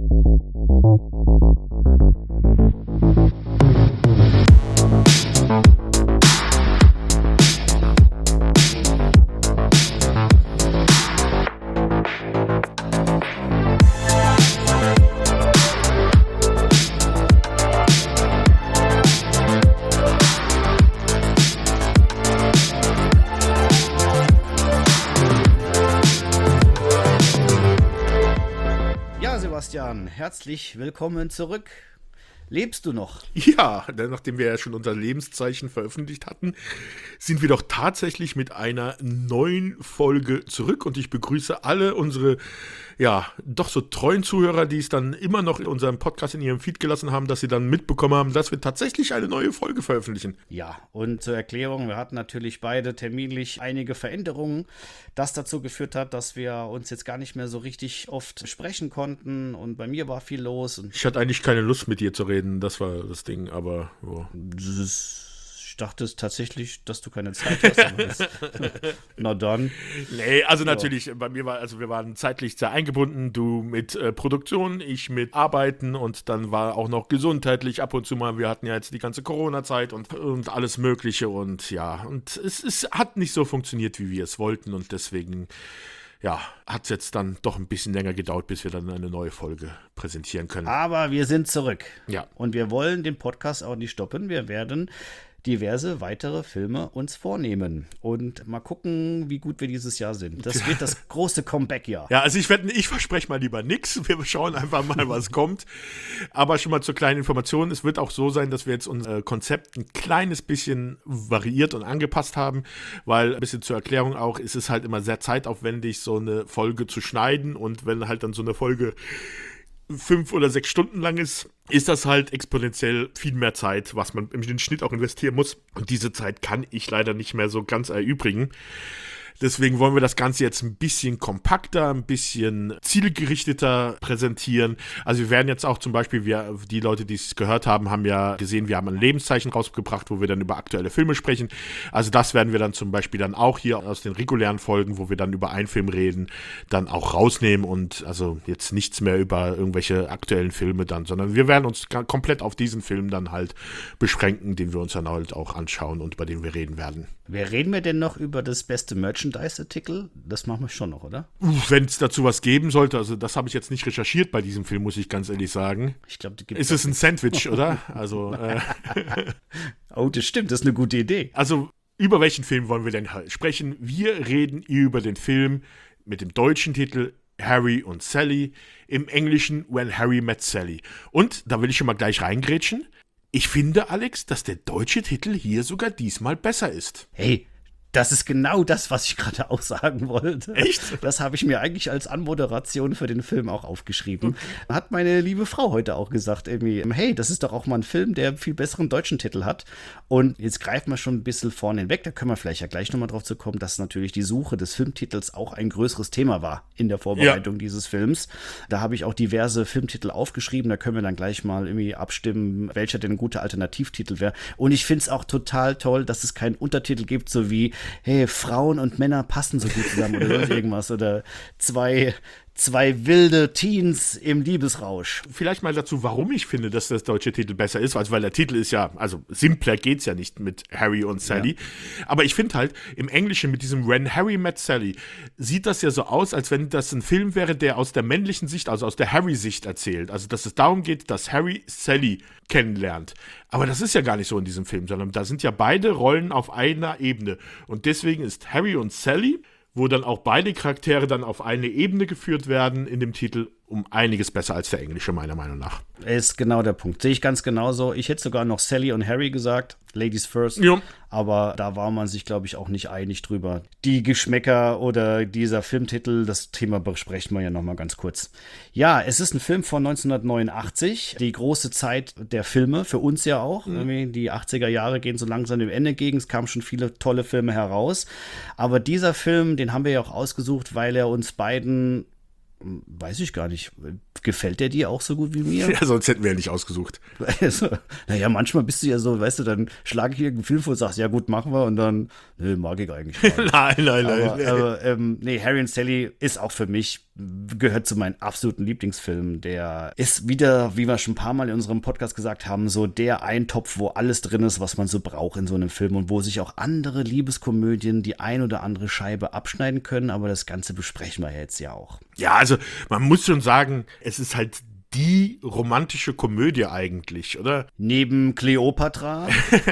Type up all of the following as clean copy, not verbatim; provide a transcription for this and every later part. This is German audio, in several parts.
Sebastian, herzlich willkommen zurück. Lebst du noch? Ja, nachdem wir ja schon unser Lebenszeichen veröffentlicht hatten, sind wir doch tatsächlich mit einer neuen Folge zurück und ich begrüße alle unsere, ja, doch so treuen Zuhörer, die es dann immer noch in unserem Podcast in ihrem Feed gelassen haben, dass sie dann mitbekommen haben, dass wir tatsächlich eine neue Folge veröffentlichen. Ja, und zur Erklärung, wir hatten natürlich beide terminlich einige Veränderungen, das dazu geführt hat, dass wir uns jetzt gar nicht mehr so richtig oft sprechen konnten und bei mir war viel los. Und ich hatte eigentlich keine Lust mit dir zu reden, das war das Ding, aber oh. Ich dachte tatsächlich, dass du keine Zeit hast. Na dann. Nee, also natürlich, bei mir war, also wir waren zeitlich sehr eingebunden, du mit Produktion, ich mit Arbeiten und dann war auch noch gesundheitlich ab und zu mal, wir hatten ja jetzt die ganze Corona-Zeit und alles Mögliche und ja, und es hat nicht so funktioniert, wie wir es wollten und deswegen, ja, hat es jetzt dann doch ein bisschen länger gedauert, bis wir dann eine neue Folge präsentieren können. Aber wir sind zurück. Ja. Und wir wollen den Podcast auch nicht stoppen. Wir werden diverse weitere Filme uns vornehmen und mal gucken, wie gut wir dieses Jahr sind. Das wird das große Comeback-Jahr. Ja, also ich verspreche mal lieber nichts. Wir schauen einfach mal, was kommt. Aber schon mal zur kleinen Information. Es wird auch so sein, dass wir jetzt unser Konzept ein kleines bisschen variiert und angepasst haben, weil ein bisschen zur Erklärung auch, ist es halt immer sehr zeitaufwendig, so eine Folge zu schneiden und wenn halt dann so eine Folge 5 oder 6 Stunden lang ist das halt exponentiell viel mehr Zeit, was man im Schnitt auch investieren muss. Und diese Zeit kann ich leider nicht mehr so ganz erübrigen. Deswegen wollen wir das Ganze jetzt ein bisschen kompakter, ein bisschen zielgerichteter präsentieren. Also wir werden jetzt auch zum Beispiel, die Leute, die es gehört haben, haben ja gesehen, wir haben ein Lebenszeichen rausgebracht, wo wir dann über aktuelle Filme sprechen. Also das werden wir dann zum Beispiel dann auch hier aus den regulären Folgen, wo wir dann über einen Film reden, dann auch rausnehmen und also jetzt nichts mehr über irgendwelche aktuellen Filme dann, sondern wir werden uns komplett auf diesen Film dann halt beschränken, den wir uns dann halt auch anschauen und über den wir reden werden. Wer reden wir denn noch über das beste Merchandise-Artikel? Das machen wir schon noch, oder? Wenn es dazu was geben sollte, also das habe ich jetzt nicht recherchiert bei diesem Film, muss ich ganz ehrlich sagen. Ich glaube, die gibt ist es ein Sandwich, oder? Also oh, das stimmt, das ist eine gute Idee. Also, über welchen Film wollen wir denn halt sprechen? Wir reden über den Film mit dem deutschen Titel Harry und Sally, im Englischen When Harry Met Sally. Und, da will ich schon mal gleich reingrätschen, ich finde, Alex, dass der deutsche Titel hier sogar diesmal besser ist. Hey, das ist genau das, was ich gerade auch sagen wollte. Echt? Das habe ich mir eigentlich als Anmoderation für den Film auch aufgeschrieben. Okay. Hat meine liebe Frau heute auch gesagt, irgendwie, hey, das ist doch auch mal ein Film, der einen viel besseren deutschen Titel hat. Und jetzt greifen wir schon ein bisschen vorne hinweg, da können wir vielleicht ja gleich nochmal drauf zu kommen, dass natürlich die Suche des Filmtitels auch ein größeres Thema war in der Vorbereitung dieses Films. Da habe ich auch diverse Filmtitel aufgeschrieben, da können wir dann gleich mal irgendwie abstimmen, welcher denn ein guter Alternativtitel wäre. Und ich finde es auch total toll, dass es keinen Untertitel gibt, so wie hey, Frauen und Männer passen so gut zusammen oder sonst irgendwas oder zwei wilde Teens im Liebesrausch. Vielleicht mal dazu, warum ich finde, dass das deutsche Titel besser ist, also weil der Titel ist ja, also simpler geht's ja nicht mit Harry und Sally, aber ich finde halt, im Englischen mit diesem When Harry Met Sally, sieht das ja so aus, als wenn das ein Film wäre, der aus der männlichen Sicht, also aus der Harry-Sicht erzählt, also dass es darum geht, dass Harry Sally kennenlernt. Aber das ist ja gar nicht so in diesem Film, sondern da sind ja beide Rollen auf einer Ebene und deswegen ist Harry und Sally, wo dann auch beide Charaktere dann auf eine Ebene geführt werden in dem Titel, um einiges besser als der englische, meiner Meinung nach. Ist genau der Punkt. Sehe ich ganz genauso. Ich hätte sogar noch Sally und Harry gesagt, Ladies first. Ja. Aber da war man sich, glaube ich, auch nicht einig drüber. Die Geschmäcker oder dieser Filmtitel, das Thema besprechen wir ja nochmal ganz kurz. Ja, es ist ein Film von 1989. Die große Zeit der Filme, für uns ja auch. Die 80er Jahre gehen so langsam dem Ende entgegen. Es kamen schon viele tolle Filme heraus. Aber dieser Film, den haben wir ja auch ausgesucht, weil er uns beiden, weiß ich gar nicht, Gefällt der dir auch so gut wie mir? Ja, sonst hätten wir ja nicht ausgesucht. Also, naja, manchmal bist du ja so, weißt du, dann schlage ich irgendeinen Film vor und sagst, ja gut, machen wir und dann, nee, mag ich eigentlich nicht. Nein. Aber nee, Harry und Sally ist auch für mich, gehört zu meinen absoluten Lieblingsfilmen. Der ist wieder, wie wir schon ein paar Mal in unserem Podcast gesagt haben, so der Eintopf, wo alles drin ist, was man so braucht in so einem Film und wo sich auch andere Liebeskomödien die ein oder andere Scheibe abschneiden können, aber das Ganze besprechen wir jetzt ja auch. Ja, also man muss schon sagen, es ist halt die romantische Komödie eigentlich, oder? Neben Kleopatra.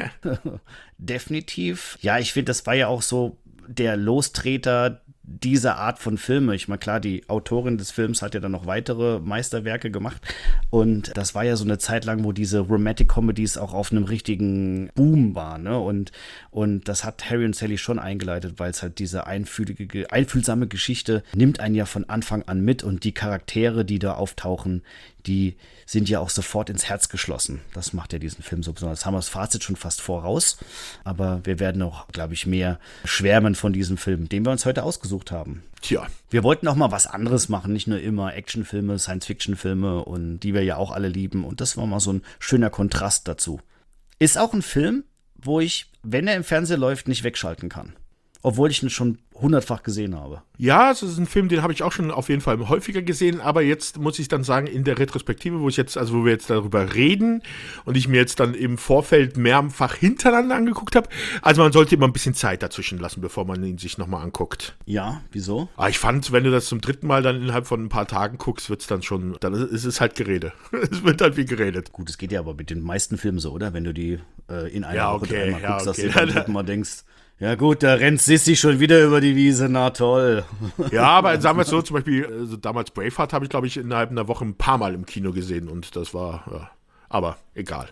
Definitiv. Ja, ich finde, das war ja auch so der Lostreter dieser Art von Filme. Ich meine, klar, die Autorin des Films hat ja dann noch weitere Meisterwerke gemacht und das war ja so eine Zeit lang, wo diese Romantic Comedies auch auf einem richtigen Boom waren, ne? Und das hat Harry und Sally schon eingeleitet, weil es halt diese einfühlsame Geschichte nimmt einen ja von Anfang an mit und die Charaktere, die da auftauchen, die sind ja auch sofort ins Herz geschlossen. Das macht ja diesen Film so besonders. Haben wir das Fazit schon fast voraus, aber wir werden auch, glaube ich, mehr schwärmen von diesem Film, den wir uns heute ausgesucht haben. Tja. Wir wollten auch mal was anderes machen, nicht nur immer Actionfilme, Science-Fiction-Filme und die wir ja auch alle lieben und das war mal so ein schöner Kontrast dazu. Ist auch ein Film, wo ich, wenn er im Fernsehen läuft, nicht wegschalten kann. Obwohl ich ihn schon 100-fach gesehen habe. Ja, es ist ein Film, den habe ich auch schon auf jeden Fall häufiger gesehen, aber jetzt muss ich dann sagen, in der Retrospektive, wo wir jetzt darüber reden und ich mir jetzt dann im Vorfeld mehrfach hintereinander angeguckt habe, also man sollte immer ein bisschen Zeit dazwischen lassen, bevor man ihn sich nochmal anguckt. Ja, wieso? Ich fand, wenn du das zum dritten Mal dann innerhalb von ein paar Tagen guckst, dann ist es halt Gerede. Es wird halt wie geredet. Gut, es geht ja aber mit den meisten Filmen so, oder? Wenn du die in einer Woche dreimal guckst, dass du okay. beim dritten Mal denkst, ja gut, da rennt Sissi schon wieder über die Wiese, na toll. Ja, aber sagen wir es so, zum Beispiel, also damals Braveheart habe ich, glaube ich, innerhalb einer Woche ein paar Mal im Kino gesehen und das war, ja, aber egal.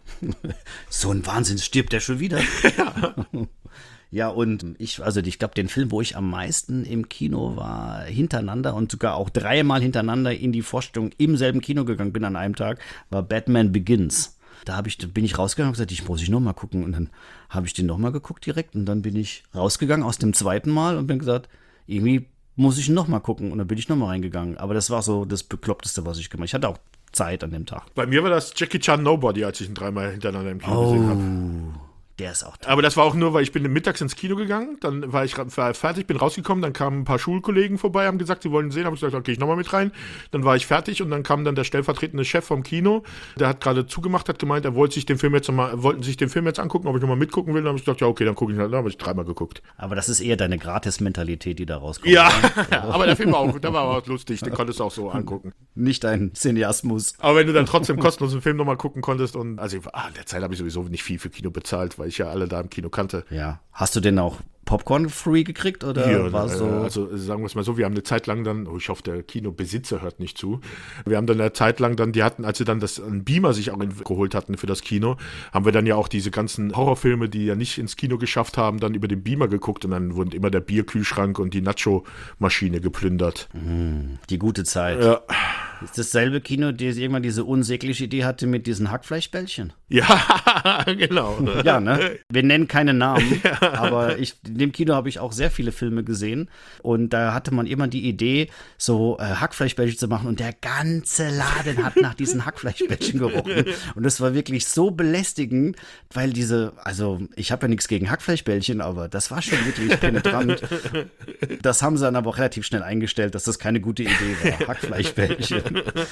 So ein Wahnsinn, stirbt der schon wieder? Ja. Ja, und ich glaube, den Film, wo ich am meisten im Kino war, hintereinander und sogar auch 3-mal hintereinander in die Vorstellung im selben Kino gegangen bin an einem Tag, war Batman Begins. Bin ich rausgegangen und gesagt, ich muss noch mal gucken. Und dann habe ich den noch mal geguckt direkt. Und dann bin ich rausgegangen aus dem zweiten Mal und bin gesagt, irgendwie muss ich noch mal gucken. Und dann bin ich noch mal reingegangen. Aber das war so das Bekloppteste, was ich gemacht habe. Ich hatte auch Zeit an dem Tag. Bei mir war das Jackie Chan Nobody, als ich ihn 3-mal hintereinander im Kino gesehen habe. Der ist auch toll. Aber das war auch nur, weil ich bin mittags ins Kino gegangen, dann war ich fertig, bin rausgekommen, dann kamen ein paar Schulkollegen vorbei, haben gesagt, sie wollen ihn sehen, habe ich gesagt, okay, ich nochmal mit rein. Dann war ich fertig und dann kam dann der stellvertretende Chef vom Kino, der hat gerade zugemacht, hat gemeint, er wollten sich den Film jetzt angucken, ob ich nochmal mitgucken will. Dann habe ich gesagt, ja, okay, dann gucke ich ihn halt, dann habe ich 3-mal geguckt. Aber das ist eher deine Gratis-Mentalität, die da rauskommt. Ja, aber der Film war auch lustig, den konntest du auch so angucken. Nicht ein Cineasmus. Aber wenn du dann trotzdem kostenlos einen Film nochmal gucken konntest und, also in der Zeit habe ich sowieso nicht viel für Kino bezahlt, weil ich ja alle da im Kino kannte. Ja. Hast du denn auch Popcorn-free gekriegt? Oder hier, war so? Also sagen wir es mal so, wir haben eine Zeit lang dann, ich hoffe, der Kinobesitzer hört nicht zu, wir haben dann eine Zeit lang dann, als sie dann einen Beamer sich auch geholt hatten für das Kino, haben wir dann ja auch diese ganzen Horrorfilme, die ja nicht ins Kino geschafft haben, dann über den Beamer geguckt und dann wurden immer der Bierkühlschrank und die Nacho-Maschine geplündert. Die gute Zeit. Ja. Ist dasselbe Kino, das irgendwann diese unsägliche Idee hatte mit diesen Hackfleischbällchen? Ja, genau. Ja, ne? Wir nennen keine Namen, aber in dem Kino habe ich auch sehr viele Filme gesehen und da hatte man immer die Idee, so Hackfleischbällchen zu machen und der ganze Laden hat nach diesen Hackfleischbällchen gerochen und das war wirklich so belästigend, weil ich habe ja nichts gegen Hackfleischbällchen, aber das war schon wirklich penetrant. Das haben sie dann aber auch relativ schnell eingestellt, dass das keine gute Idee war, Hackfleischbällchen.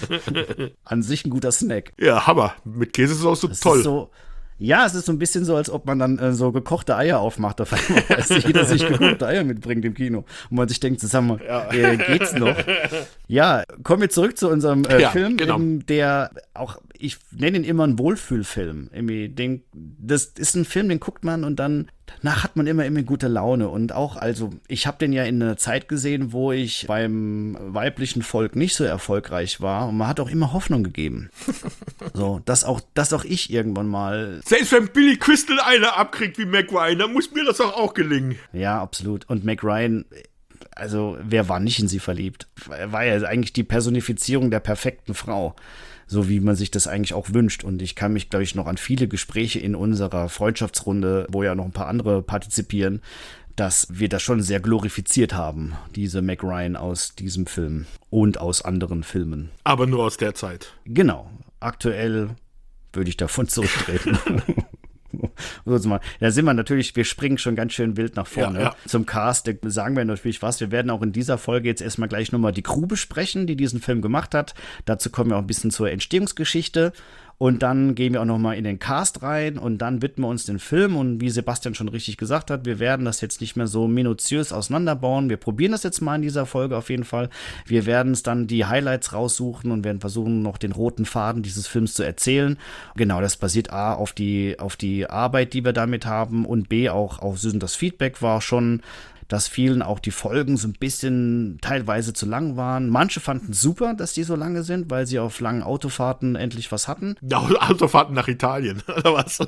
An sich ein guter Snack. Ja, Hammer. Mit Käsesauce toll. Es ist so ein bisschen so, als ob man dann so gekochte Eier aufmacht, auf einmal, als jeder sich gekochte Eier mitbringt im Kino. Und man sich denkt, zusammen, geht's noch? Ja, kommen wir zurück zu unserem Film, genau. Der auch, ich nenne ihn immer einen Wohlfühlfilm. Das ist ein Film, den guckt man und dann danach hat man immer gute Laune. Und auch, also, ich habe den ja in einer Zeit gesehen, wo ich beim weiblichen Volk nicht so erfolgreich war. Und man hat auch immer Hoffnung gegeben. So, dass auch ich irgendwann mal. Selbst wenn Billy Crystal eine abkriegt wie Mac Ryan, dann muss mir das auch gelingen. Ja, absolut. Und Mac Ryan, also, wer war nicht in sie verliebt? War ja eigentlich die Personifizierung der perfekten Frau. So wie man sich das eigentlich auch wünscht. Und ich kann mich, glaube ich, noch an viele Gespräche in unserer Freundschaftsrunde, wo ja noch ein paar andere partizipieren, dass wir das schon sehr glorifiziert haben, diese Meg Ryan aus diesem Film und aus anderen Filmen. Aber nur aus der Zeit. Genau. Aktuell würde ich davon zurücktreten. Da sind wir natürlich, wir springen schon ganz schön wild nach vorne. Ja. Zum Cast, da sagen wir natürlich was. Wir werden auch in dieser Folge jetzt erstmal gleich nochmal die Crew besprechen, die diesen Film gemacht hat. Dazu kommen wir auch ein bisschen zur Entstehungsgeschichte. Und dann gehen wir auch nochmal in den Cast rein und dann widmen wir uns den Film. Und wie Sebastian schon richtig gesagt hat, wir werden das jetzt nicht mehr so minutiös auseinanderbauen. Wir probieren das jetzt mal in dieser Folge auf jeden Fall. Wir werden uns dann die Highlights raussuchen und werden versuchen, noch den roten Faden dieses Films zu erzählen. Genau, das basiert A auf die Arbeit, die wir damit haben, und B auch auf das Feedback war schon, dass vielen auch die Folgen so ein bisschen teilweise zu lang waren. Manche fanden es super, dass die so lange sind, weil sie auf langen Autofahrten endlich was hatten. Ja, Autofahrten nach Italien, oder was?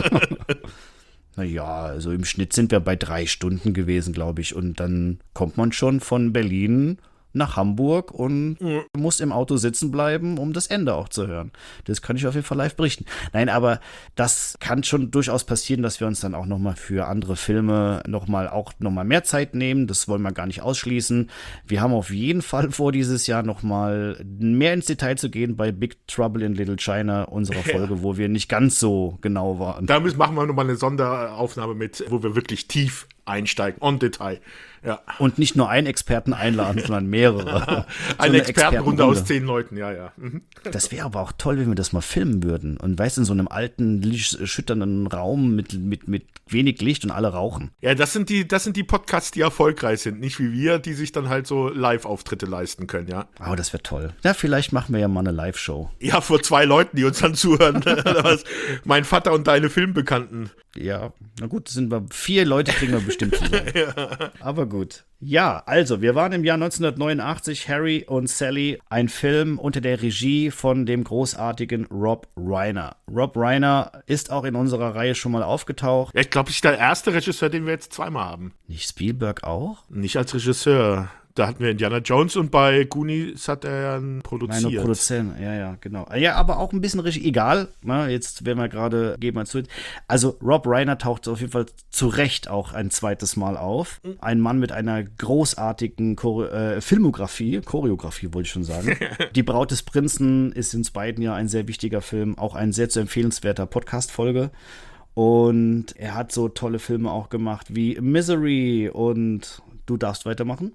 Naja, also im Schnitt sind wir bei 3 Stunden gewesen, glaube ich. Und dann kommt man schon von Berlin nach Hamburg und muss im Auto sitzen bleiben, um das Ende auch zu hören. Das kann ich auf jeden Fall live berichten. Nein, aber das kann schon durchaus passieren, dass wir uns dann auch nochmal für andere Filme nochmal mehr Zeit nehmen. Das wollen wir gar nicht ausschließen. Wir haben auf jeden Fall vor, dieses Jahr nochmal mehr ins Detail zu gehen bei Big Trouble in Little China, unserer Folge, wo wir nicht ganz so genau waren. Da machen wir nochmal eine Sonderaufnahme mit, wo wir wirklich tief einsteigen, en Detail. Ja. Und nicht nur einen Experten einladen, sondern mehrere. Eine Expertenrunde aus 10 Leuten, ja. Mhm. Das wäre aber auch toll, wenn wir das mal filmen würden. Und weißt du, in so einem alten, schütternden Raum mit wenig Licht und alle rauchen. Ja, das sind die Podcasts, die erfolgreich sind, nicht wie wir, die sich dann halt so Live-Auftritte leisten können, ja. Oh, das wäre toll. Ja, vielleicht machen wir ja mal eine Live-Show. Ja, vor 2 Leuten, die uns dann zuhören. Mein Vater und deine Filmbekannten. Ja, na gut, sind wir 4 Leute, kriegen wir bestimmt zusammen. Ja. Aber gut. Ja, also, wir waren im Jahr 1989, Harry und Sally, ein Film unter der Regie von dem großartigen Rob Reiner. Rob Reiner ist auch in unserer Reihe schon mal aufgetaucht. Ja, ich glaube, das ist der erste Regisseur, den wir jetzt zweimal haben. Nicht Spielberg auch? Nicht als Regisseur. Da hatten wir Indiana Jones und bei Goonies hat er ja produziert. Meine Produzent, ja, genau. Ja, aber auch ein bisschen richtig, egal. Na, jetzt werden wir gerade, gehen wir zu. Also Rob Reiner taucht auf jeden Fall zu Recht auch ein zweites Mal auf. Ein Mann mit einer großartigen Choreografie wollte ich schon sagen. Die Braut des Prinzen ist uns beiden ja ein sehr wichtiger Film, auch ein sehr zu empfehlenswerter Podcast-Folge. Und er hat so tolle Filme auch gemacht wie Misery und du darfst weitermachen.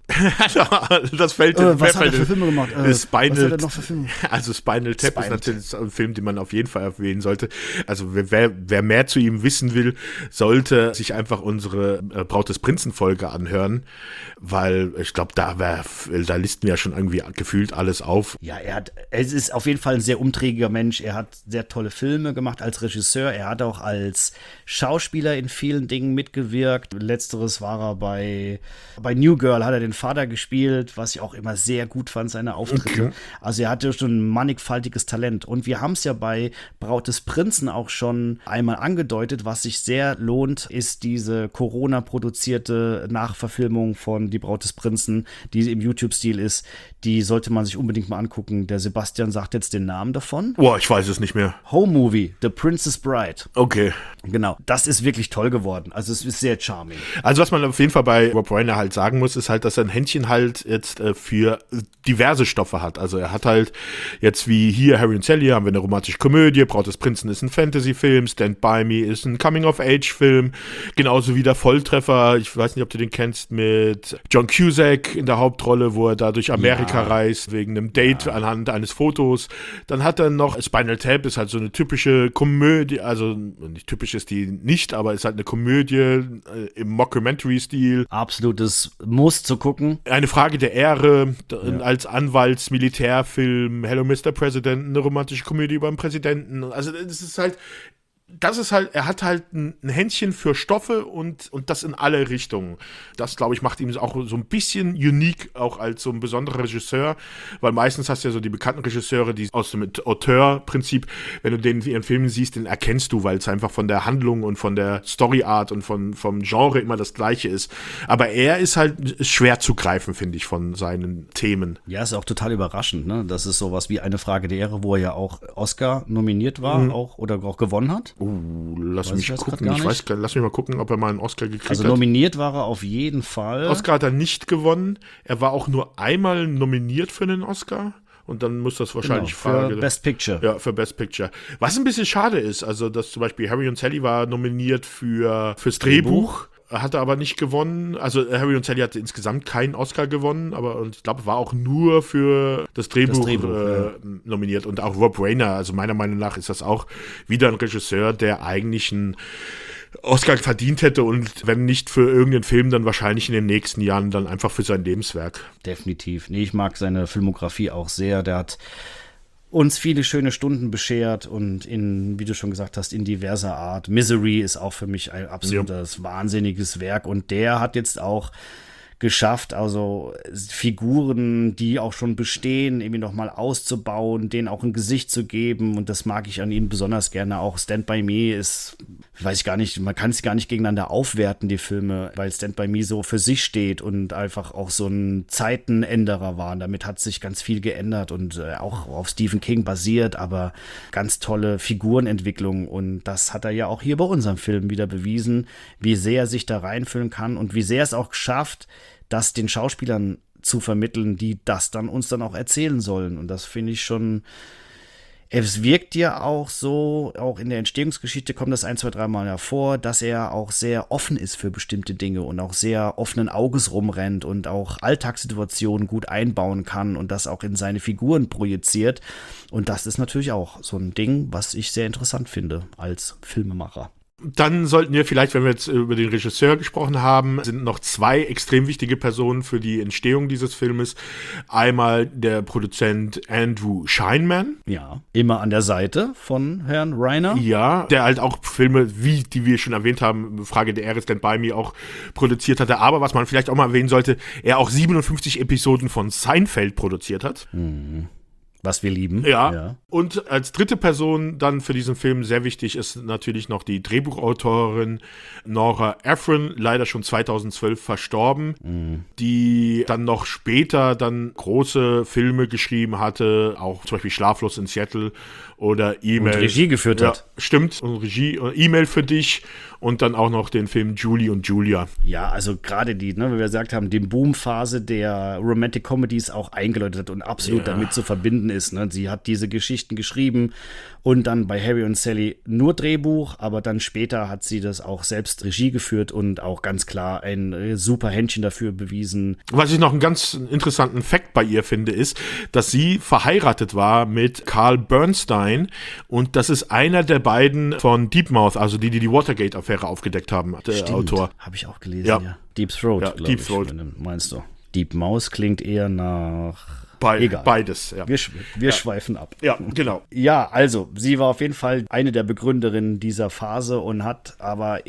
Das fällt. Was hat er für Filme gemacht? Spinal, was hat er noch für Filme? Also Spinal Tap ist natürlich ein Film, den man auf jeden Fall erwähnen sollte. Also wer mehr zu ihm wissen will, sollte sich einfach unsere Braut des Prinzen-Folge anhören, weil ich glaube, da listen wir ja schon irgendwie gefühlt alles auf. Ja, es ist auf jeden Fall ein sehr umtriebiger Mensch. Er hat sehr tolle Filme gemacht als Regisseur. Er hat auch als Schauspieler in vielen Dingen mitgewirkt. Letzteres war er bei New Girl, hat er den Vater gespielt, was ich auch immer sehr gut fand, seine Auftritte. Okay. Also er hatte schon ein mannigfaltiges Talent. Und wir haben es ja bei Braut des Prinzen auch schon einmal angedeutet. Was sich sehr lohnt, ist diese Corona-produzierte Nachverfilmung von Die Braut des Prinzen, die im YouTube-Stil ist. Die sollte man sich unbedingt mal angucken. Der Sebastian sagt jetzt den Namen davon. Boah, ich weiß es nicht mehr. Home Movie, The Princess Bride. Okay. Genau, das ist wirklich toll geworden. Also es ist sehr charming. Also was man auf jeden Fall bei Rob Reiner halt sagen muss, ist halt, dass er ein Händchen halt jetzt für diverse Stoffe hat. Also er hat halt jetzt wie hier Harry und Sally haben wir eine romantische Komödie, Braut des Prinzen ist ein Fantasy-Film, Stand By Me ist ein Coming-of-Age-Film, genauso wie der Volltreffer, ich weiß nicht, ob du den kennst, mit John Cusack in der Hauptrolle, wo er da durch Amerika reist, wegen einem Date anhand eines Fotos. Dann hat er noch Spinal Tap, ist halt so eine typische Komödie, also nicht typisch ist die nicht, aber ist halt eine Komödie im Mockumentary-Stil. Absolutes Muss zu gucken. Eine Frage der Ehre, als Anwalts-Militärfilm, Hello Mr. President, eine romantische Komödie über einen Präsidenten. Also das ist halt, er hat halt ein Händchen für Stoffe und das in alle Richtungen. Das, glaube ich, macht ihn auch so ein bisschen unique, auch als so ein besonderer Regisseur, weil meistens hast du ja so die bekannten Regisseure, die aus dem Auteur-Prinzip, wenn du den in ihren Filmen siehst, den erkennst du, weil es einfach von der Handlung und von der Storyart und vom Genre immer das Gleiche ist. Aber er ist halt schwer zu greifen, finde ich, von seinen Themen. Ja, ist auch total überraschend, ne? Das ist sowas wie Eine Frage der Ehre, wo er ja auch Oscar nominiert war, auch gewonnen hat. Lass Weiß mich ich gucken. Lass mich mal gucken, ob er mal einen Oscar gekriegt Also hat. nominiert war er auf jeden Fall. Oscar hat er nicht gewonnen. Er war auch nur einmal nominiert für einen Oscar. Und dann muss das wahrscheinlich für Best Picture. Ja, für Best Picture. Was ein bisschen schade ist, also dass zum Beispiel Harry und Sally war nominiert fürs Drehbuch. Hatte aber nicht gewonnen. Also Harry und Sally hatte insgesamt keinen Oscar gewonnen, aber ich glaube, war auch nur für das Drehbuch nominiert. Und auch Rob Reiner, also meiner Meinung nach ist das auch wieder ein Regisseur, der eigentlich einen Oscar verdient hätte und wenn nicht für irgendeinen Film, dann wahrscheinlich in den nächsten Jahren dann einfach für sein Lebenswerk. Definitiv. Nee, ich mag seine Filmografie auch sehr. Der hat uns viele schöne Stunden beschert und wie du schon gesagt hast, in diverser Art. Misery ist auch für mich ein absolutes wahnsinniges Werk und der hat jetzt auch geschafft, also Figuren, die auch schon bestehen, irgendwie nochmal auszubauen, denen auch ein Gesicht zu geben und das mag ich an ihm besonders gerne. Auch Stand By Me ist, weiß ich gar nicht, man kann es gar nicht gegeneinander aufwerten, die Filme, weil Stand By Me so für sich steht und einfach auch so ein Zeitenänderer war. Und damit hat sich ganz viel geändert und auch auf Stephen King basiert, aber ganz tolle Figurenentwicklung und das hat er ja auch hier bei unserem Film wieder bewiesen, wie sehr er sich da reinfühlen kann und wie sehr er es auch geschafft, das den Schauspielern zu vermitteln, die das dann uns dann auch erzählen sollen. Und das finde ich schon, es wirkt ja auch so, auch in der Entstehungsgeschichte kommt das 1, 2, 3 Mal hervor, dass er auch sehr offen ist für bestimmte Dinge und auch sehr offenen Auges rumrennt und auch Alltagssituationen gut einbauen kann und das auch in seine Figuren projiziert. Und das ist natürlich auch so ein Ding, was ich sehr interessant finde als Filmemacher. Dann sollten wir vielleicht, wenn wir jetzt über den Regisseur gesprochen haben, sind noch 2 extrem wichtige Personen für die Entstehung dieses Filmes. Einmal der Produzent Andrew Scheinman. Ja, immer an der Seite von Herrn Reiner. Ja, der halt auch Filme, wie die wir schon erwähnt haben, Frage der Ehre, Stand By Me auch produziert hatte. Aber was man vielleicht auch mal erwähnen sollte, er auch 57 Episoden von Seinfeld produziert hat. Was wir lieben. Ja. Und als dritte Person dann für diesen Film sehr wichtig ist natürlich noch die Drehbuchautorin Nora Ephron, leider schon 2012 verstorben, die dann noch später dann große Filme geschrieben hatte, auch zum Beispiel Schlaflos in Seattle oder E-Mail. Und Regie geführt hat. Stimmt, und Regie, E-Mail für dich und dann auch noch den Film Julie und Julia. Ja, also gerade die, wie wir gesagt haben, die Boomphase der Romantic Comedies auch eingeläutet hat und absolut damit zu verbinden ist. Ne? Sie hat diese Geschichten geschrieben und dann bei Harry und Sally nur Drehbuch, aber dann später hat sie das auch selbst Regie geführt und auch ganz klar ein super Händchen dafür bewiesen. Was ich noch einen ganz interessanten Fact bei ihr finde, ist, dass sie verheiratet war mit Carl Bernstein und das ist einer der beiden von Deep Mouth, also die Watergate-Affäre aufgedeckt haben, der Stimmt, Autor. Habe ich auch gelesen, ja. Deep Throat, glaube ich. Throat. Meinst du? Deep Mouse klingt eher nach... Egal. Beides, ja. Wir schweifen ab. Ja, genau. Ja, also, sie war auf jeden Fall eine der Begründerinnen dieser Phase und hat aber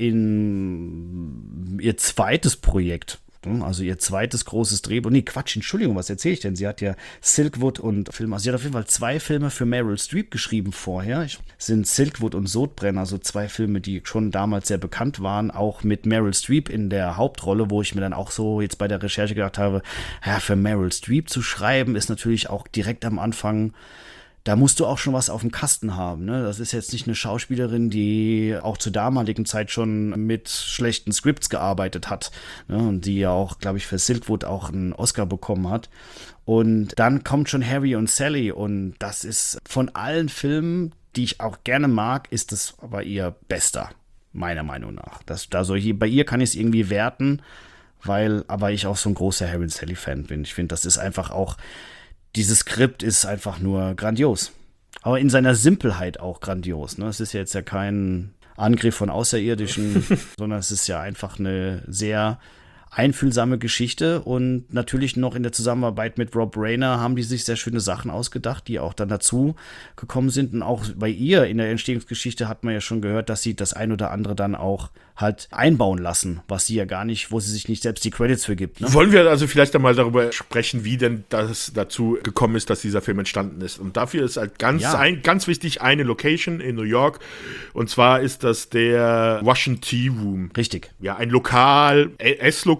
in ihr zweites Projekt, also ihr zweites großes Drehbuch, Entschuldigung, was erzähle ich denn? Sie hat ja Silkwood und Filme, also sie hat auf jeden Fall 2 Filme für Meryl Streep geschrieben vorher. Sind Silkwood und Sodbrenner, also 2 Filme, die schon damals sehr bekannt waren, auch mit Meryl Streep in der Hauptrolle, wo ich mir dann auch so jetzt bei der Recherche gedacht habe, ja, für Meryl Streep zu schreiben, ist natürlich auch direkt am Anfang, da musst du auch schon was auf dem Kasten haben. Ne? Das ist jetzt nicht eine Schauspielerin, die auch zur damaligen Zeit schon mit schlechten Scripts gearbeitet hat. Ne? Und die ja auch, glaube ich, für Silkwood auch einen Oscar bekommen hat. Und dann kommt schon Harry und Sally. Und das ist von allen Filmen, die ich auch gerne mag, ist das aber ihr bester, meiner Meinung nach. Bei ihr kann ich es irgendwie werten, weil aber ich auch so ein großer Harry und Sally-Fan bin. Ich finde, das ist einfach auch... Dieses Skript ist einfach nur grandios. Aber in seiner Simpelheit auch grandios. Ne? Es ist ja jetzt ja kein Angriff von Außerirdischen, sondern es ist ja einfach eine sehr einfühlsame Geschichte. Und natürlich noch in der Zusammenarbeit mit Rob Reiner haben die sich sehr schöne Sachen ausgedacht, die auch dann dazu gekommen sind. Und auch bei ihr in der Entstehungsgeschichte hat man ja schon gehört, dass sie das ein oder andere dann auch halt einbauen lassen, was sie ja gar nicht, wo sie sich nicht selbst die Credits für gibt. Ne? Wollen wir also vielleicht einmal darüber sprechen, wie denn das dazu gekommen ist, dass dieser Film entstanden ist. Und dafür ist halt ganz wichtig eine Location in New York. Und zwar ist das der Russian Tea Room. Richtig. Ja, ein Esslokal,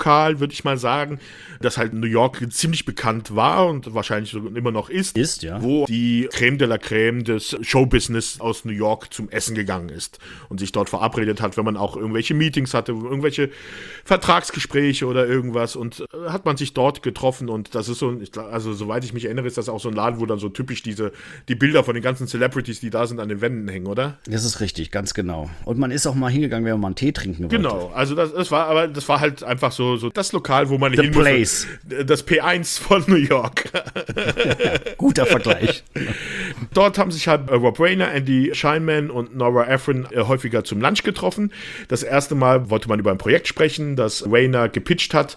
Lokal, würde ich mal sagen, das halt in New York ziemlich bekannt war und wahrscheinlich immer noch ist. Ja. Wo die Crème de la Crème des Showbusiness aus New York zum Essen gegangen ist und sich dort verabredet hat, wenn man auch irgendwelche Meetings hatte, irgendwelche Vertragsgespräche oder irgendwas, und hat man sich dort getroffen, und das ist so, also soweit ich mich erinnere, ist das auch so ein Laden, wo dann so typisch die Bilder von den ganzen Celebrities, die da sind, an den Wänden hängen, oder? Das ist richtig, ganz genau. Und man ist auch mal hingegangen, wenn man mal einen Tee trinken wollte. Genau, also das war halt einfach so das Lokal, wo man The hin place. muss. Das P1 von New York. Guter Vergleich. Dort haben sich halt Rob Reiner, Andy Scheinman und Nora Ephron häufiger zum Lunch getroffen. Das erste Mal wollte man über ein Projekt sprechen, das Reiner gepitcht hat.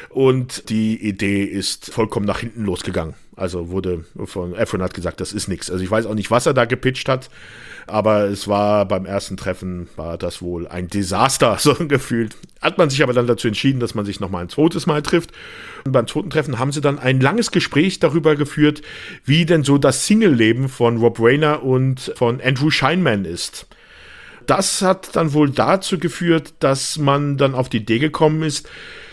Und die Idee ist vollkommen nach hinten losgegangen. Also Ephron hat gesagt, das ist nichts. Also ich weiß auch nicht, was er da gepitcht hat, aber es war beim ersten Treffen, war das wohl ein Desaster, so gefühlt. Hat man sich aber dann dazu entschieden, dass man sich nochmal ein zweites Mal trifft. Und beim zweiten Treffen haben sie dann ein langes Gespräch darüber geführt, wie denn so das Single-Leben von Rob Reiner und von Andrew Scheinman ist. Das hat dann wohl dazu geführt, dass man dann auf die Idee gekommen ist,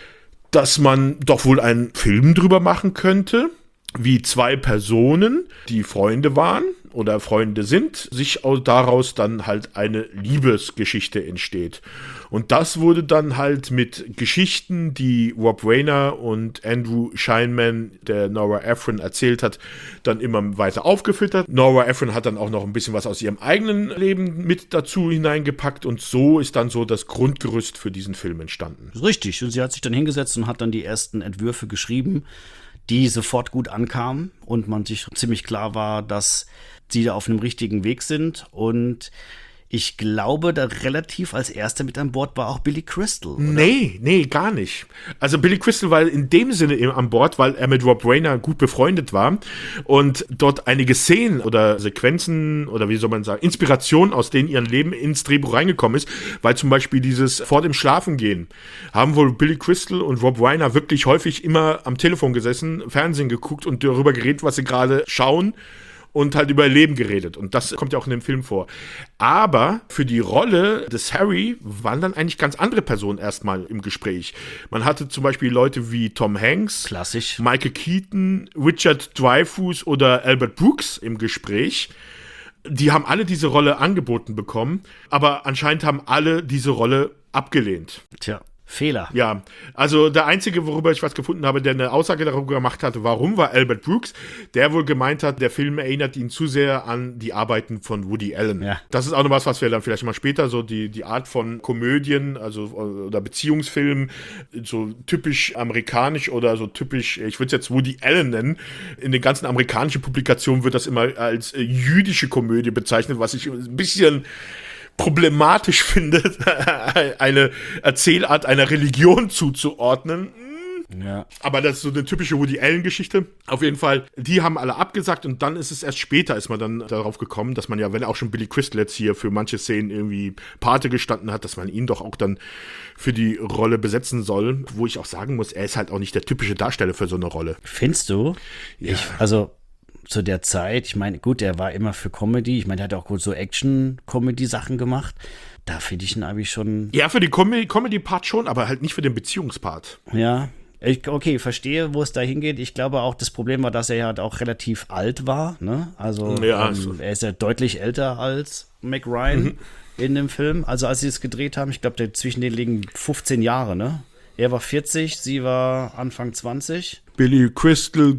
dass man doch wohl einen Film drüber machen könnte, wie zwei Personen, die Freunde waren oder Freunde sind, sich daraus dann halt eine Liebesgeschichte entsteht. Und das wurde dann halt mit Geschichten, die Rob Reiner und Andrew Scheinman, der Nora Ephron erzählt hat, dann immer weiter aufgefüttert. Nora Ephron hat dann auch noch ein bisschen was aus ihrem eigenen Leben mit dazu hineingepackt, und so ist dann so das Grundgerüst für diesen Film entstanden. Richtig, und sie hat sich dann hingesetzt und hat dann die ersten Entwürfe geschrieben, die sofort gut ankamen und man sich ziemlich klar war, dass sie da auf einem richtigen Weg sind. Und ich glaube, da relativ als erster mit an Bord war auch Billy Crystal. Oder? Nee, gar nicht. Also Billy Crystal war in dem Sinne an Bord, weil er mit Rob Reiner gut befreundet war und dort einige Szenen oder Sequenzen oder wie soll man sagen, Inspirationen aus denen ihren Leben ins Drehbuch reingekommen ist, weil zum Beispiel dieses vor dem Schlafengehen haben wohl Billy Crystal und Rob Reiner wirklich häufig immer am Telefon gesessen, Fernsehen geguckt und darüber geredet, was sie gerade schauen, und halt über ihr Leben geredet. Und das kommt ja auch in dem Film vor. Aber für die Rolle des Harry waren dann eigentlich ganz andere Personen erstmal im Gespräch. Man hatte zum Beispiel Leute wie Tom Hanks, klassisch, Michael Keaton, Richard Dreyfuss oder Albert Brooks im Gespräch. Die haben alle diese Rolle angeboten bekommen, aber anscheinend haben alle diese Rolle abgelehnt. Tja. Fehler. Ja, also der Einzige, worüber ich was gefunden habe, der eine Aussage darüber gemacht hatte, warum, war Albert Brooks, der wohl gemeint hat, der Film erinnert ihn zu sehr an die Arbeiten von Woody Allen. Ja. Das ist auch noch was wir dann vielleicht mal später, so die Art von Komödien, also oder Beziehungsfilmen, so typisch amerikanisch oder so typisch, ich würde es jetzt Woody Allen nennen, in den ganzen amerikanischen Publikationen wird das immer als jüdische Komödie bezeichnet, was ich ein bisschen problematisch findet, eine Erzählart einer Religion zuzuordnen. Ja. Aber das ist so eine typische Woody Allen-Geschichte. Auf jeden Fall, die haben alle abgesagt, und dann ist es erst später, ist man dann darauf gekommen, dass man ja, wenn auch schon Billy Crystal jetzt hier für manche Szenen irgendwie Pate gestanden hat, dass man ihn doch auch dann für die Rolle besetzen soll. Wo ich auch sagen muss, er ist halt auch nicht der typische Darsteller für so eine Rolle. Findest du? Ja. Also zu der Zeit, ich meine, gut, der war immer für Comedy. Ich meine, der hat auch gut so Action-Comedy-Sachen gemacht. Da finde ich ihn eigentlich schon. Ja, für die Comedy-Part schon, aber halt nicht für den Beziehungspart. Ja, okay, verstehe, wo es da hingeht. Ich glaube auch, das Problem war, dass er ja halt auch relativ alt war. Ne? Also ja, er ist ja deutlich älter als Mac Ryan in dem Film. Also als sie es gedreht haben, ich glaube, zwischen denen liegen 15 Jahre, ne? Er war 40, sie war Anfang 20. Billy Crystal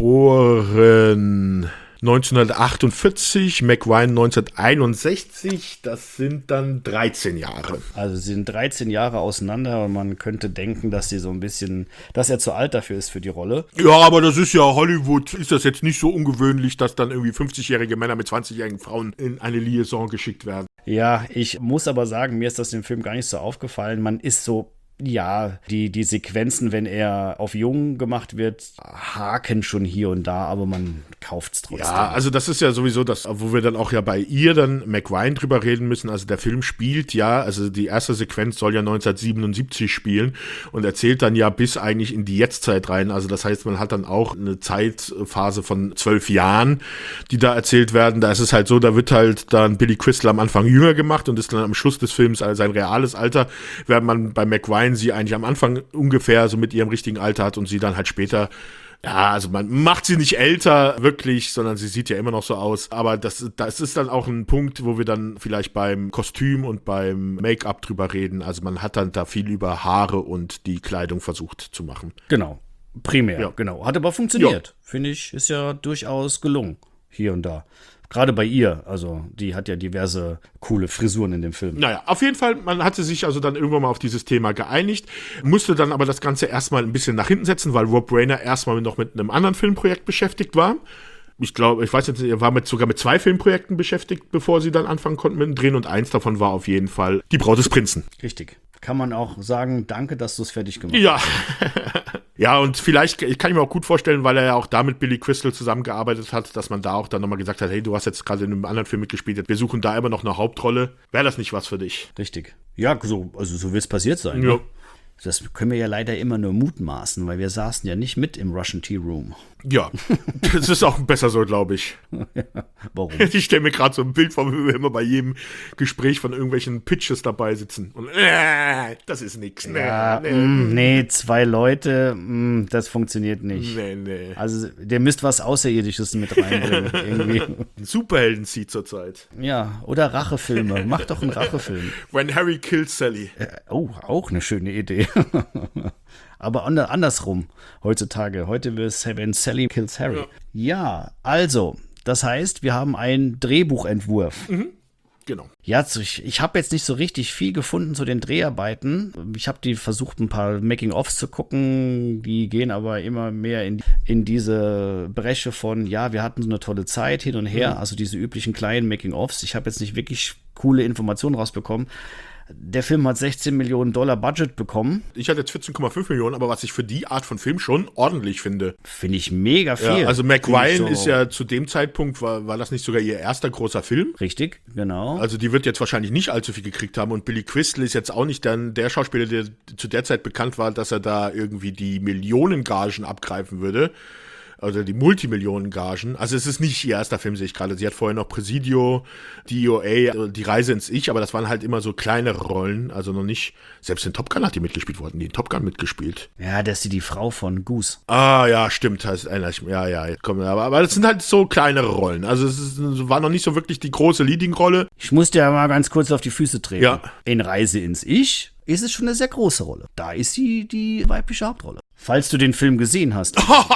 geboren 1948, Mac Ryan 1961, das sind dann 13 Jahre. Also sie sind 13 Jahre auseinander und man könnte denken, dass sie so ein bisschen, dass er zu alt dafür ist für die Rolle. Ja, aber das ist ja Hollywood, ist das jetzt nicht so ungewöhnlich, dass dann irgendwie 50-jährige Männer mit 20-jährigen Frauen in eine Liaison geschickt werden. Ja, ich muss aber sagen, mir ist das im Film gar nicht so aufgefallen. Man ist so, ja, die Sequenzen, wenn er auf jung gemacht wird, haken schon hier und da, aber man kauft es trotzdem. Ja, also das ist ja sowieso das, wo wir dann auch ja bei ihr dann Mac Ryan drüber reden müssen. Also der Film spielt ja, also die erste Sequenz soll ja 1977 spielen und erzählt dann ja bis eigentlich in die Jetztzeit rein. Also das heißt, man hat dann auch eine Zeitphase von 12 Jahren, die da erzählt werden. Da ist es halt so, da wird halt dann Billy Crystal am Anfang jünger gemacht und ist dann am Schluss des Films, also sein reales Alter, während man bei Mac Ryan Ryan sie eigentlich am Anfang ungefähr so mit ihrem richtigen Alter hat und sie dann halt später. Ja, also man macht sie nicht älter, wirklich, sondern sie sieht ja immer noch so aus. Aber das ist dann auch ein Punkt, wo wir dann vielleicht beim Kostüm und beim Make-up drüber reden. Also man hat dann da viel über Haare und die Kleidung versucht zu machen. Genau, primär, genau. Hat aber funktioniert. Finde ich, ist ja durchaus gelungen, hier und da. Gerade bei ihr, also die hat ja diverse coole Frisuren in dem Film. Naja, auf jeden Fall, man hatte sich also dann irgendwann mal auf dieses Thema geeinigt, musste dann aber das Ganze erstmal ein bisschen nach hinten setzen, weil Rob Reiner erstmal noch mit einem anderen Filmprojekt beschäftigt war. Ich glaube, ich weiß nicht, er war sogar mit 2 Filmprojekten beschäftigt, bevor sie dann anfangen konnten mit dem Drehen und eins davon war auf jeden Fall Die Braut des Prinzen. Richtig. Kann man auch sagen, danke, dass du es fertig gemacht hast. Ja. Ja, und vielleicht, ich kann mir auch gut vorstellen, weil er ja auch da mit Billy Crystal zusammengearbeitet hat, dass man da auch dann nochmal gesagt hat, hey, du hast jetzt gerade in einem anderen Film mitgespielt, wir suchen da immer noch eine Hauptrolle. Wäre das nicht was für dich? Richtig. Ja, so wird es passiert sein. Ja. Ne? Das können wir ja leider immer nur mutmaßen, weil wir saßen ja nicht mit im Russian Tea Room. Ja, das ist auch besser so, glaube ich. Warum? Ich stelle mir gerade so ein Bild vor, wie wir immer bei jedem Gespräch von irgendwelchen Pitches dabei sitzen. Und das ist nix. Nee, 2 Leute, das funktioniert nicht. Nee. Also, der müsst was Außerirdisches mit reinbringen. Irgendwie. Superhelden-Seed zurzeit. Ja, oder Rachefilme. Mach doch einen Rachefilm. When Harry Kills Sally. Oh, auch eine schöne Idee. Aber andersrum heutzutage. Heute wird es When Sally Kills Harry. Ja, also, das heißt, wir haben einen Drehbuchentwurf. Genau. Ja, ich habe jetzt nicht so richtig viel gefunden zu den Dreharbeiten. Ich habe versucht, ein paar Making-ofs zu gucken. Die gehen aber immer mehr in diese Bresche von, ja, wir hatten so eine tolle Zeit hin und her. Also diese üblichen kleinen Making-ofs. Ich habe jetzt nicht wirklich coole Informationen rausbekommen. Der Film hat $16 Millionen Budget bekommen. Ich hatte jetzt 14,5 Millionen, aber was ich für die Art von Film schon ordentlich finde. Finde ich mega viel. Ja, also Meg Ryan ist ja zu dem Zeitpunkt, war das nicht sogar ihr erster großer Film? Richtig, genau. Also die wird jetzt wahrscheinlich nicht allzu viel gekriegt haben und Billy Crystal ist jetzt auch nicht dann der Schauspieler, der zu der Zeit bekannt war, dass er da irgendwie die Millionengagen abgreifen würde. Also die Multimillionen-Gagen. Also es ist nicht ihr erster Film, sehe ich gerade. Sie hat vorher noch Presidio, DOA, also Die Reise ins Ich, aber das waren halt immer so kleinere Rollen. Also noch nicht, selbst in Top Gun hat die mitgespielt worden. Die in Top Gun mitgespielt. Ja, das ist die Frau von Goose. Ah, ja, stimmt. Ja, komm, aber das sind halt so kleinere Rollen. Also war noch nicht so wirklich die große Leading-Rolle. Ich muss dir mal ganz kurz auf die Füße treten. Ja. In Reise ins Ich ist es schon eine sehr große Rolle. Da ist sie die weibliche Hauptrolle. Falls du den Film gesehen hast.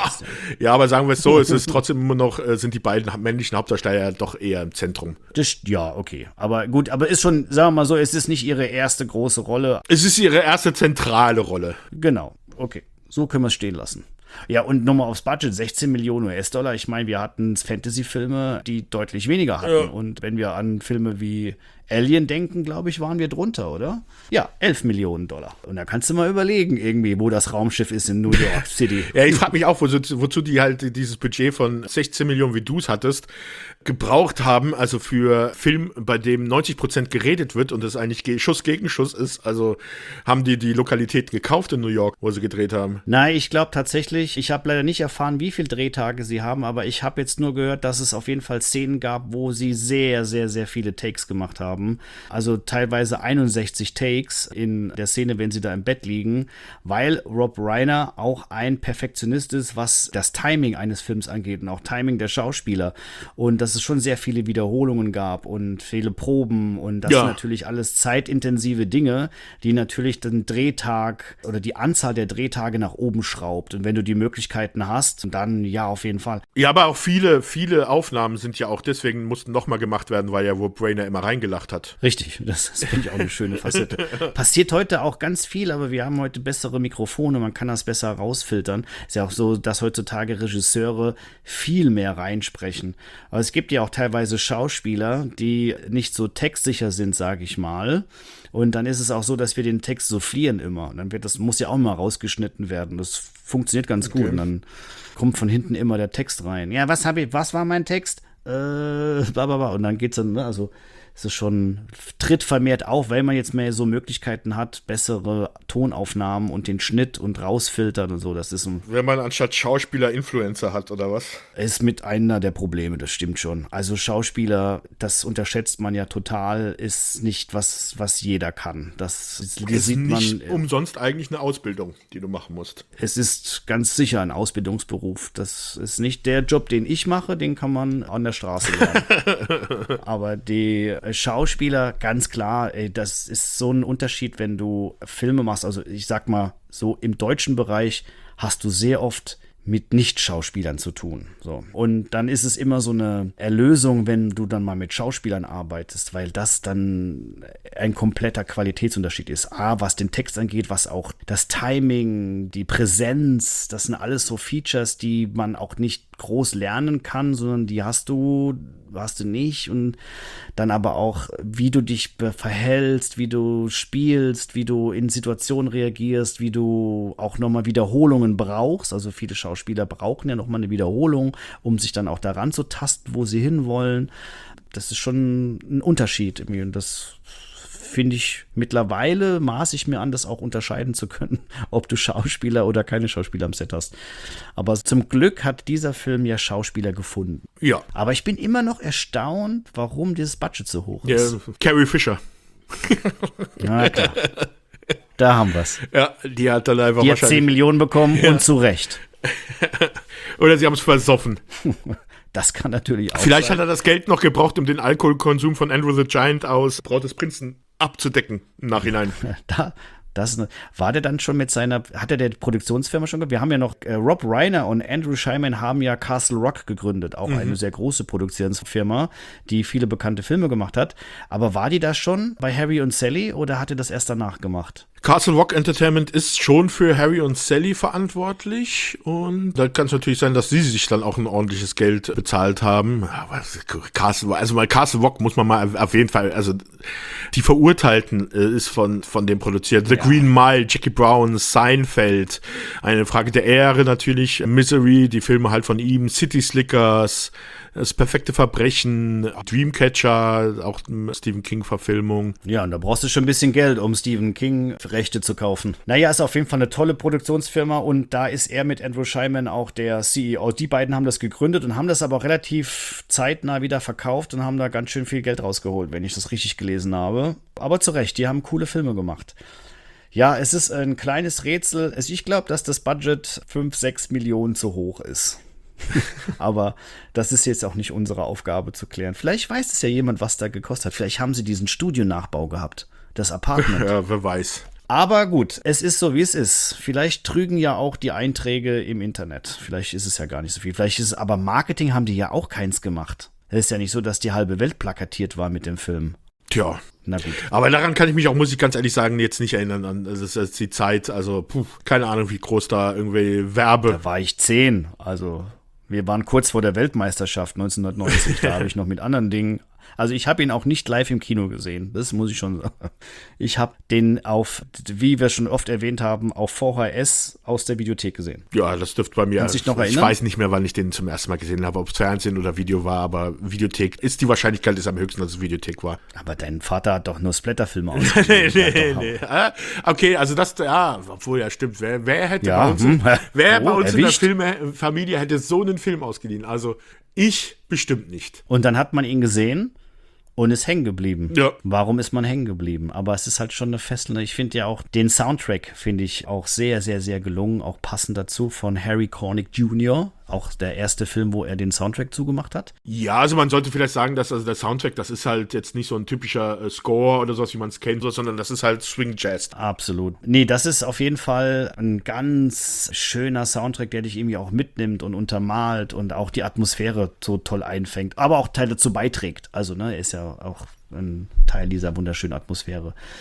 Ja, aber sagen wir es so, es ist trotzdem immer noch, sind die beiden männlichen Hauptdarsteller ja doch eher im Zentrum. Ja, okay. Aber gut, aber ist schon, sagen wir mal so, es ist nicht ihre erste große Rolle. Es ist ihre erste zentrale Rolle. Genau, okay. So können wir es stehen lassen. Ja, und nochmal aufs Budget, 16 Millionen US-Dollar. Ich meine, wir hatten Fantasy-Filme, die deutlich weniger hatten. Ja. Und wenn wir an Filme wie Alien denken, glaube ich, waren wir drunter, oder? Ja, 11 Millionen Dollar. Und da kannst du mal überlegen, irgendwie, wo das Raumschiff ist in New York City. Ja, ich frage mich auch, wozu die halt dieses Budget von 16 Millionen, wie du es hattest, gebraucht haben, also für Film, bei dem 90% geredet wird und das eigentlich Schuss gegen Schuss ist. Also haben die Lokalität gekauft in New York, wo sie gedreht haben? Nein, ich glaube tatsächlich, ich habe leider nicht erfahren, wie viele Drehtage sie haben, aber ich habe jetzt nur gehört, dass es auf jeden Fall Szenen gab, wo sie sehr, sehr, sehr viele Takes gemacht haben. Also teilweise 61 Takes in der Szene, wenn sie da im Bett liegen, weil Rob Reiner auch ein Perfektionist ist, was das Timing eines Films angeht und auch Timing der Schauspieler. Und dass es schon sehr viele Wiederholungen gab und viele Proben und das sind natürlich alles zeitintensive Dinge, die natürlich den Drehtag oder die Anzahl der Drehtage nach oben schraubt. Und wenn du die Möglichkeiten hast, dann ja, auf jeden Fall. Ja, aber auch viele Aufnahmen sind ja auch deswegen, mussten nochmal gemacht werden, weil ja Rob Reiner immer reingelacht hat. Richtig, das finde ich auch eine schöne Facette. Passiert heute auch ganz viel, aber wir haben heute bessere Mikrofone, man kann das besser rausfiltern. Ist ja auch so, dass heutzutage Regisseure viel mehr reinsprechen. Aber es gibt ja auch teilweise Schauspieler, die nicht so textsicher sind, sage ich mal. Und dann ist es auch so, dass wir den Text soufflieren immer. Und dann muss ja auch mal rausgeschnitten werden. Das funktioniert ganz gut. Und dann kommt von hinten immer der Text rein. Ja, was war mein Text? Und dann geht's dann, also es ist schon, tritt vermehrt auf, weil man jetzt mehr so Möglichkeiten hat, bessere Tonaufnahmen und den Schnitt und rausfiltern und so. Das ist wenn man anstatt Schauspieler Influencer hat, oder was? Ist mit einer der Probleme, das stimmt schon. Also Schauspieler, das unterschätzt man ja total, ist nicht was jeder kann. Das ist nicht umsonst eigentlich eine Ausbildung, die du machen musst. Es ist ganz sicher ein Ausbildungsberuf. Das ist nicht der Job, den ich mache, den kann man an der Straße lernen. Aber die Schauspieler, ganz klar, das ist so ein Unterschied, wenn du Filme machst. Also ich sag mal, so im deutschen Bereich hast du sehr oft mit Nicht-Schauspielern zu tun. So. Und dann ist es immer so eine Erlösung, wenn du dann mal mit Schauspielern arbeitest, weil das dann ein kompletter Qualitätsunterschied ist. Was den Text angeht, was auch das Timing, die Präsenz, das sind alles so Features, die man auch nicht groß lernen kann, sondern die hast du nicht. Und dann aber auch, wie du dich verhältst, wie du spielst, wie du in Situationen reagierst, wie du auch nochmal Wiederholungen brauchst. Also viele Schauspieler brauchen ja nochmal eine Wiederholung, um sich dann auch daran zu tasten, wo sie hinwollen. Das ist schon ein Unterschied irgendwie. Und das finde ich, mittlerweile maße ich mir an, das auch unterscheiden zu können, ob du Schauspieler oder keine Schauspieler am Set hast. Aber zum Glück hat dieser Film ja Schauspieler gefunden. Ja. Aber ich bin immer noch erstaunt, warum dieses Budget so hoch ist. Ja, Carrie Fisher. Na klar. Da haben wir es. Ja, die hat dann einfach die hat 10 Millionen bekommen und zu Recht. Oder sie haben es versoffen. Das kann natürlich auch Vielleicht sein. hat er das Geld noch gebraucht, um den Alkoholkonsum von Andrew the Giant aus Braut des Prinzen abzudecken im Nachhinein. War der dann schon mit hat er der Produktionsfirma schon, wir haben ja noch, Rob Reiner und Andrew Scheinman haben ja Castle Rock gegründet, auch eine sehr große Produktionsfirma, die viele bekannte Filme gemacht hat. Aber war die da schon bei Harry und Sally oder hat er das erst danach gemacht? Castle Rock Entertainment ist schon für Harry und Sally verantwortlich und da kann es natürlich sein, dass sie sich dann auch ein ordentliches Geld bezahlt haben. Aber Castle Rock muss man mal auf jeden Fall, also die Verurteilten ist von dem produziert. The Green Mile, Jackie Brown, Seinfeld, Eine Frage der Ehre natürlich, Misery, die Filme halt von ihm, City Slickers, Das perfekte Verbrechen, Dreamcatcher, auch eine Stephen King-Verfilmung. Ja, und da brauchst du schon ein bisschen Geld, um Stephen King-Rechte zu kaufen. Naja, ist auf jeden Fall eine tolle Produktionsfirma und da ist er mit Andrew Scheinman auch der CEO. Die beiden haben das gegründet und haben das aber auch relativ zeitnah wieder verkauft und haben da ganz schön viel Geld rausgeholt, wenn ich das richtig gelesen habe. Aber zu Recht, die haben coole Filme gemacht. Ja, es ist ein kleines Rätsel. Ich glaube, dass das Budget 5-6 Millionen zu hoch ist. Aber das ist jetzt auch nicht unsere Aufgabe zu klären. Vielleicht weiß es ja jemand, was da gekostet hat. Vielleicht haben sie diesen Studionachbau gehabt, das Apartment. Ja, wer weiß. Aber gut, es ist so, wie es ist. Vielleicht trügen ja auch die Einträge im Internet. Vielleicht ist es ja gar nicht so viel. Vielleicht ist es, aber Marketing haben die ja auch keins gemacht. Es ist ja nicht so, dass die halbe Welt plakatiert war mit dem Film. Tja. Na gut. Aber daran kann ich mich auch, muss ich ganz ehrlich sagen, jetzt nicht erinnern an. Das ist die Zeit, also keine Ahnung, wie groß da irgendwie Werbe. Da war ich 10, also wir waren kurz vor der Weltmeisterschaft 1990, da habe ich noch mit anderen Dingen. Also ich habe ihn auch nicht live im Kino gesehen, das muss ich schon sagen. Ich habe den wie wir schon oft erwähnt haben, auf VHS aus der Videothek gesehen. Ja, das dürfte bei mir. Kannst du dich noch erinnern? Ich weiß nicht mehr, wann ich den zum ersten Mal gesehen habe, ob es Fernsehen oder Video war, aber Videothek ist die Wahrscheinlichkeit ist am höchsten, dass es Videothek war. Aber dein Vater hat doch nur Splatterfilme ausgegeben. nee. Okay, also das, obwohl ja stimmt. Wer hätte bei uns, bei uns in der Filmfamilie hätte so einen Film ausgeliehen? Also ich bestimmt nicht. Und dann hat man ihn gesehen und ist hängen geblieben. Ja. Warum ist man hängen geblieben? Aber es ist halt schon eine fesselnde. Ich finde ja auch den Soundtrack finde ich auch sehr, sehr, sehr gelungen. Auch passend dazu von Harry Connick Jr. Auch der erste Film, wo er den Soundtrack zugemacht hat. Ja, also man sollte vielleicht sagen, dass also der Soundtrack, das ist halt jetzt nicht so ein typischer Score oder sowas, wie man es kennt, sondern das ist halt Swing Jazz. Absolut. Nee, das ist auf jeden Fall ein ganz schöner Soundtrack, der dich irgendwie auch mitnimmt und untermalt und auch die Atmosphäre so toll einfängt, aber auch Teil dazu beiträgt. Also, ne, er ist ja auch ein Teil dieser wunderschönen Atmosphäre.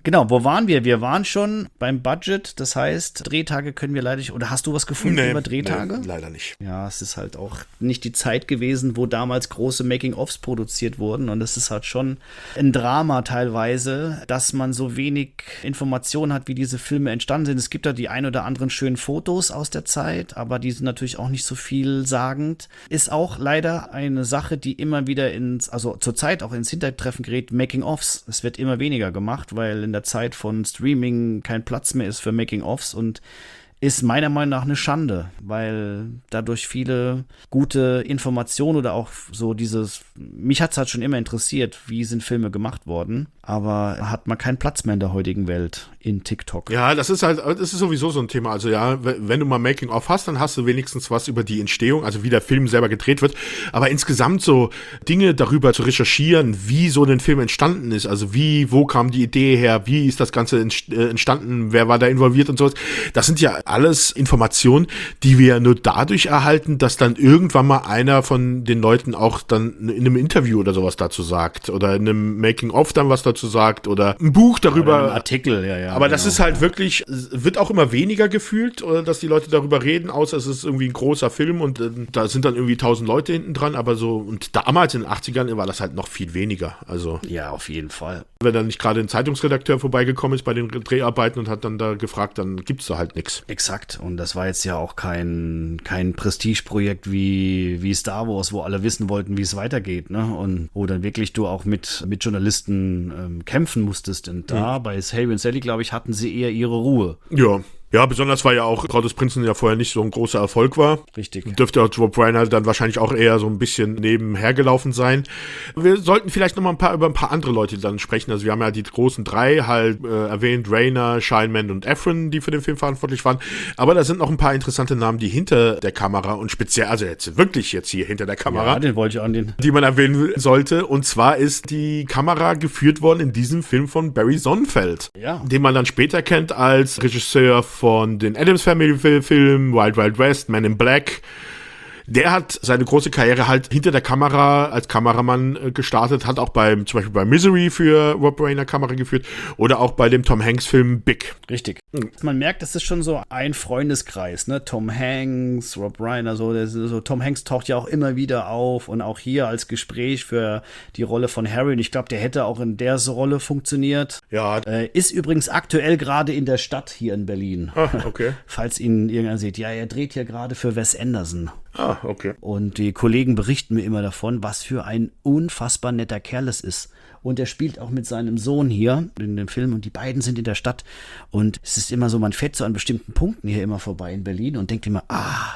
Genau, wo waren wir? Wir waren schon beim Budget, das heißt, Drehtage können wir leider nicht, oder hast du was gefunden über Drehtage? Nee, leider nicht. Ja, es ist halt auch nicht die Zeit gewesen, wo damals große Making-ofs produziert wurden und es ist halt schon ein Drama teilweise, dass man so wenig Informationen hat, wie diese Filme entstanden sind. Es gibt da die ein oder anderen schönen Fotos aus der Zeit, aber die sind natürlich auch nicht so vielsagend. Ist auch leider eine Sache, die immer wieder also zurzeit auch ins Hintertreffen gerät, Making-ofs. Es wird immer weniger gemacht, weil in der Zeit von Streaming kein Platz mehr ist für Making-ofs und ist meiner Meinung nach eine Schande, weil dadurch viele gute Informationen oder auch so mich hat es halt schon immer interessiert, wie sind Filme gemacht worden, aber hat man keinen Platz mehr in der heutigen Welt in TikTok. Ja, das ist sowieso so ein Thema. Also ja, wenn du mal Making-of hast, dann hast du wenigstens was über die Entstehung, also wie der Film selber gedreht wird, aber insgesamt so Dinge darüber zu recherchieren, wie so ein Film entstanden ist, also wo kam die Idee her, wie ist das Ganze entstanden, wer war da involviert und sowas, das sind ja alles Informationen, die wir nur dadurch erhalten, dass dann irgendwann mal einer von den Leuten auch dann in einem Interview oder sowas dazu sagt oder in einem Making-of dann was dazu sagt oder ein Buch darüber. Oder ein Artikel, ja. Aber das ist halt wirklich, wird auch immer weniger gefühlt, oder dass die Leute darüber reden, außer es ist irgendwie ein großer Film und da sind dann irgendwie 1000 Leute hinten dran, aber so, und damals in den 80ern war das halt noch viel weniger. Also. Ja, auf jeden Fall. Wenn dann nicht gerade ein Zeitungsredakteur vorbeigekommen ist bei den Dreharbeiten und hat dann da gefragt, dann gibt's da halt nichts. Exakt. Und das war jetzt ja auch kein Prestigeprojekt wie Star Wars, wo alle wissen wollten, wie es weitergeht, ne? Und wo dann wirklich du auch mit Journalisten kämpfen musstest. Und da bei Harry und Sally, glaube ich, hatten sie eher ihre Ruhe. Ja, besonders weil ja auch Braut des Prinzen ja vorher nicht so ein großer Erfolg war. Richtig. Dürfte auch Rob Reiner dann wahrscheinlich auch eher so ein bisschen nebenher gelaufen sein. Wir sollten vielleicht noch mal über ein paar andere Leute dann sprechen. Also wir haben ja die großen drei halt erwähnt, Rayner, Scheinman und Efron, die für den Film verantwortlich waren. Aber da sind noch ein paar interessante Namen, die hinter der Kamera und speziell, also jetzt wirklich jetzt hier hinter der Kamera. Ja, den wollte ich an die man erwähnen sollte. Und zwar ist die Kamera geführt worden in diesem Film von Barry Sonnenfeld. Ja. Den man dann später kennt als Regisseur von den Addams Family Filmen, Wild Wild West, Men in Black. Der hat seine große Karriere halt hinter der Kamera als Kameramann gestartet, hat auch zum Beispiel bei Misery für Rob Reiner Kamera geführt oder auch bei dem Tom Hanks Film Big. Richtig. Man merkt, das ist schon so ein Freundeskreis, ne? Tom Hanks, Rob Reiner, Tom Hanks taucht ja auch immer wieder auf und auch hier als Gespräch für die Rolle von Harry. Und ich glaube, der hätte auch in der Rolle funktioniert. Ja. Ist übrigens aktuell gerade in der Stadt hier in Berlin. Ah, okay. Falls ihn irgendwer sieht. Ja, er dreht hier gerade für Wes Anderson. Ah, okay. Und die Kollegen berichten mir immer davon, was für ein unfassbar netter Kerl es ist. Und er spielt auch mit seinem Sohn hier in dem Film und die beiden sind in der Stadt. Und es ist immer so, man fährt so an bestimmten Punkten hier immer vorbei in Berlin und denkt immer,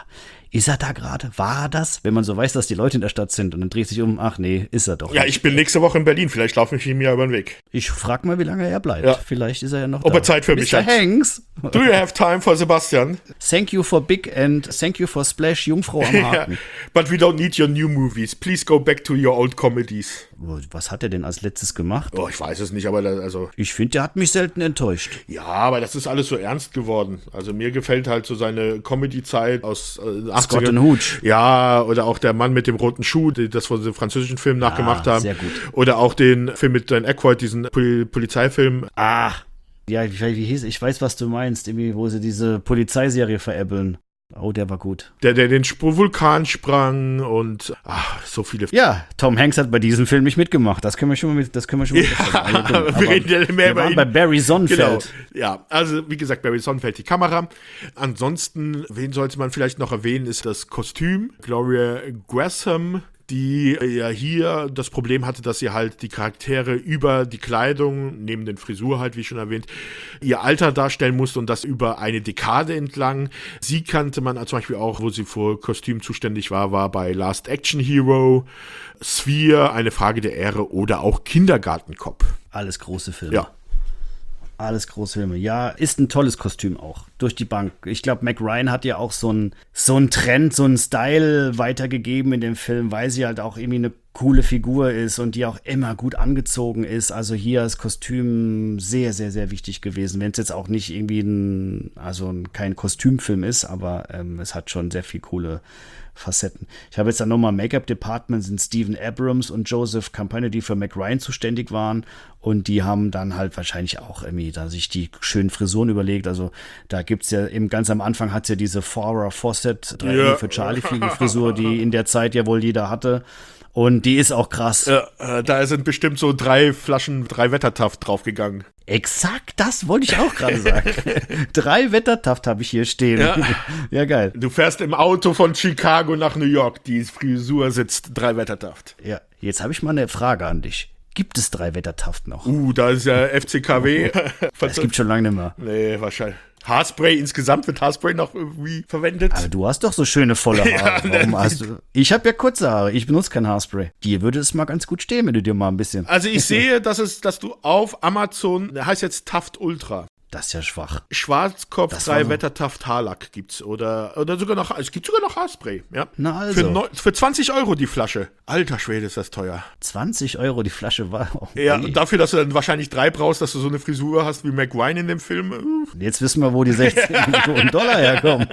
ist er da gerade? War er das? Wenn man so weiß, dass die Leute in der Stadt sind und dann dreht sich um, ach nee, ist er doch. Ja, ich bin nächste Woche in Berlin, vielleicht laufe ich ihm ja über den Weg. Ich frag mal, wie lange er bleibt. Ja. Vielleicht ist er ja noch Ob da. er Zeit für mich Mr. hat. Hanks. Do you have time for Sebastian? Thank you for Big and thank you for Splash, Jungfrau am Haken. Ja, but we don't need your new movies. Please go back to your old comedies. Was hat er denn als letztes gemacht? Oh, ich weiß es nicht, aber also. Ich finde, der hat mich selten enttäuscht. Ja, aber das ist alles so ernst geworden. Also mir gefällt halt so seine Comedy-Zeit aus 80ern. Scott and Hooch. Ja, oder auch der Mann mit dem roten Schuh, die das von dem französischen Film nachgemacht haben. Sehr gut. Oder auch den Film mit Dan Aykroyd, diesen Polizeifilm. Ja, wie hieß, ich weiß, was du meinst, irgendwie, wo sie diese Polizeiserie veräppeln. Oh, der war gut. Der den Vulkan sprang und so viele. Ja, Tom Hanks hat bei diesem Film nicht mitgemacht. Das können wir schon mal wir reden ja mehr über ihn. Bei Barry Sonnenfeld. Genau. Ja, also wie gesagt, Barry Sonnenfeld, die Kamera. Ansonsten, wen sollte man vielleicht noch erwähnen, ist das Kostüm. Gloria Gresham, die ja hier das Problem hatte, dass sie halt die Charaktere über die Kleidung, neben den Frisur halt, wie schon erwähnt, ihr Alter darstellen musste und das über eine Dekade entlang. Sie kannte man zum Beispiel auch, wo sie für Kostüm zuständig war bei Last Action Hero, Sphere, Eine Frage der Ehre oder auch Kindergartenkopf. Alles große Filme. Ja. Alles Großfilme. Ja, ist ein tolles Kostüm auch. Durch die Bank. Ich glaube, Meg Ryan hat ja auch so einen Trend, so einen Style weitergegeben in dem Film, weil sie halt auch irgendwie eine coole Figur ist und die auch immer gut angezogen ist. Also hier ist Kostüm sehr, sehr, sehr wichtig gewesen. Wenn es jetzt auch nicht irgendwie kein Kostümfilm ist, aber es hat schon sehr viel coole Facetten. Ich habe jetzt dann nochmal Make-up-Department, sind Stephen Abrams und Joseph Campagna, die für Mac Ryan zuständig waren, und die haben dann halt wahrscheinlich auch irgendwie da sich die schönen Frisuren überlegt. Also da gibt es ja eben ganz am Anfang hat es ja diese Farrah Fawcett 3 für Charlie Frisur, die in der Zeit ja wohl jeder hatte. Und die ist auch krass. Da sind bestimmt so 3 Flaschen 3 Wettertaft draufgegangen. Exakt, das wollte ich auch gerade sagen. 3 Wettertaft habe ich hier stehen. Ja, geil. Du fährst im Auto von Chicago nach New York, die Frisur sitzt 3 Wettertaft. Ja, jetzt habe ich mal eine Frage an dich. Gibt es 3 Wettertaft noch? Da ist ja FCKW. Das gibt schon lange nicht mehr. Nee, wahrscheinlich. Haarspray, insgesamt wird Haarspray noch irgendwie verwendet. Aber du hast doch so schöne volle Haare. Warum hast du? Ich habe ja kurze Haare, ich benutze kein Haarspray. Dir würde es mal ganz gut stehen, wenn du dir mal ein bisschen... Also ich sehe, dass du auf Amazon, der heißt jetzt Taft Ultra. Das ist ja schwach. Schwarzkopf, Das 3 war- Wettertaft Haarlack gibt's. Oder sogar noch, es gibt sogar noch Haarspray. Ja. Na also. Für 20 € die Flasche. Alter Schwede, ist das teuer. 20 € die Flasche war. Oh, Ja, nee. und dafür, dass du dann wahrscheinlich 3 brauchst, dass du so eine Frisur hast wie Mac Ryan in dem Film. Jetzt wissen wir, wo die 16 Millionen Dollar herkommen.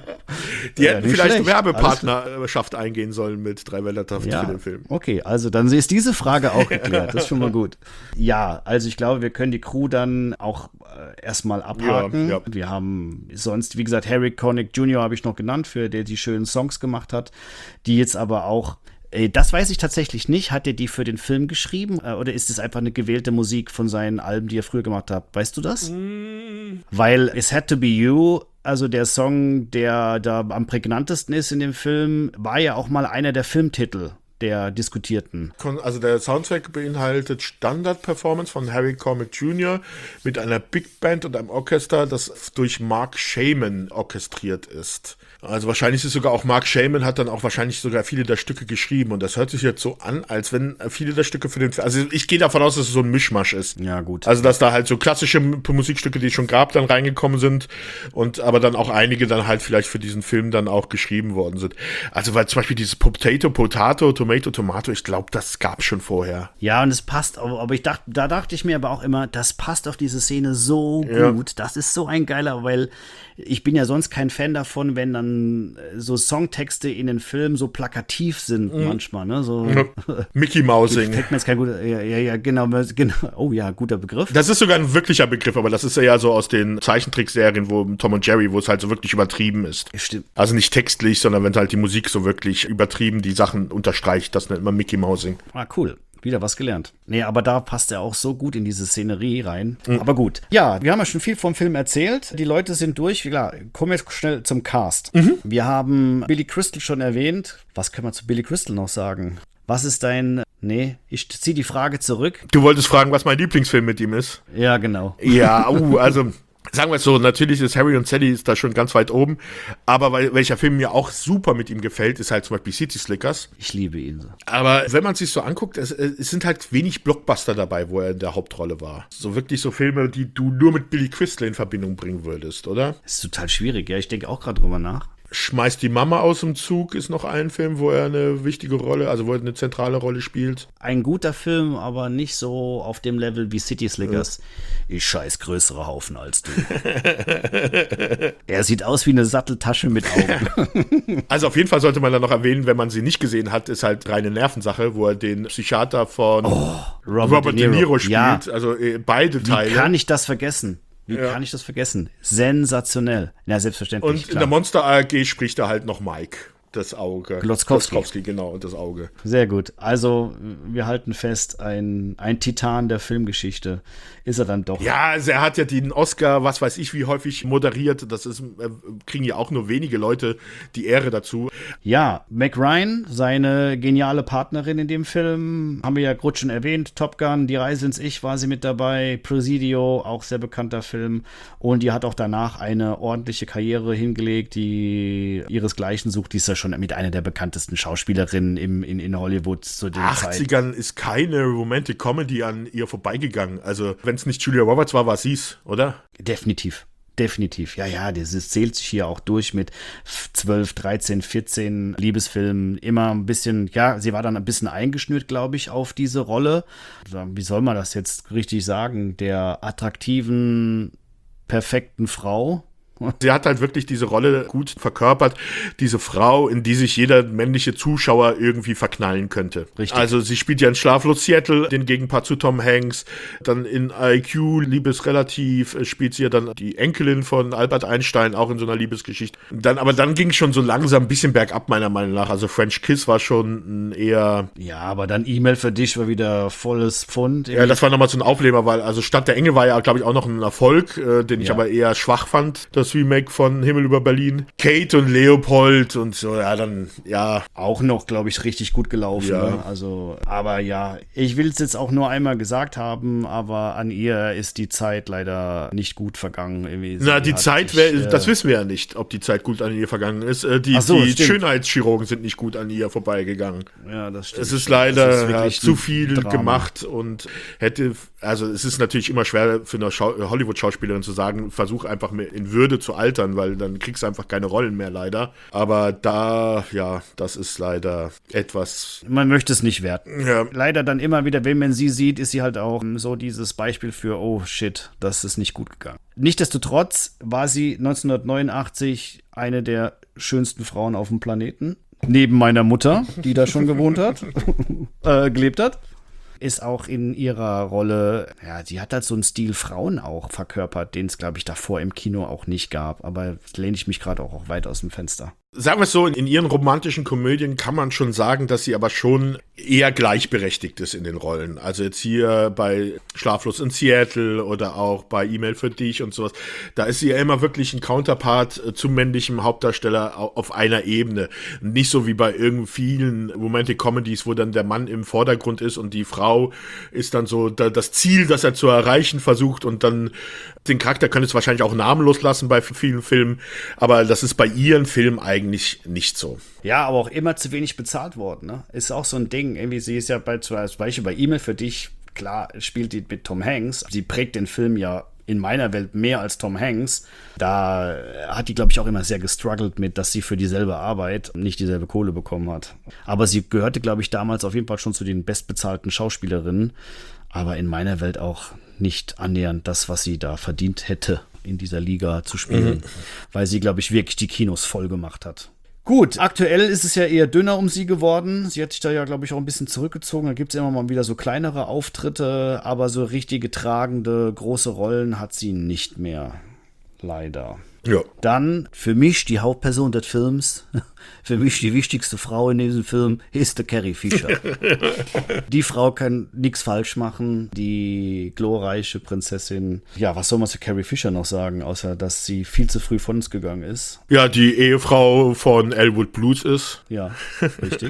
Die Ja, hätten nicht vielleicht schlecht. Werbepartnerschaft eingehen sollen mit 3 Wettertaft Ja, für den Film. okay, also dann ist diese Frage auch geklärt. Das ist schon mal gut. Ja, also ich glaube, wir können die Crew dann auch erstmal abhaken. Ja. Wir haben sonst, wie gesagt, Harry Connick Jr. habe ich noch genannt, für der die schönen Songs gemacht hat, die jetzt aber auch das weiß ich tatsächlich nicht. Hat er die für den Film geschrieben oder ist es einfach eine gewählte Musik von seinen Alben, die er früher gemacht hat? Weißt du das? Weil It Had to Be You, also der Song, der da am prägnantesten ist in dem Film, war ja auch mal einer der Filmtitel der diskutierten. Also der Soundtrack beinhaltet Standard-Performance von Harry Connick Jr. mit einer Big Band und einem Orchester, das durch Mark Shaman orchestriert ist. Also wahrscheinlich ist sogar auch Mark Shaman hat dann auch wahrscheinlich sogar viele der Stücke geschrieben, und das hört sich jetzt so an, als wenn viele der Stücke für den Film, also ich gehe davon aus, dass es so ein Mischmasch ist. Ja, gut. Also dass da halt so klassische Musikstücke, die es schon gab, dann reingekommen sind, und aber dann auch einige dann halt vielleicht für diesen Film dann auch geschrieben worden sind. Also weil zum Beispiel dieses Potato, Tomato, ich glaube, das gab schon vorher. Ja, und es passt, aber da dachte ich mir aber auch immer, das passt auf diese Szene so gut. Das ist so ein geiler, weil ich bin ja sonst kein Fan davon, wenn dann so Songtexte in den Filmen so plakativ sind manchmal, ne? So Mickey Mousing. fällt mir jetzt kein guter, ja, genau. Oh ja, guter Begriff. Das ist sogar ein wirklicher Begriff, aber das ist ja so aus den Zeichentrickserien, wo Tom und Jerry, wo es halt so wirklich übertrieben ist. Stimmt. Also nicht textlich, sondern wenn halt die Musik so wirklich übertrieben die Sachen unterstreicht, das nennt man Mickey Mousing. Ah, cool. Wieder was gelernt. Nee, aber da passt er auch so gut in diese Szenerie rein. Aber gut. Ja, wir haben ja schon viel vom Film erzählt. Die Leute sind durch. Klar, kommen wir jetzt schnell zum Cast. Wir haben Billy Crystal schon erwähnt. Was können wir zu Billy Crystal noch sagen? Was ist dein... Nee, ich ziehe die Frage zurück. Du wolltest fragen, was mein Lieblingsfilm mit ihm ist? Ja, genau. Ja, also... Sagen wir es so, natürlich ist Harry und Sally ist da schon ganz weit oben, aber welcher Film mir auch super mit ihm gefällt, ist halt zum Beispiel City Slickers. Ich liebe ihn. Aber wenn man sich so anguckt, es sind halt wenig Blockbuster dabei, wo er in der Hauptrolle war. So wirklich so Filme, die du nur mit Billy Crystal in Verbindung bringen würdest, oder? Das ist total schwierig, ja. Ich denke auch gerade drüber nach. Schmeißt die Mama aus dem Zug ist noch ein Film, wo er eine wichtige Rolle, also wo er eine zentrale Rolle spielt. Ein guter Film, aber nicht so auf dem Level wie City Slickers. Ich scheiß größere Haufen als du. Er sieht aus wie eine Satteltasche mit Augen. Also auf jeden Fall sollte man dann noch erwähnen, wenn man sie nicht gesehen hat, ist halt reine Nervensache, wo er den Psychiater von Robert De Niro spielt. Ja. Also beide Teile. Wie kann ich das vergessen? Kann ich das vergessen? Sensationell. Ja, selbstverständlich. Und in der Monster AG spricht er halt noch Mike. Das Auge. Glotzkowski. Genau, und das Auge. Sehr gut. Also, wir halten fest, ein Titan der Filmgeschichte ist er dann doch. Ja, also er hat ja den Oscar, was weiß ich, wie häufig moderiert. Das ist, kriegen ja auch nur wenige Leute die Ehre dazu. Ja, Mac Ryan, seine geniale Partnerin in dem Film, haben wir ja gerade schon erwähnt. Top Gun, Die Reise ins Ich war sie mit dabei. Presidio, auch sehr bekannter Film. Und die hat auch danach eine ordentliche Karriere hingelegt, die ihresgleichen sucht. Die ist ja schon mit einer der bekanntesten Schauspielerinnen in Hollywood zu der Zeit. 80ern ist keine Romantic Comedy an ihr vorbeigegangen. Also, wenn es nicht Julia Roberts war, war sie es, oder? Definitiv. Definitiv, ja, das zählt sich hier auch durch mit 12, 13, 14 Liebesfilmen. Immer ein bisschen, ja, sie war dann ein bisschen eingeschnürt, glaube ich, auf diese Rolle. Wie soll man das jetzt richtig sagen? Der attraktiven, perfekten Frau. Sie hat halt wirklich diese Rolle gut verkörpert, diese Frau, in die sich jeder männliche Zuschauer irgendwie verknallen könnte. Richtig. Also sie spielt ja in Schlaflos Seattle den Gegenpart zu Tom Hanks, dann in IQ, Liebesrelativ, spielt sie ja dann die Enkelin von Albert Einstein, auch in so einer Liebesgeschichte. Aber dann ging es schon so langsam ein bisschen bergab, meiner Meinung nach. Also French Kiss war schon eher... Ja, aber dann E-Mail für dich war wieder volles Pfund. Ja, das war nochmal so ein Aufleber, weil also Stadt der Engel war ja, glaube ich, auch noch ein Erfolg, den ich aber eher schwach fand, das Remake von Himmel über Berlin. Kate und Leopold und so, ja. Auch noch, glaube ich, richtig gut gelaufen. Ja. Ne? Also, aber ja, ich will es jetzt auch nur einmal gesagt haben, aber an ihr ist die Zeit leider nicht gut vergangen. Die Zeit, das wissen wir ja nicht, ob die Zeit gut an ihr vergangen ist. Die Schönheitschirurgen sind nicht gut an ihr vorbeigegangen. Ja, das stimmt. Es ist leider zu viel Drama gemacht und es ist natürlich immer schwer für eine Hollywood-Schauspielerin zu sagen, versuch einfach in Würde zu altern, weil dann kriegst du einfach keine Rollen mehr, leider. Aber das ist leider etwas... Man möchte es nicht werten. Ja. Leider dann immer wieder, wenn man sie sieht, ist sie halt auch so dieses Beispiel für, oh shit, das ist nicht gut gegangen. Nichtsdestotrotz war sie 1989 eine der schönsten Frauen auf dem Planeten. Neben meiner Mutter, die da schon gewohnt hat, gelebt hat. Ist auch in ihrer Rolle, ja, sie hat halt so einen Stil Frauen auch verkörpert, den es, glaube ich, davor im Kino auch nicht gab. Aber lehne ich mich gerade auch weit aus dem Fenster. Sagen wir es so, in ihren romantischen Komödien kann man schon sagen, dass sie aber schon eher gleichberechtigt ist in den Rollen. Also jetzt hier bei Schlaflos in Seattle oder auch bei E-Mail für dich und sowas. Da ist sie ja immer wirklich ein Counterpart zum männlichen Hauptdarsteller auf einer Ebene. Nicht so wie bei irgendwie vielen Romantic Comedies, wo dann der Mann im Vordergrund ist und die Frau ist dann so das Ziel, das er zu erreichen versucht, und dann den Charakter könnte es wahrscheinlich auch namenlos lassen bei vielen Filmen, aber das ist bei ihren Filmen eigentlich nicht so. Ja, aber auch immer zu wenig bezahlt worden, ne? Ist auch so ein Ding. Irgendwie, sie ist ja zum Beispiel bei E-Mail für dich, klar, spielt die mit Tom Hanks. Sie prägt den Film ja in meiner Welt mehr als Tom Hanks. Da hat die, glaube ich, auch immer sehr gestruggelt mit, dass sie für dieselbe Arbeit nicht dieselbe Kohle bekommen hat. Aber sie gehörte, glaube ich, damals auf jeden Fall schon zu den bestbezahlten Schauspielerinnen. Aber in meiner Welt auch nicht annähernd das, was sie da verdient hätte, in dieser Liga zu spielen. Weil sie, glaube ich, wirklich die Kinos voll gemacht hat. Gut, aktuell ist es ja eher dünner um sie geworden. Sie hat sich da ja, glaube ich, auch ein bisschen zurückgezogen. Da gibt es immer mal wieder so kleinere Auftritte, aber so richtige tragende, große Rollen hat sie nicht mehr. Leider. Ja. Dann für mich die Hauptperson des Films, für mich die wichtigste Frau in diesem Film, ist die Carrie Fisher. Die Frau kann nichts falsch machen, die glorreiche Prinzessin. Ja, was soll man zu Carrie Fisher noch sagen, außer dass sie viel zu früh von uns gegangen ist. Ja, die Ehefrau von Elwood Blues ist. Ja, richtig.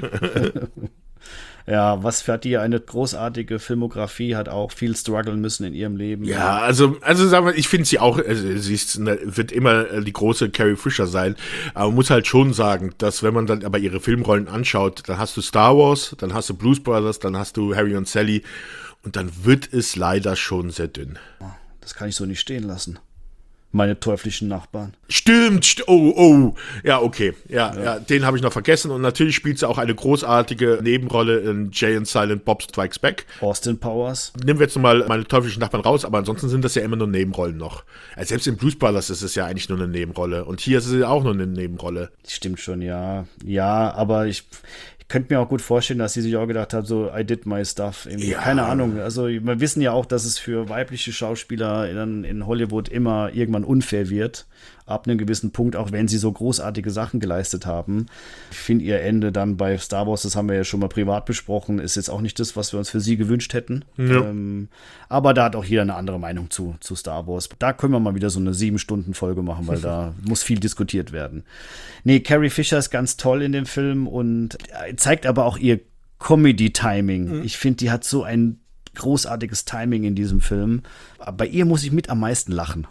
Ja, was hat die eine großartige Filmografie, hat auch viel strugglen müssen in ihrem Leben. Ja, also sagen wir, ich finde sie auch, wird immer die große Carrie Fisher sein, aber man muss halt schon sagen, dass wenn man dann aber ihre Filmrollen anschaut, dann hast du Star Wars, dann hast du Blues Brothers, dann hast du Harry und Sally und dann wird es leider schon sehr dünn. Das kann ich so nicht stehen lassen. Meine teuflischen Nachbarn. Stimmt, oh, ja, okay, ja, den habe ich noch vergessen, und natürlich spielt sie auch eine großartige Nebenrolle in Jay and Silent Bob Strikes Back. Austin Powers. Nehmen wir jetzt nochmal meine teuflischen Nachbarn raus, aber ansonsten sind das ja immer nur Nebenrollen noch. Also selbst in Blues Brothers ist es ja eigentlich nur eine Nebenrolle, und hier ist es ja auch nur eine Nebenrolle. Stimmt schon, ja. Ja, aber ich könnte mir auch gut vorstellen, dass sie sich auch gedacht hat, so, I did my stuff. Ja. Keine Ahnung. Also, wir wissen ja auch, dass es für weibliche Schauspieler in Hollywood immer irgendwann unfair wird. Ab einem gewissen Punkt, auch wenn sie so großartige Sachen geleistet haben. Ich finde ihr Ende dann bei Star Wars, das haben wir ja schon mal privat besprochen, ist jetzt auch nicht das, was wir uns für sie gewünscht hätten. Ja. Aber da hat auch jeder eine andere Meinung zu Star Wars. Da können wir mal wieder so eine 7-Stunden-Folge machen, weil da muss viel diskutiert werden. Nee, Carrie Fisher ist ganz toll in dem Film und zeigt aber auch ihr Comedy-Timing. Ich finde, die hat so ein großartiges Timing in diesem Film. Bei ihr muss ich mit am meisten lachen.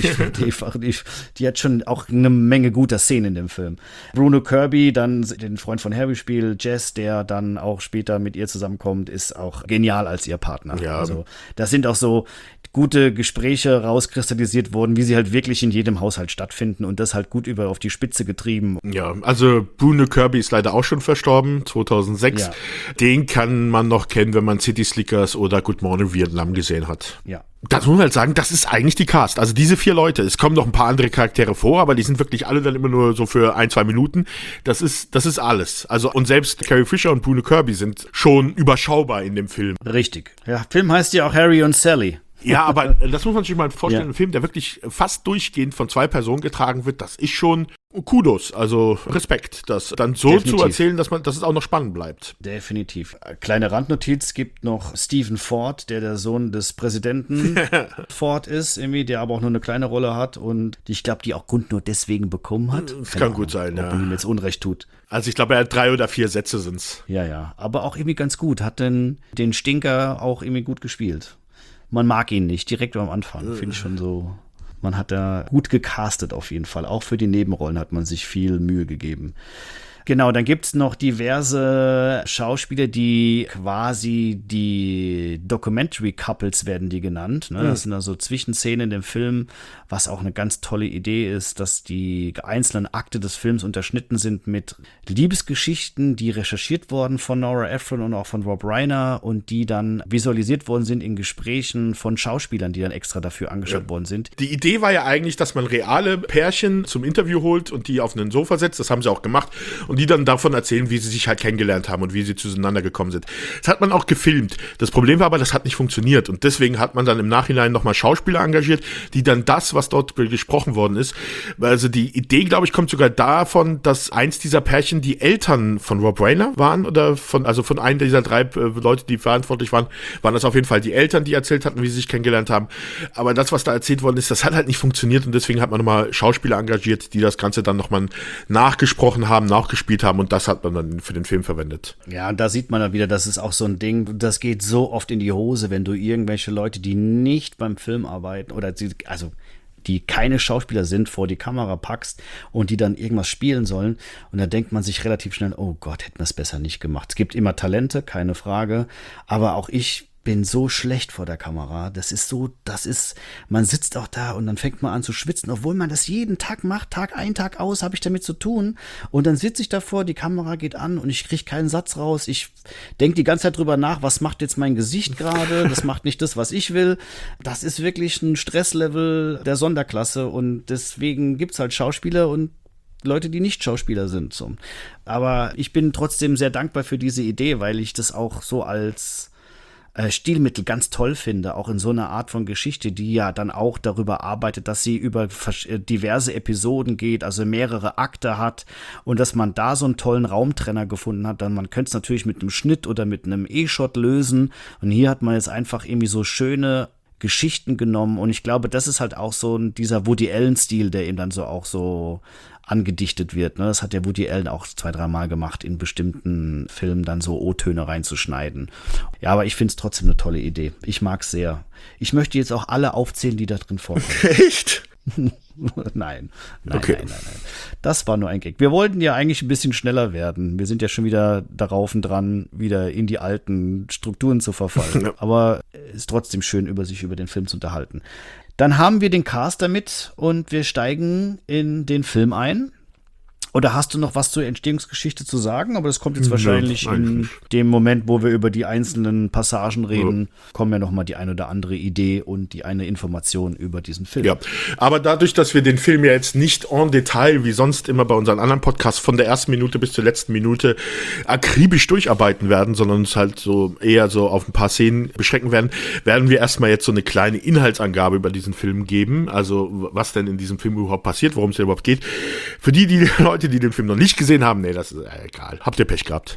Die hat schon auch eine Menge guter Szenen in dem Film. Bruno Kirby, dann den Freund von Harry spielt, Jess, der dann auch später mit ihr zusammenkommt, ist auch genial als ihr Partner. Ja. Also das sind auch so gute Gespräche rauskristallisiert worden, wie sie halt wirklich in jedem Haushalt stattfinden und das halt gut auf die Spitze getrieben. Ja, also Bruno Kirby ist leider auch schon verstorben, 2006. Ja. Den kann man noch kennen, wenn man City Slickers oder Good Morning Vietnam gesehen hat. Ja. Das muss man halt sagen, das ist eigentlich die Cast. Also diese 4 Leute, es kommen noch ein paar andere Charaktere vor, aber die sind wirklich alle dann immer nur so für 1-2 Minuten. Das ist alles. Also und selbst Carrie Fisher und Bruno Kirby sind schon überschaubar in dem Film. Richtig. Ja, Film heißt ja auch Harry und Sally. Ja, aber das muss man sich mal vorstellen, Ja. ein Film, der wirklich fast durchgehend von 2 Personen getragen wird, das ist schon Kudos, also Respekt, das dann so Definitiv. zu erzählen, dass es auch noch spannend bleibt. Definitiv. Kleine Randnotiz, gibt noch Stephen Ford, der Sohn des Präsidenten Ford ist, irgendwie, der aber auch nur eine kleine Rolle hat und ich glaube, die auch Grund nur deswegen bekommen hat. Das kann gut sein, ob man ihm jetzt Unrecht tut. Also ich glaube, er hat 3 oder 4 Sätze sind's. Ja. Aber auch irgendwie ganz gut. Hat den Stinker auch irgendwie gut gespielt. Man mag ihn nicht, direkt am Anfang, finde ich schon so. Man hat da gut gecastet auf jeden Fall. Auch für die Nebenrollen hat man sich viel Mühe gegeben. Genau, dann gibt es noch diverse Schauspieler, die quasi die Documentary-Couples werden die genannt. Ne? Das sind also Zwischenszenen in dem Film, was auch eine ganz tolle Idee ist, dass die einzelnen Akte des Films unterschnitten sind mit Liebesgeschichten, die recherchiert wurden von Nora Ephron und auch von Rob Reiner und die dann visualisiert worden sind in Gesprächen von Schauspielern, die dann extra dafür angeschaut worden sind. Die Idee war ja eigentlich, dass man reale Pärchen zum Interview holt und die auf einen Sofa setzt, das haben sie auch gemacht, und die dann davon erzählen, wie sie sich halt kennengelernt haben und wie sie zueinander gekommen sind. Das hat man auch gefilmt. Das Problem war aber, das hat nicht funktioniert und deswegen hat man dann im Nachhinein nochmal Schauspieler engagiert, die dann das, was dort gesprochen worden ist, also die Idee, glaube ich, kommt sogar davon, dass eins dieser Pärchen die Eltern von Rob Reiner waren oder von einem dieser 3 Leute, die verantwortlich waren das auf jeden Fall die Eltern, die erzählt hatten, wie sie sich kennengelernt haben. Aber das, was da erzählt worden ist, das hat halt nicht funktioniert und deswegen hat man nochmal Schauspieler engagiert, die das Ganze dann nochmal nachgesprochen haben, nachgespielt haben und das hat man dann für den Film verwendet. Ja, und da sieht man dann wieder, das ist auch so ein Ding, das geht so oft in die Hose, wenn du irgendwelche Leute, die nicht beim Film arbeiten oder die keine Schauspieler sind, vor die Kamera packst und die dann irgendwas spielen sollen. Und da denkt man sich relativ schnell, oh Gott, hätten wir es besser nicht gemacht. Es gibt immer Talente, keine Frage, aber auch ich bin so schlecht vor der Kamera. Man sitzt auch da und dann fängt man an zu schwitzen, obwohl man das jeden Tag macht, Tag ein, Tag aus, habe ich damit zu tun. Und dann sitze ich davor, die Kamera geht an und ich kriege keinen Satz raus. Ich denke die ganze Zeit drüber nach, was macht jetzt mein Gesicht gerade? Das macht nicht das, was ich will. Das ist wirklich ein Stresslevel der Sonderklasse und deswegen gibt's halt Schauspieler und Leute, die nicht Schauspieler sind. So. Aber ich bin trotzdem sehr dankbar für diese Idee, weil ich das auch so als Stilmittel ganz toll finde, auch in so einer Art von Geschichte, die ja dann auch darüber arbeitet, dass sie über diverse Episoden geht, also mehrere Akte hat und dass man da so einen tollen Raumtrenner gefunden hat. Dann man könnte es natürlich mit einem Schnitt oder mit einem E-Shot lösen und hier hat man jetzt einfach irgendwie so schöne Geschichten genommen und ich glaube, das ist halt auch so dieser Woody Allen-Stil, der eben dann so auch so angedichtet wird. Ne? Das hat der Woody Allen auch 2-3 Mal gemacht, in bestimmten Filmen dann so O-Töne reinzuschneiden. Ja, aber ich finde es trotzdem eine tolle Idee. Ich mag es sehr. Ich möchte jetzt auch alle aufzählen, die da drin vorkommen. Echt? Nein. Okay. Nein. Das war nur ein Gag. Wir wollten ja eigentlich ein bisschen schneller werden. Wir sind ja schon wieder darauf und dran, wieder in die alten Strukturen zu verfallen. Ja. Aber es ist trotzdem schön, sich über den Film zu unterhalten. Dann haben wir den Cast damit und wir steigen in den Film ein. Oder hast du noch was zur Entstehungsgeschichte zu sagen? Aber das kommt jetzt wahrscheinlich in dem Moment, wo wir über die einzelnen Passagen reden, kommen ja noch mal die ein oder andere Idee und die eine Information über diesen Film. Ja, aber dadurch, dass wir den Film ja jetzt nicht en Detail, wie sonst immer bei unseren anderen Podcasts, von der ersten Minute bis zur letzten Minute akribisch durcharbeiten werden, sondern uns halt so eher so auf ein paar Szenen beschränken werden, werden wir erstmal jetzt so eine kleine Inhaltsangabe über diesen Film geben. Also was denn in diesem Film überhaupt passiert, worum es denn überhaupt geht. Für die Leute, die den Film noch nicht gesehen haben, nee, das ist egal. Habt ihr Pech gehabt?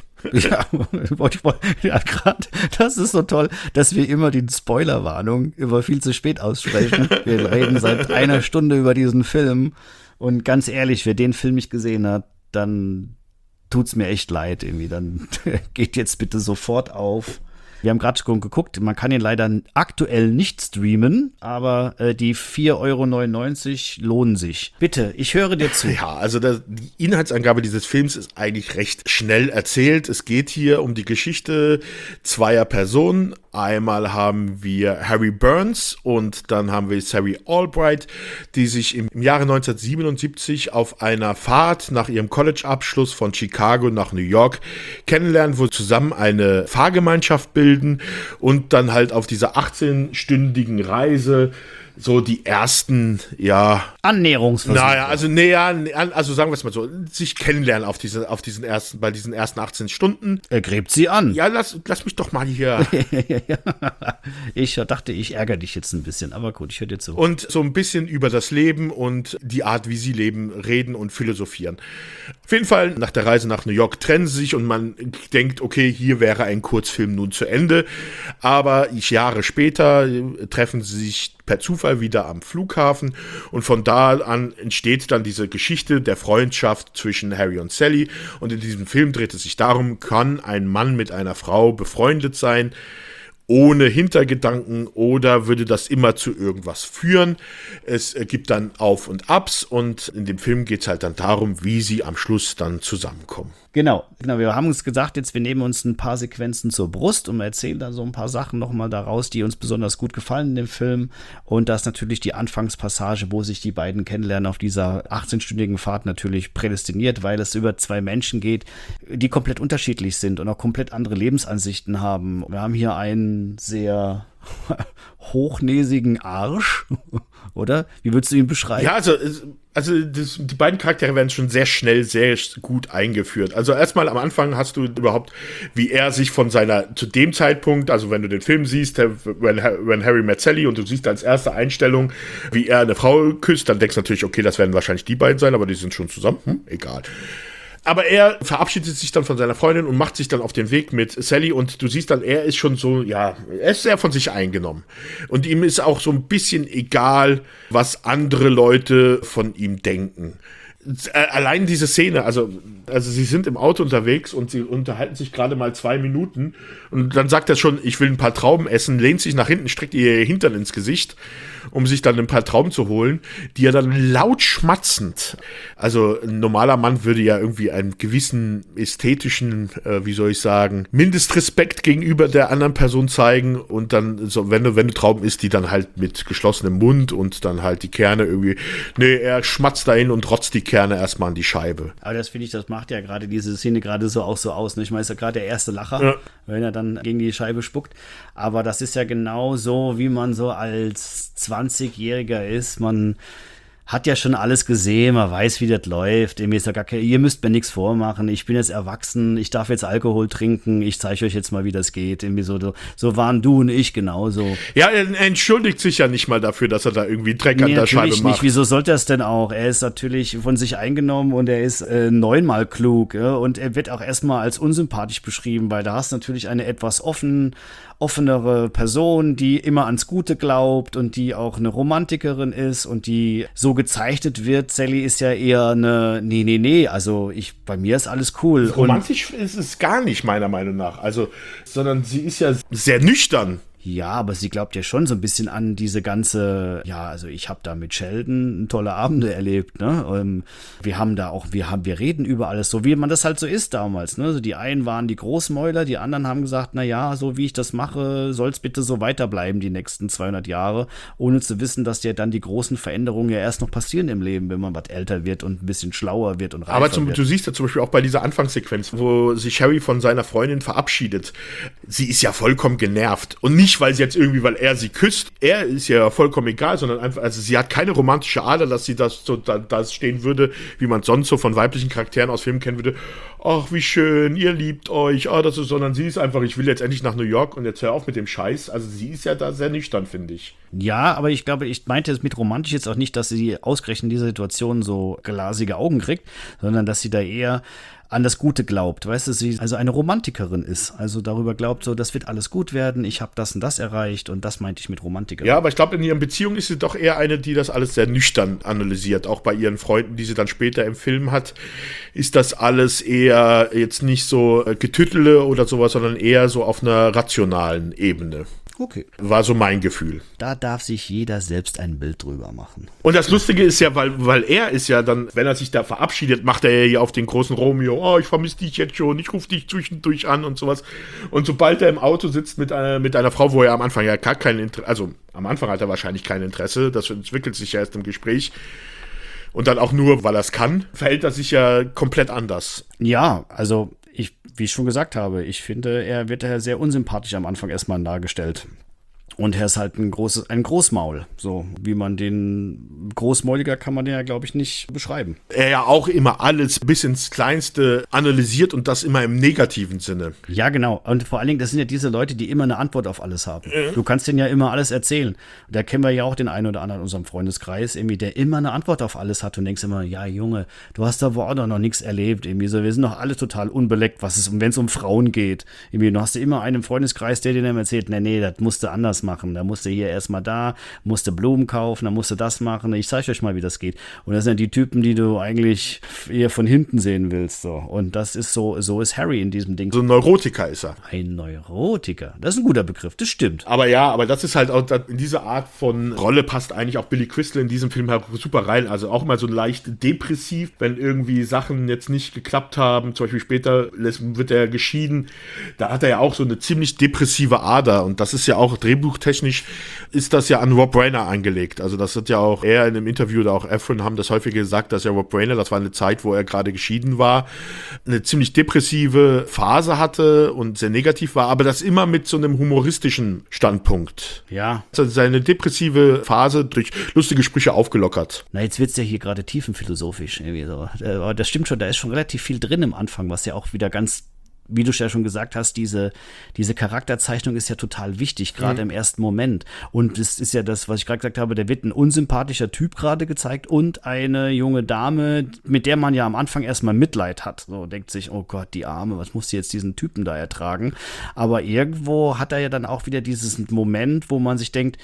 Ja, gerade, das ist so toll, dass wir immer die Spoilerwarnung über viel zu spät aussprechen. Wir reden seit einer Stunde über diesen Film und ganz ehrlich, wer den Film nicht gesehen hat, dann tut's mir echt leid irgendwie. Dann geht jetzt bitte sofort auf Wir haben gerade schon geguckt, man kann ihn leider aktuell nicht streamen, aber die 4,99 € lohnen sich. Bitte, ich höre dir zu. Ja, also die Inhaltsangabe dieses Films ist eigentlich recht schnell erzählt. Es geht hier um die Geschichte zweier Personen. Einmal haben wir Harry Burns und dann haben wir Sari Albright, die sich im Jahre 1977 auf einer Fahrt nach ihrem College-Abschluss von Chicago nach New York kennenlernen, wo zusammen eine Fahrgemeinschaft bilden und dann halt auf dieser 18-stündigen Reise so die ersten, Annäherungsversuche. Naja, also sagen wir es mal so, sich kennenlernen bei diesen ersten 18 Stunden. Er gräbt sie an. Ja, lass mich doch mal hier. Ich dachte, ich ärgere dich jetzt ein bisschen, aber gut, ich höre dir zu. Und so ein bisschen über das Leben und die Art, wie sie leben, reden und philosophieren. Auf jeden Fall, nach der Reise nach New York trennen sie sich und man denkt, okay, hier wäre ein Kurzfilm nun zu Ende. Aber Jahre später treffen sie sich per Zufall wieder am Flughafen und von da an entsteht dann diese Geschichte der Freundschaft zwischen Harry und Sally und in diesem Film dreht es sich darum, kann ein Mann mit einer Frau befreundet sein, ohne Hintergedanken oder würde das immer zu irgendwas führen. Es gibt dann Auf und Abs und in dem Film geht es halt dann darum, wie sie am Schluss dann zusammenkommen. Genau. Wir haben uns gesagt, wir nehmen uns ein paar Sequenzen zur Brust und erzählen da so ein paar Sachen nochmal daraus, die uns besonders gut gefallen in dem Film. Und das ist natürlich die Anfangspassage, wo sich die beiden kennenlernen auf dieser 18-stündigen Fahrt natürlich prädestiniert, weil es über zwei Menschen geht, die komplett unterschiedlich sind und auch komplett andere Lebensansichten haben. Wir haben hier einen sehr hochnäsigen Arsch, oder? Wie würdest du ihn beschreiben? Ja, die beiden Charaktere werden schon sehr schnell, sehr gut eingeführt. Also erstmal am Anfang hast du überhaupt, wie er sich zu dem Zeitpunkt, also wenn du den Film siehst, wenn Harry met Sally und du siehst als erste Einstellung, wie er eine Frau küsst, dann denkst du natürlich, okay, das werden wahrscheinlich die beiden sein, aber die sind schon zusammen. Egal. Aber er verabschiedet sich dann von seiner Freundin und macht sich dann auf den Weg mit Sally und du siehst dann, er ist schon so, er ist sehr von sich eingenommen. Und ihm ist auch so ein bisschen egal, was andere Leute von ihm denken. Allein diese Szene, also sie sind im Auto unterwegs und sie unterhalten sich gerade mal 2 Minuten und dann sagt er schon, ich will ein paar Trauben essen, lehnt sich nach hinten, streckt ihr Hintern ins Gesicht, um sich dann ein paar Trauben zu holen, die er dann laut schmatzend, also ein normaler Mann würde ja irgendwie einen gewissen ästhetischen, Mindestrespekt gegenüber der anderen Person zeigen und dann, so, wenn du Trauben isst, die dann halt mit geschlossenem Mund und dann halt die Kerne irgendwie, er schmatzt dahin und rotzt die Kerne erstmal an die Scheibe. Aber das finde ich, das macht ja gerade diese Szene gerade so auch so aus. Ne? Ich meine, ist ja gerade der erste Lacher, wenn er dann gegen die Scheibe spuckt. Aber das ist ja genau so, wie man so als 20-Jähriger ist. Man hat ja schon alles gesehen, man weiß, wie das läuft. Ihr müsst mir nichts vormachen. Ich bin jetzt erwachsen, ich darf jetzt Alkohol trinken, ich zeige euch jetzt mal, wie das geht. Irgendwie so waren du und ich genauso. Ja, er entschuldigt sich ja nicht mal dafür, dass er da irgendwie Dreck an der Scheibe macht. Nicht. Wieso sollte er es denn auch? Er ist natürlich von sich eingenommen und er ist 9-mal klug. Und er wird auch erstmal als unsympathisch beschrieben, weil da hast du natürlich eine etwas offenere Person, die immer ans Gute glaubt und die auch eine Romantikerin ist und die so gezeichnet wird. Sally ist ja eher eine, nee, also bei mir ist alles cool. Romantisch ist es gar nicht, meiner Meinung nach. Also, sondern sie ist ja sehr nüchtern. Ja, aber sie glaubt ja schon so ein bisschen an diese ganze, also ich habe da mit Sheldon tolle Abende erlebt, ne? Wir reden über alles, so wie man das halt so ist damals, ne? So die einen waren die Großmäuler, die anderen haben gesagt, so wie ich das mache, soll es bitte so weiterbleiben die nächsten 200 Jahre, ohne zu wissen, dass ja dann die großen Veränderungen ja erst noch passieren im Leben, wenn man was älter wird und ein bisschen schlauer wird und reifer wird. Du siehst ja zum Beispiel auch bei dieser Anfangssequenz, wo sich Harry von seiner Freundin verabschiedet, sie ist ja vollkommen genervt und nicht, weil er sie küsst. Er ist ja vollkommen egal, sondern einfach, also sie hat keine romantische Ader, dass sie das so da stehen würde, wie man sonst so von weiblichen Charakteren aus Filmen kennen würde. Ach, wie schön, ihr liebt euch, sondern sie ist einfach, ich will jetzt endlich nach New York und jetzt hör auf mit dem Scheiß. Also sie ist ja da sehr nüchtern, finde ich. Ja, aber ich glaube, ich meinte es mit romantisch jetzt auch nicht, dass sie ausgerechnet in dieser Situation so glasige Augen kriegt, sondern dass sie da eher an das Gute glaubt, weißt du, sie also eine Romantikerin ist, also darüber glaubt so, das wird alles gut werden, ich habe das und das erreicht und das meinte ich mit Romantikerin. Ja, aber ich glaube, in ihren Beziehungen ist sie doch eher eine, die das alles sehr nüchtern analysiert. Auch bei ihren Freunden, die sie dann später im Film hat, ist das alles eher jetzt nicht so Getüttele oder sowas, sondern eher so auf einer rationalen Ebene. Okay. War so mein Gefühl. Da darf sich jeder selbst ein Bild drüber machen. Und das Lustige ist ja, weil er ist ja dann, wenn er sich da verabschiedet, macht er ja hier auf den großen Romeo, oh, ich vermisse dich jetzt schon, ich rufe dich zwischendurch an und sowas. Und sobald er im Auto sitzt mit einer Frau, wo er am Anfang ja gar kein Interesse, also am Anfang hat er wahrscheinlich kein Interesse, das entwickelt sich ja erst im Gespräch. Und dann auch nur, weil er es kann, verhält er sich ja komplett anders. Ja, also wie ich schon gesagt habe, ich finde, er wird ja sehr unsympathisch am Anfang erstmal dargestellt. Und er ist halt ein Großmaul. So wie man den Großmäuliger kann man den ja, glaube ich, nicht beschreiben. Er ja auch immer alles bis ins Kleinste analysiert und das immer im negativen Sinne. Ja, genau. Und vor allen Dingen, das sind ja diese Leute, die immer eine Antwort auf alles haben. Du kannst denen ja immer alles erzählen. Und da kennen wir ja auch den einen oder anderen in unserem Freundeskreis, irgendwie, der immer eine Antwort auf alles hat und denkst immer, ja, Junge, du hast da wohl auch noch nichts erlebt. Irgendwie so, wir sind doch alle total unbeleckt, wenn es um Frauen geht. Irgendwie, du hast ja immer einen im Freundeskreis, der dir dann erzählt, nee, das musst du anders machen. Da musst du hier erstmal musst du Blumen kaufen, dann musst du das machen. Ich zeige euch mal, wie das geht. Und das sind ja die Typen, die du eigentlich eher von hinten sehen willst. So. Und das ist so ist Harry in diesem Ding. So ein Neurotiker ist er. Ein Neurotiker. Das ist ein guter Begriff, das stimmt. Aber das ist halt auch, in diese Art von Rolle passt eigentlich auch Billy Crystal in diesem Film halt super rein. Also auch mal so leicht depressiv, wenn irgendwie Sachen jetzt nicht geklappt haben. Zum Beispiel später wird er geschieden. Da hat er ja auch so eine ziemlich depressive Ader. Und das ist ja auch drehbuchtechnisch ist das ja an Rob Reiner angelegt. Also das hat ja auch er in einem Interview oder auch Efron haben das häufig gesagt, dass ja Rob Reiner, das war eine Zeit, wo er gerade geschieden war, eine ziemlich depressive Phase hatte und sehr negativ war, aber das immer mit so einem humoristischen Standpunkt. Ja. Also seine depressive Phase durch lustige Sprüche aufgelockert. Na, jetzt wird's ja hier gerade tiefenphilosophisch. Irgendwie so. Aber das stimmt schon, da ist schon relativ viel drin im Anfang, was ja auch wieder ganz, wie du ja schon gesagt hast, diese Charakterzeichnung ist ja total wichtig, gerade im ersten Moment. Und es ist ja das, was ich gerade gesagt habe, da wird ein unsympathischer Typ gerade gezeigt und eine junge Dame, mit der man ja am Anfang erstmal Mitleid hat. So denkt sich, oh Gott, die Arme, was muss sie jetzt diesen Typen da ertragen? Aber irgendwo hat er ja dann auch wieder dieses Moment, wo man sich denkt,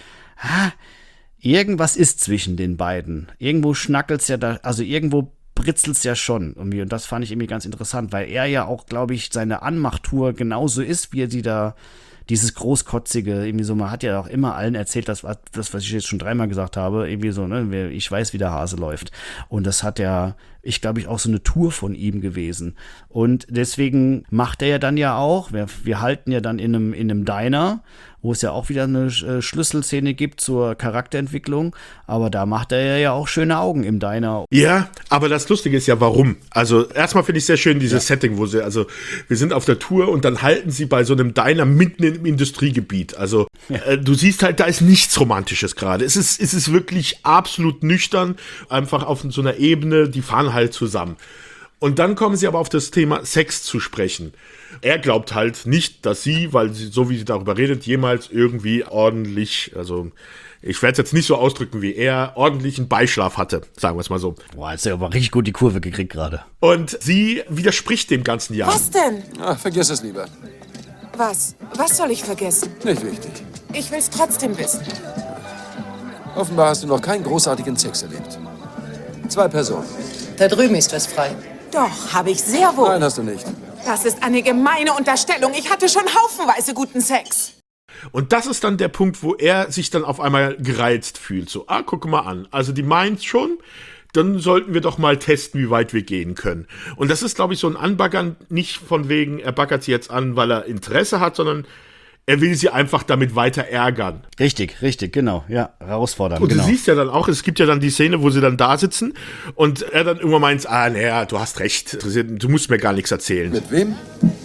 irgendwas ist zwischen den beiden. Irgendwo schnackelt's ja da, also irgendwo britzelt's ja schon irgendwie. Und das fand ich irgendwie ganz interessant, weil er ja auch, glaube ich, seine Anmachtour genauso ist, wie er die da, dieses Großkotzige, irgendwie so, man hat ja auch immer allen erzählt, was ich jetzt schon dreimal gesagt habe, irgendwie so, ne, ich weiß, wie der Hase läuft. Und das hat ja, ich glaube, auch so eine Tour von ihm gewesen. Und deswegen macht er ja dann ja auch, wir halten ja dann in einem Diner, wo es ja auch wieder eine Schlüsselszene gibt zur Charakterentwicklung, aber da macht er ja auch schöne Augen im Diner. Ja, aber das Lustige ist ja, warum? Also erstmal finde ich sehr schön dieses Setting, wo wir sind auf der Tour und dann halten sie bei so einem Diner mitten im Industriegebiet. Also du siehst halt, da ist nichts Romantisches gerade. Es ist wirklich absolut nüchtern, einfach auf so einer Ebene, die fahren halt zusammen. Und dann kommen sie aber auf das Thema Sex zu sprechen. Er glaubt halt nicht, dass sie, weil sie, so wie sie darüber redet, jemals irgendwie ordentlich, also ich werde es jetzt nicht so ausdrücken wie er, ordentlichen Beischlaf hatte, sagen wir es mal so. Boah, jetzt hat er aber richtig gut die Kurve gekriegt gerade. Und sie widerspricht dem ganzen Jahr. Was denn? Ach, vergiss es lieber. Was? Was soll ich vergessen? Nicht wichtig. Ich will's trotzdem wissen. Offenbar hast du noch keinen großartigen Sex erlebt. 2 Personen. Da drüben ist was frei. Doch, habe ich sehr wohl. Nein, hast du nicht. Das ist eine gemeine Unterstellung. Ich hatte schon haufenweise guten Sex. Und das ist dann der Punkt, wo er sich dann auf einmal gereizt fühlt. So, guck mal an. Also die meint schon, dann sollten wir doch mal testen, wie weit wir gehen können. Und das ist, glaube ich, so ein Anbaggern, nicht von wegen, er baggert sie jetzt an, weil er Interesse hat, sondern er will sie einfach damit weiter ärgern. Richtig, genau. Ja, herausfordern. Und genau. du siehst ja dann auch, es gibt ja dann die Szene, wo sie dann da sitzen und er dann irgendwann meint, naja, du hast recht, du musst mir gar nichts erzählen. Mit wem?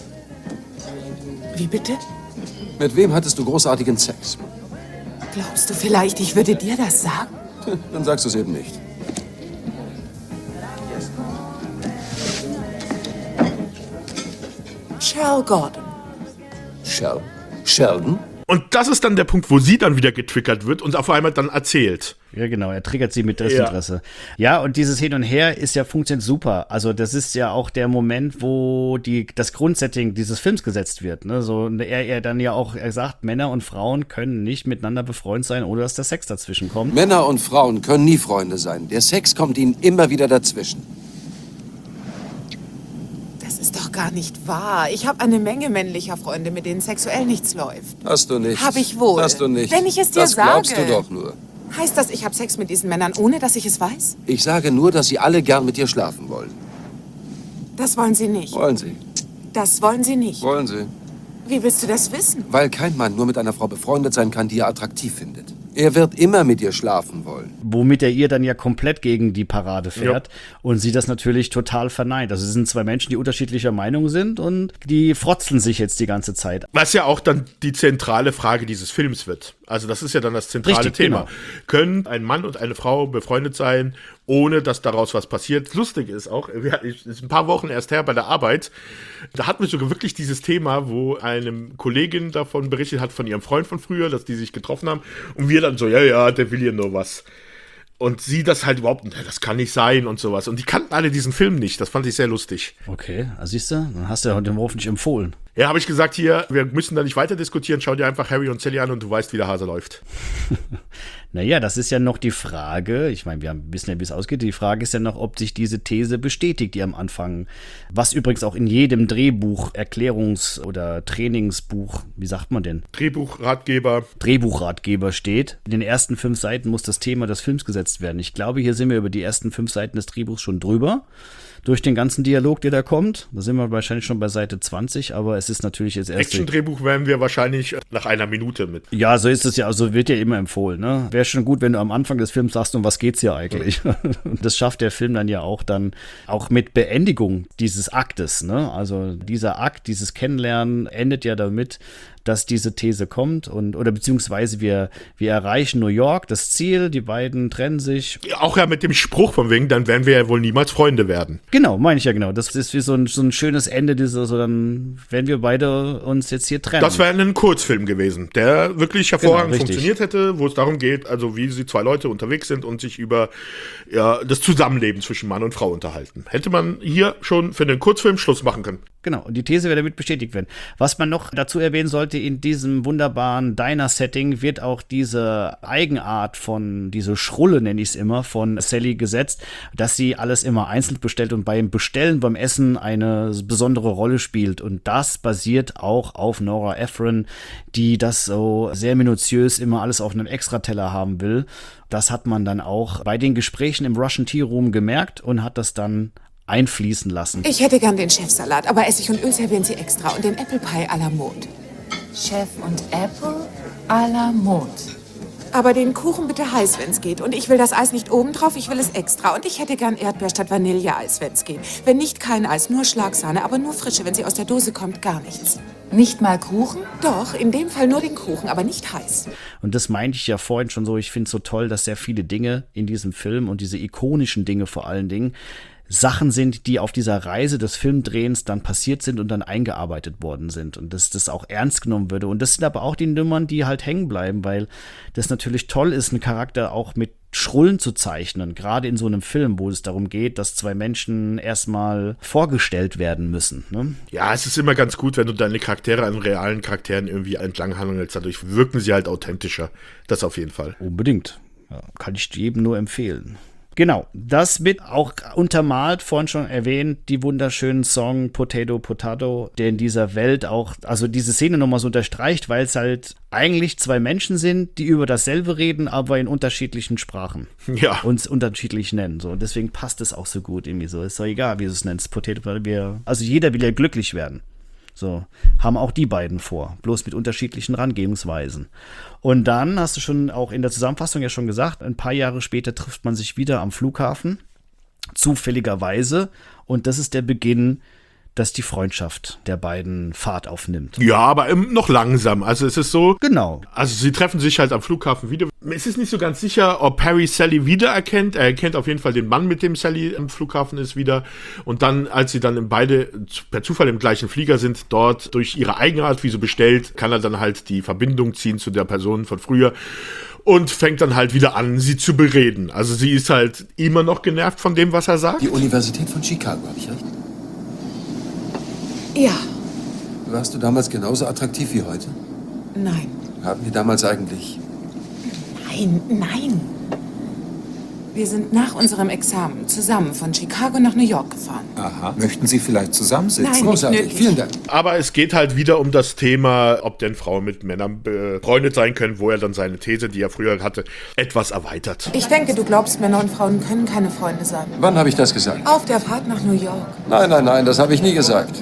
Wie bitte? Mit wem hattest du großartigen Sex? Glaubst du vielleicht, ich würde dir das sagen? Dann sagst du es eben nicht. Charles Gordon. Sheldon? Und das ist dann der Punkt, wo sie dann wieder getriggert wird und auf einmal dann erzählt. Ja, genau, er triggert sie mit Desinteresse. Ja, und dieses Hin und Her funktioniert super. Also das ist ja auch der Moment, wo das Grundsetting dieses Films gesetzt wird. Ne? So, er dann ja auch, er sagt, Männer und Frauen können nicht miteinander befreundet sein, ohne dass der Sex dazwischen kommt. Männer und Frauen können nie Freunde sein. Der Sex kommt ihnen immer wieder dazwischen. Das ist doch gar nicht wahr. Ich habe eine Menge männlicher Freunde, mit denen sexuell nichts läuft. Hast du nicht. Hab ich wohl. Hast du nicht. Wenn ich es dir das glaubst sage. du doch nur. Heißt das, ich habe Sex mit diesen Männern, ohne dass ich es weiß? Ich sage nur, dass sie alle gern mit dir schlafen wollen. Das wollen sie nicht. Wollen sie? Das wollen sie nicht. Wollen sie? Wie willst du das wissen? Weil kein Mann nur mit einer Frau befreundet sein kann, die er attraktiv findet. Er wird immer mit ihr schlafen wollen. Womit er ihr dann ja komplett gegen die Parade fährt und sie das natürlich total verneint. Also es sind zwei Menschen, die unterschiedlicher Meinung sind und die frotzeln sich jetzt die ganze Zeit. Was ja auch dann die zentrale Frage dieses Films wird. Also das ist ja dann das zentrale Richtig, Thema. genau. Können ein Mann und eine Frau befreundet sein, ohne dass daraus was passiert? Lustig ist auch, es ist ein paar Wochen erst her bei der Arbeit, da hatten wir sogar wirklich dieses Thema, wo eine Kollegin davon berichtet hat, von ihrem Freund von früher, dass die sich getroffen haben und wir dann so, ja, der will ja nur was. Und sie das halt überhaupt, das kann nicht sein und sowas. Und die kannten alle diesen Film nicht. Das fand ich sehr lustig. Okay, also siehst du, dann hast du ja dem hoffentlich empfohlen. Ja, habe ich gesagt, hier, wir müssen da nicht weiter diskutieren. Schau dir einfach Harry und Sally an und du weißt, wie der Hase läuft. Naja, das ist ja noch die Frage, ich meine, wir wissen ja, wie es ausgeht, die Frage ist ja noch, ob sich diese These bestätigt, die am Anfang, was übrigens auch in jedem Drehbuch, Erklärungs- oder Trainingsbuch, wie sagt man denn? Drehbuchratgeber steht. In den ersten 5 Seiten muss das Thema des Films gesetzt werden. Ich glaube, hier sind wir über die ersten 5 Seiten des Drehbuchs schon drüber. Durch den ganzen Dialog, der da kommt. Da sind wir wahrscheinlich schon bei Seite 20, aber es ist natürlich jetzt erst. Action-Drehbuch wären wir wahrscheinlich nach einer Minute mit. Ja, so ist es ja, also wird ja immer empfohlen, ne? Wäre schon gut, wenn du am Anfang des Films sagst, um was geht's hier eigentlich? Und das schafft der Film dann ja auch mit Beendigung dieses Aktes, ne? Also dieser Akt, dieses Kennenlernen endet ja damit, dass diese These kommt oder beziehungsweise wir erreichen New York, das Ziel, die beiden trennen sich. Auch ja mit dem Spruch von wegen, dann werden wir ja wohl niemals Freunde werden. Genau, meine ich ja genau. Das ist wie so ein schönes Ende, dann werden wir beide uns jetzt hier trennen. Das wäre ein Kurzfilm gewesen, der wirklich hervorragend funktioniert hätte, wo es darum geht, also wie sie zwei Leute unterwegs sind und sich über das Zusammenleben zwischen Mann und Frau unterhalten. Hätte man hier schon für einen Kurzfilm Schluss machen können. Genau, und die These wird damit bestätigt werden. Was man noch dazu erwähnen sollte, in diesem wunderbaren Diner-Setting wird auch diese Eigenart diese Schrulle, nenne ich es immer, von Sally gesetzt, dass sie alles immer einzeln bestellt und beim Bestellen, beim Essen eine besondere Rolle spielt. Und das basiert auch auf Nora Ephron, die das so sehr minutiös immer alles auf einem Extrateller haben will. Das hat man dann auch bei den Gesprächen im Russian Tea Room gemerkt und hat das dann einfließen lassen. Ich hätte gern den Chefsalat, aber Essig und Öl servieren Sie extra und den Apple Pie à la Mode. Chef und Apple à la Mode. Aber den Kuchen bitte heiß, wenn's geht. Und ich will das Eis nicht oben drauf, ich will es extra. Und ich hätte gern Erdbeer statt Vanilleeis, wenn's geht. Wenn nicht, kein Eis, nur Schlagsahne, aber nur frische. Wenn sie aus der Dose kommt, gar nichts. Nicht mal Kuchen? Doch, in dem Fall nur den Kuchen, aber nicht heiß. Und das meinte ich ja vorhin schon so. Ich finde es so toll, dass sehr viele Dinge in diesem Film und diese ikonischen Dinge vor allen Dingen Sachen sind, die auf dieser Reise des Filmdrehens dann passiert sind und dann eingearbeitet worden sind und dass das auch ernst genommen würde. Und das sind aber auch die Nummern, die halt hängen bleiben, weil das natürlich toll ist, einen Charakter auch mit Schrullen zu zeichnen, gerade in so einem Film, wo es darum geht, dass zwei Menschen erstmal vorgestellt werden müssen. Ne? Ja, es ist immer ganz gut, wenn du deine Charaktere an realen Charakteren irgendwie entlanghangelst, dadurch wirken sie halt authentischer. Das auf jeden Fall. Unbedingt. Ja, kann ich jedem nur empfehlen. Genau, das wird auch untermalt, vorhin schon erwähnt, die wunderschönen Song Potato Potato, der in dieser Welt auch, also diese Szene nochmal so unterstreicht, weil es halt eigentlich zwei Menschen sind, die über dasselbe reden, aber in unterschiedlichen Sprachen. Ja. Uns unterschiedlich nennen. So. Und deswegen passt es auch so gut irgendwie so. Ist doch egal, wie du es nennst. Potato Potato, also jeder will ja glücklich werden. So, haben auch die beiden vor, bloß mit unterschiedlichen Herangehensweisen. Und dann hast du schon auch in der Zusammenfassung ja schon gesagt, ein paar Jahre später trifft man sich wieder am Flughafen, zufälligerweise. Und das ist der Beginn dass die Freundschaft der beiden Fahrt aufnimmt. Ja, aber noch langsam. Also es ist so, Genau. also sie treffen sich halt am Flughafen wieder. Es ist nicht so ganz sicher, ob Harry Sally wiedererkennt. Er erkennt auf jeden Fall den Mann, mit dem Sally am Flughafen ist, wieder. Und dann, als sie dann beide per Zufall im gleichen Flieger sind, dort durch ihre Eigenart, wie so bestellt, kann er dann halt die Verbindung ziehen zu der Person von früher und fängt dann halt wieder an, sie zu bereden. Also sie ist halt immer noch genervt von dem, was er sagt. Die Universität von Chicago, habe ich recht? Ja, Warst du damals genauso attraktiv wie heute? nein. Haben wir damals eigentlich... Nein. Wir sind nach unserem Examen zusammen von Chicago nach New York gefahren. Aha. Möchten Sie vielleicht zusammensitzen? Nein, nicht Großartig, nötig. vielen Dank. Aber es geht halt wieder um das Thema, ob denn Frauen mit Männern befreundet sein können, wo er dann seine These, die er früher hatte, etwas erweitert. Ich denke, du glaubst, Männer und Frauen können keine Freunde sein. Wann habe ich das gesagt? Auf der Fahrt nach New York. Nein, das habe ich nie gesagt.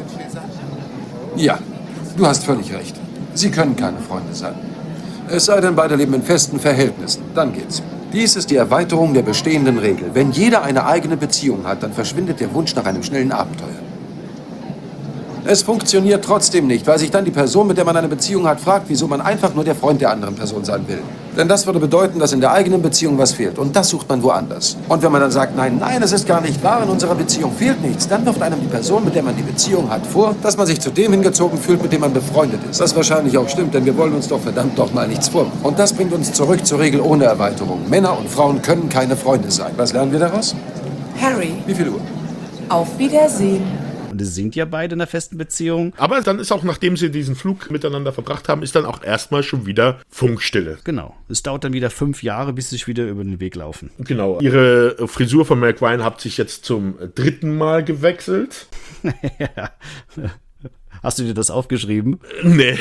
Ja, du hast völlig recht. Sie können keine Freunde sein. Es sei denn, beide leben in festen Verhältnissen. Dann geht's. Dies ist die Erweiterung der bestehenden Regel. Wenn jeder eine eigene Beziehung hat, dann verschwindet der Wunsch nach einem schnellen Abenteuer. Es funktioniert trotzdem nicht, weil sich dann die Person, mit der man eine Beziehung hat, fragt, wieso man einfach nur der Freund der anderen Person sein will. Denn das würde bedeuten, dass in der eigenen Beziehung was fehlt. Und das sucht man woanders. Und wenn man dann sagt, nein, es ist gar nicht wahr, in unserer Beziehung fehlt nichts, dann wirft einem die Person, mit der man die Beziehung hat, vor, dass man sich zu dem hingezogen fühlt, mit dem man befreundet ist. Was wahrscheinlich auch stimmt, denn wir wollen uns doch verdammt doch mal nichts vormachen. Und das bringt uns zurück zur Regel ohne Erweiterung. Männer und Frauen können keine Freunde sein. Was lernen wir daraus? Harry, Wie viel Uhr? auf Wiedersehen. Und sie sind ja beide in einer festen Beziehung. Aber dann ist auch, nachdem sie diesen Flug miteinander verbracht haben, ist dann auch erstmal schon wieder Funkstille. Genau. Es dauert dann wieder 5 Jahre, bis sie sich wieder über den Weg laufen. Genau. Ihre Frisur von Meg Ryan hat sich jetzt zum 3. Mal gewechselt. Hast du dir das aufgeschrieben? Nee,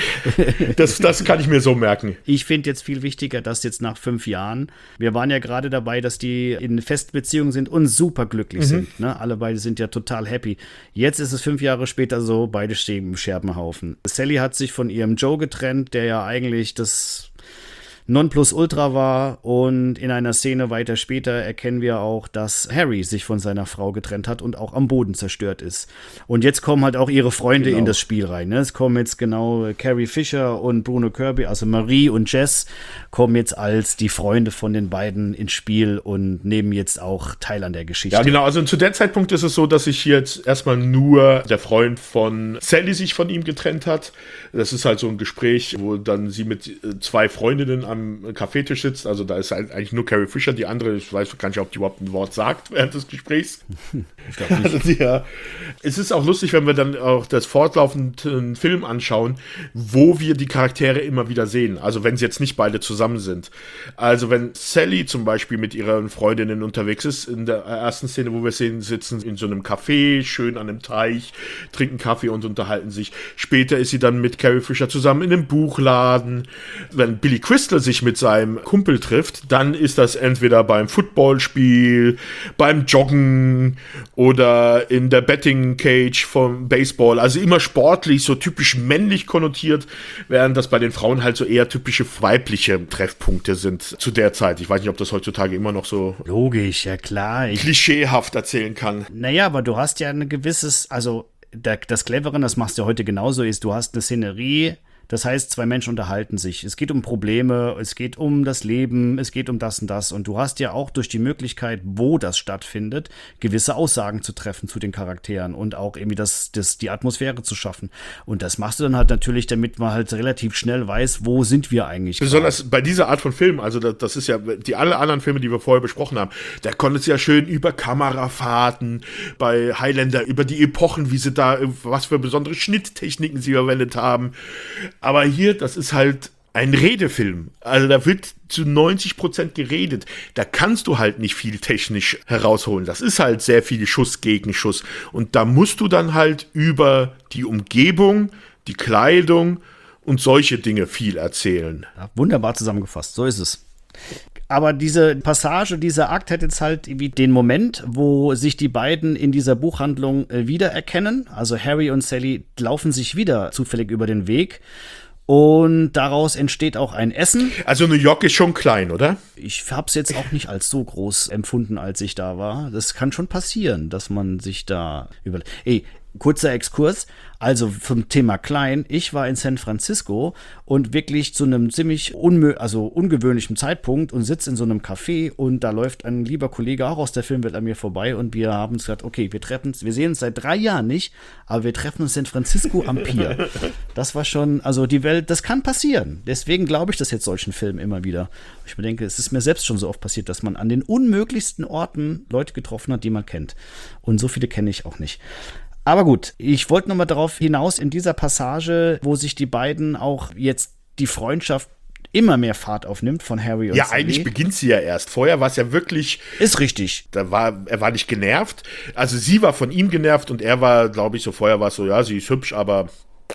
das kann ich mir so merken. Ich finde jetzt viel wichtiger, dass jetzt nach 5 Jahren, wir waren ja gerade dabei, dass die in Festbeziehungen sind und super glücklich sind. Ne? Alle beide sind ja total happy. Jetzt ist es 5 Jahre später so, beide stehen im Scherbenhaufen. Sally hat sich von ihrem Joe getrennt, der ja eigentlich das Nonplusultra war, und in einer Szene weiter später erkennen wir auch, dass Harry sich von seiner Frau getrennt hat und auch am Boden zerstört ist. Und jetzt kommen halt auch ihre Freunde in das Spiel rein. Ne? Es kommen jetzt genau Carrie Fisher und Bruno Kirby, also Marie und Jess, kommen jetzt als die Freunde von den beiden ins Spiel und nehmen jetzt auch teil an der Geschichte. Ja, genau. Also zu der Zeitpunkt ist es so, dass sich jetzt erstmal nur der Freund von Sally sich von ihm getrennt hat. Das ist halt so ein Gespräch, wo dann sie mit 2 Freundinnen am Kaffeetisch sitzt. Also da ist halt eigentlich nur Carrie Fisher, die andere, ich weiß gar nicht, ob die überhaupt ein Wort sagt während des Gesprächs. Ich glaub nicht. Also es ist auch lustig, wenn wir dann auch das fortlaufenden Film anschauen, wo wir die Charaktere immer wieder sehen. Also wenn sie jetzt nicht beide zusammen sind. Also wenn Sally zum Beispiel mit ihren Freundinnen unterwegs ist, in der ersten Szene, wo wir sehen, sitzen in so einem Café, schön an einem Teich, trinken Kaffee und unterhalten sich. Später ist sie dann mit Carrie Fisher zusammen in einem Buchladen. Wenn Billy Crystal sich mit seinem Kumpel trifft, dann ist das entweder beim Footballspiel, beim Joggen oder in der Betting Cage vom Baseball. Also immer sportlich, so typisch männlich konnotiert, während das bei den Frauen halt so eher typische weibliche Treffpunkte sind zu der Zeit. Ich weiß nicht, ob das heutzutage immer noch so Logisch, ja klar. klischeehaft erzählen kann. Naja, aber du hast ja ein gewisses, also das Clevere, das machst du ja heute genauso, ist, du hast eine Szenerie. Das heißt, 2 Menschen unterhalten sich. Es geht um Probleme, es geht um das Leben, es geht um das und das. Und du hast ja auch durch die Möglichkeit, wo das stattfindet, gewisse Aussagen zu treffen zu den Charakteren und auch irgendwie die Atmosphäre zu schaffen. Und das machst du dann halt natürlich, damit man halt relativ schnell weiß, wo sind wir eigentlich. Besonders bei dieser Art von Film, also das ist ja, alle anderen Filme, die wir vorher besprochen haben, da konnte es ja schön über Kamerafahrten, bei Highlander, über die Epochen, wie sie da, was für besondere Schnitttechniken sie verwendet haben. Aber hier, das ist halt ein Redefilm. Also da wird zu 90% geredet. Da kannst du halt nicht viel technisch herausholen. Das ist halt sehr viel Schuss gegen Schuss. Und da musst du dann halt über die Umgebung, die Kleidung und solche Dinge viel erzählen. Ja, wunderbar zusammengefasst, so ist es. Aber diese Passage, dieser Akt hat jetzt halt irgendwie den Moment, wo sich die beiden in dieser Buchhandlung wiedererkennen. Also Harry und Sally laufen sich wieder zufällig über den Weg. Und daraus entsteht auch ein Essen. Also New York ist schon klein, oder? Ich habe es jetzt auch nicht als so groß empfunden, als ich da war. Das kann schon passieren, dass man sich da überlegt. Kurzer Exkurs, also zum Thema klein. Ich war in San Francisco und wirklich zu einem ziemlich ungewöhnlichen Zeitpunkt und sitze in so einem Café und da läuft ein lieber Kollege auch aus der Filmwelt an mir vorbei und wir haben uns gesagt, okay, wir sehen uns seit 3 Jahren nicht, aber wir treffen uns in San Francisco am Pier. Das war schon, also die Welt, das kann passieren. Deswegen glaube ich das jetzt solchen Filmen immer wieder. Ich mir denke, es ist mir selbst schon so oft passiert, dass man an den unmöglichsten Orten Leute getroffen hat, die man kennt. Und so viele kenne ich auch nicht. Aber gut, ich wollte noch mal darauf hinaus, in dieser Passage, wo sich die beiden auch jetzt die Freundschaft immer mehr Fahrt aufnimmt von Harry und Ja, Sally. eigentlich beginnt sie ja erst. Vorher war es ja wirklich. Ist richtig. Er war nicht genervt. Also sie war von ihm genervt und er war, glaube ich, so vorher war es so, ja, sie ist hübsch, aber.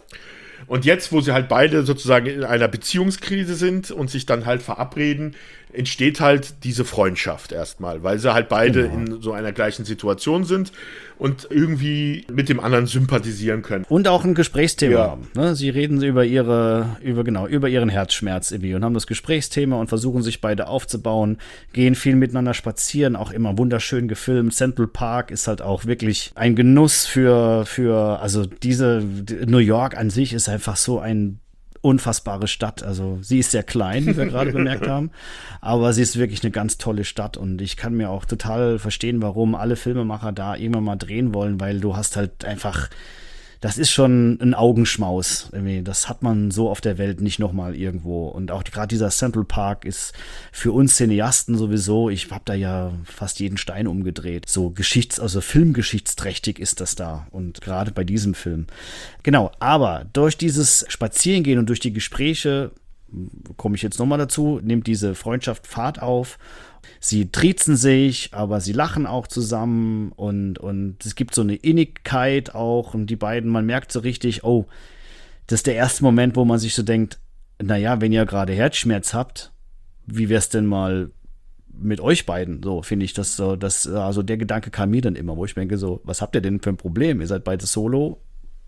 Und jetzt, wo sie halt beide sozusagen in einer Beziehungskrise sind und sich dann halt verabreden, entsteht halt diese Freundschaft erstmal, weil sie halt beide in so einer gleichen Situation sind und irgendwie mit dem anderen sympathisieren können. Und auch ein Gesprächsthema Ja. haben. Ne? Sie reden über ihren Herzschmerz irgendwie und haben das Gesprächsthema und versuchen sich beide aufzubauen, gehen viel miteinander spazieren, auch immer wunderschön gefilmt. Central Park ist halt auch wirklich ein Genuss also New York an sich ist einfach so ein unfassbare Stadt. Also sie ist sehr klein, wie wir gerade bemerkt haben, aber sie ist wirklich eine ganz tolle Stadt und ich kann mir auch total verstehen, warum alle Filmemacher da irgendwann mal drehen wollen, weil du hast halt einfach, das ist schon ein Augenschmaus. Irgendwie. Das hat man so auf der Welt nicht nochmal irgendwo. Und auch gerade dieser Central Park ist für uns Cineasten sowieso, ich habe da ja fast jeden Stein umgedreht. So filmgeschichtsträchtig ist das da. Und gerade bei diesem Film. Genau, aber durch dieses Spazierengehen und durch die Gespräche, komme ich jetzt nochmal dazu, nimmt diese Freundschaft Fahrt auf. Sie triezen sich, aber sie lachen auch zusammen und es gibt so eine Innigkeit auch und die beiden, man merkt so richtig, oh, das ist der erste Moment, wo man sich so denkt, naja, wenn ihr gerade Herzschmerz habt, wie wär's denn mal mit euch beiden? So finde ich das so, also der Gedanke kam mir dann immer, wo ich denke so, was habt ihr denn für ein Problem? Ihr seid beide solo?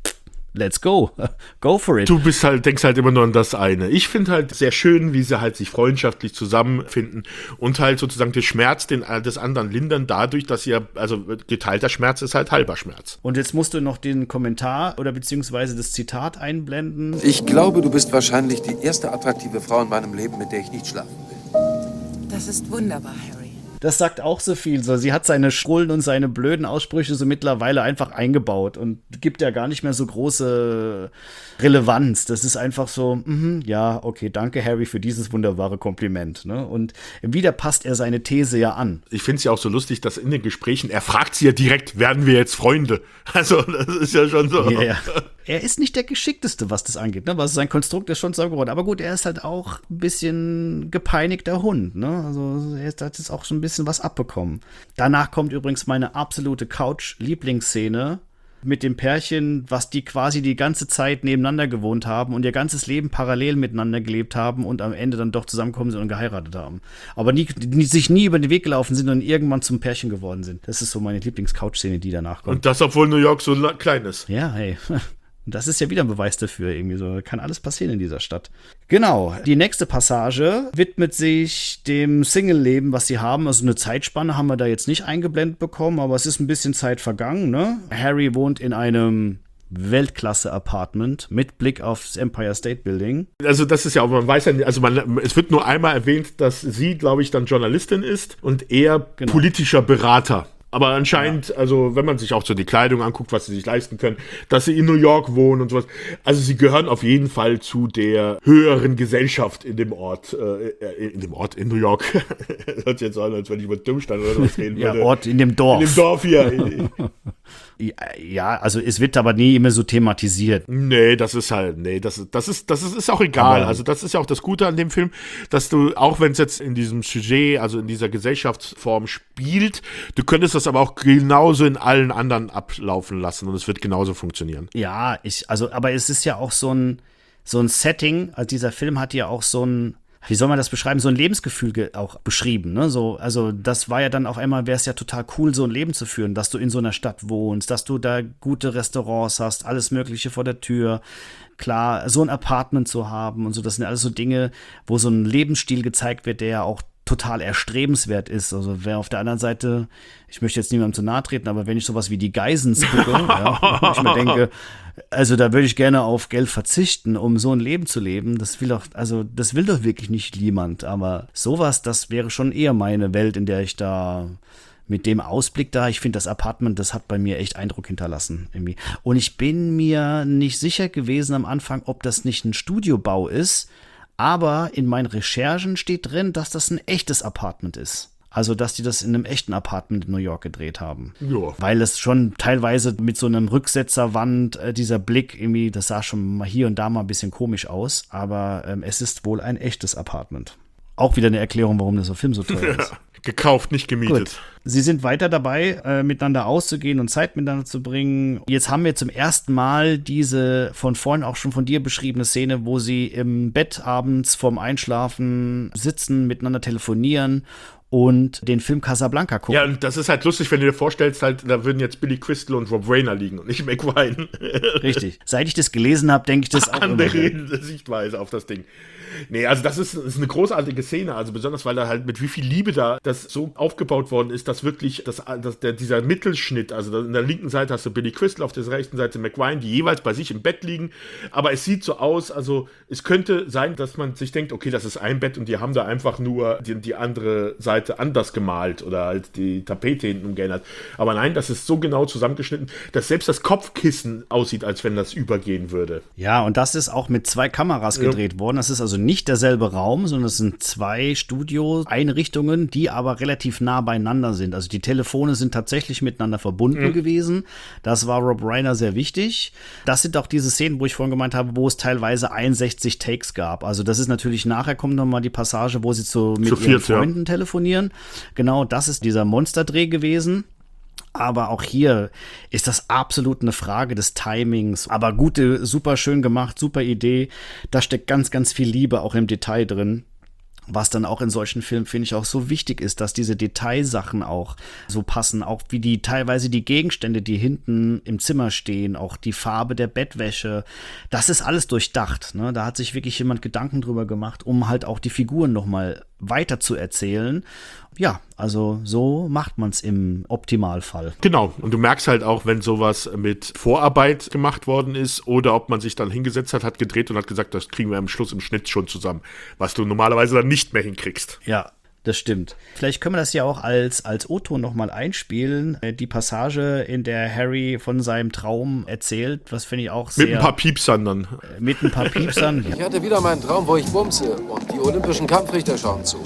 Let's go. Go for it. Du denkst halt immer nur an das eine. Ich finde halt sehr schön, wie sie halt sich freundschaftlich zusammenfinden und halt sozusagen den Schmerz des anderen lindern dadurch, dass also geteilter Schmerz ist halt halber Schmerz. Und jetzt musst du noch den Kommentar oder beziehungsweise das Zitat einblenden. Ich glaube, du bist wahrscheinlich die erste attraktive Frau in meinem Leben, mit der ich nicht schlafen will. Das ist wunderbar, Harry. Das sagt auch so viel. So, sie hat seine Schrullen und seine blöden Aussprüche so mittlerweile einfach eingebaut und gibt ja gar nicht mehr so große Relevanz. Das ist einfach so, ja, okay, danke Harry für dieses wunderbare Kompliment. Ne? Und wieder passt er seine These ja an. Ich finde es ja auch so lustig, dass in den Gesprächen, er fragt sie ja direkt, werden wir jetzt Freunde? Also das ist ja schon so. Ja. Er ist nicht der Geschickteste, was das angeht, ne? Was sein Konstrukt ist schon zusammengebaut. Aber gut, er ist halt auch ein bisschen gepeinigter Hund, ne? Also er hat jetzt auch so ein bisschen was abbekommen. Danach kommt übrigens meine absolute Couch-Lieblingsszene mit dem Pärchen, was die quasi die ganze Zeit nebeneinander gewohnt haben und ihr ganzes Leben parallel miteinander gelebt haben und am Ende dann doch zusammengekommen sind und geheiratet haben. Aber sich nie über den Weg gelaufen sind und irgendwann zum Pärchen geworden sind. Das ist so meine Lieblings-Couch-Szene, die danach kommt. Und das, obwohl New York so klein ist. Ja, hey. Und das ist ja wieder ein Beweis dafür, irgendwie so. Kann alles passieren in dieser Stadt. Genau. Die nächste Passage widmet sich dem Single-Leben, was sie haben. Also eine Zeitspanne haben wir da jetzt nicht eingeblendet bekommen, aber es ist ein bisschen Zeit vergangen, ne? Harry wohnt in einem Weltklasse-Apartment mit Blick aufs Empire State Building. Also das ist ja auch, man weiß ja nicht, also es wird nur einmal erwähnt, dass sie, glaube ich, dann Journalistin ist und er politischer Berater. Aber anscheinend, also wenn man sich auch so die Kleidung anguckt, was sie sich leisten können, dass sie in New York wohnen und sowas. Also sie gehören auf jeden Fall zu der höheren Gesellschaft in dem Ort, in New York. Das hört sich jetzt an, als wenn ich über Dummstein oder sowas reden würde. Ja, Ort in dem Dorf. In dem Dorf hier. Ja, also es wird aber nie immer so thematisiert. Nee, das ist auch egal. Also das ist ja auch das Gute an dem Film, dass du, auch wenn es jetzt in diesem Sujet, also in dieser Gesellschaftsform spielt, du könntest das aber auch genauso in allen anderen ablaufen lassen und es wird genauso funktionieren. Ja, aber es ist ja auch so ein Setting, also dieser Film hat ja auch so ein, wie soll man das beschreiben, so ein Lebensgefühl auch beschrieben, ne? So, also das war ja dann auf einmal, wäre es ja total cool, so ein Leben zu führen, dass du in so einer Stadt wohnst, dass du da gute Restaurants hast, alles Mögliche vor der Tür. Klar, so ein Apartment zu haben und so, das sind alles so Dinge, wo so ein Lebensstil gezeigt wird, der ja auch total erstrebenswert ist. Also wer auf der anderen Seite, ich möchte jetzt niemandem zu nahe treten, aber wenn ich sowas wie die Geisens gucke, ja, ich mir denke, also da würde ich gerne auf Geld verzichten, um so ein Leben zu leben. Das will doch wirklich nicht niemand. Aber sowas, das wäre schon eher meine Welt, in der ich da mit dem Ausblick da, ich finde das Apartment, das hat bei mir echt Eindruck hinterlassen irgendwie. Und ich bin mir nicht sicher gewesen am Anfang, ob das nicht ein Studiobau ist, aber in meinen Recherchen steht drin, dass das ein echtes Apartment ist. Also, dass die das in einem echten Apartment in New York gedreht haben. Ja. Weil es schon teilweise mit so einem Rücksetzerwand, dieser Blick irgendwie, das sah schon mal hier und da mal ein bisschen komisch aus, aber es ist wohl ein echtes Apartment. Auch wieder eine Erklärung, warum der Film so teuer ist. Gekauft, nicht gemietet. Gut. Sie sind weiter dabei, miteinander auszugehen und Zeit miteinander zu bringen. Jetzt haben wir zum ersten Mal diese von vorhin auch schon von dir beschriebene Szene, wo sie im Bett abends vorm Einschlafen sitzen, miteinander telefonieren und den Film Casablanca gucken. Ja, und das ist halt lustig, wenn du dir vorstellst, halt, da würden jetzt Billy Crystal und Rob Reiner liegen und nicht McVine. Richtig. Seit ich das gelesen habe, denke ich das auch immer. Andere Sichtweise auf das Ding. Nee, also das ist eine großartige Szene, also besonders, weil da halt mit wie viel Liebe da das so aufgebaut worden ist, dass wirklich dieser Mittelschnitt, also in der linken Seite hast du Billy Crystal, auf der rechten Seite McVine, die jeweils bei sich im Bett liegen, aber es sieht so aus, also es könnte sein, dass man sich denkt, okay, das ist ein Bett und die haben da einfach nur die andere Seite anders gemalt oder halt die Tapete hinten umgeändert, aber nein, das ist so genau zusammengeschnitten, dass selbst das Kopfkissen aussieht, als wenn das übergehen würde. Ja, und das ist auch mit 2 Kameras gedreht worden, das ist also nicht derselbe Raum, sondern es sind 2 Studio-Einrichtungen, die aber relativ nah beieinander sind. Also die Telefone sind tatsächlich miteinander verbunden gewesen. Das war Rob Reiner sehr wichtig. Das sind auch diese Szenen, wo ich vorhin gemeint habe, wo es teilweise 61 Takes gab. Also das ist natürlich, nachher kommt nochmal die Passage, wo sie mit ihren Freunden telefonieren. Genau, das ist dieser Monsterdreh gewesen. Aber auch hier ist das absolut eine Frage des Timings. Aber super schön gemacht, super Idee. Da steckt ganz, ganz viel Liebe auch im Detail drin. Was dann auch in solchen Filmen, finde ich, auch so wichtig ist, dass diese Detailsachen auch so passen. Auch wie teilweise die Gegenstände, die hinten im Zimmer stehen, auch die Farbe der Bettwäsche. Das ist alles durchdacht, ne? Da hat sich wirklich jemand Gedanken drüber gemacht, um halt auch die Figuren nochmal weiter zu erzählen. Ja, also so macht man es im Optimalfall. Genau, und du merkst halt auch, wenn sowas mit Vorarbeit gemacht worden ist oder ob man sich dann hingesetzt hat gedreht und hat gesagt, das kriegen wir am Schluss im Schnitt schon zusammen, was du normalerweise dann nicht mehr hinkriegst. Ja, das stimmt. Vielleicht können wir das ja auch als O-Ton nochmal einspielen. Die Passage, in der Harry von seinem Traum erzählt, was finde ich auch sehr... Mit ein paar Piepsern dann. Mit ein paar Piepsern. Ich hatte wieder meinen Traum, wo ich bumse und die olympischen Kampfrichter schauen zu.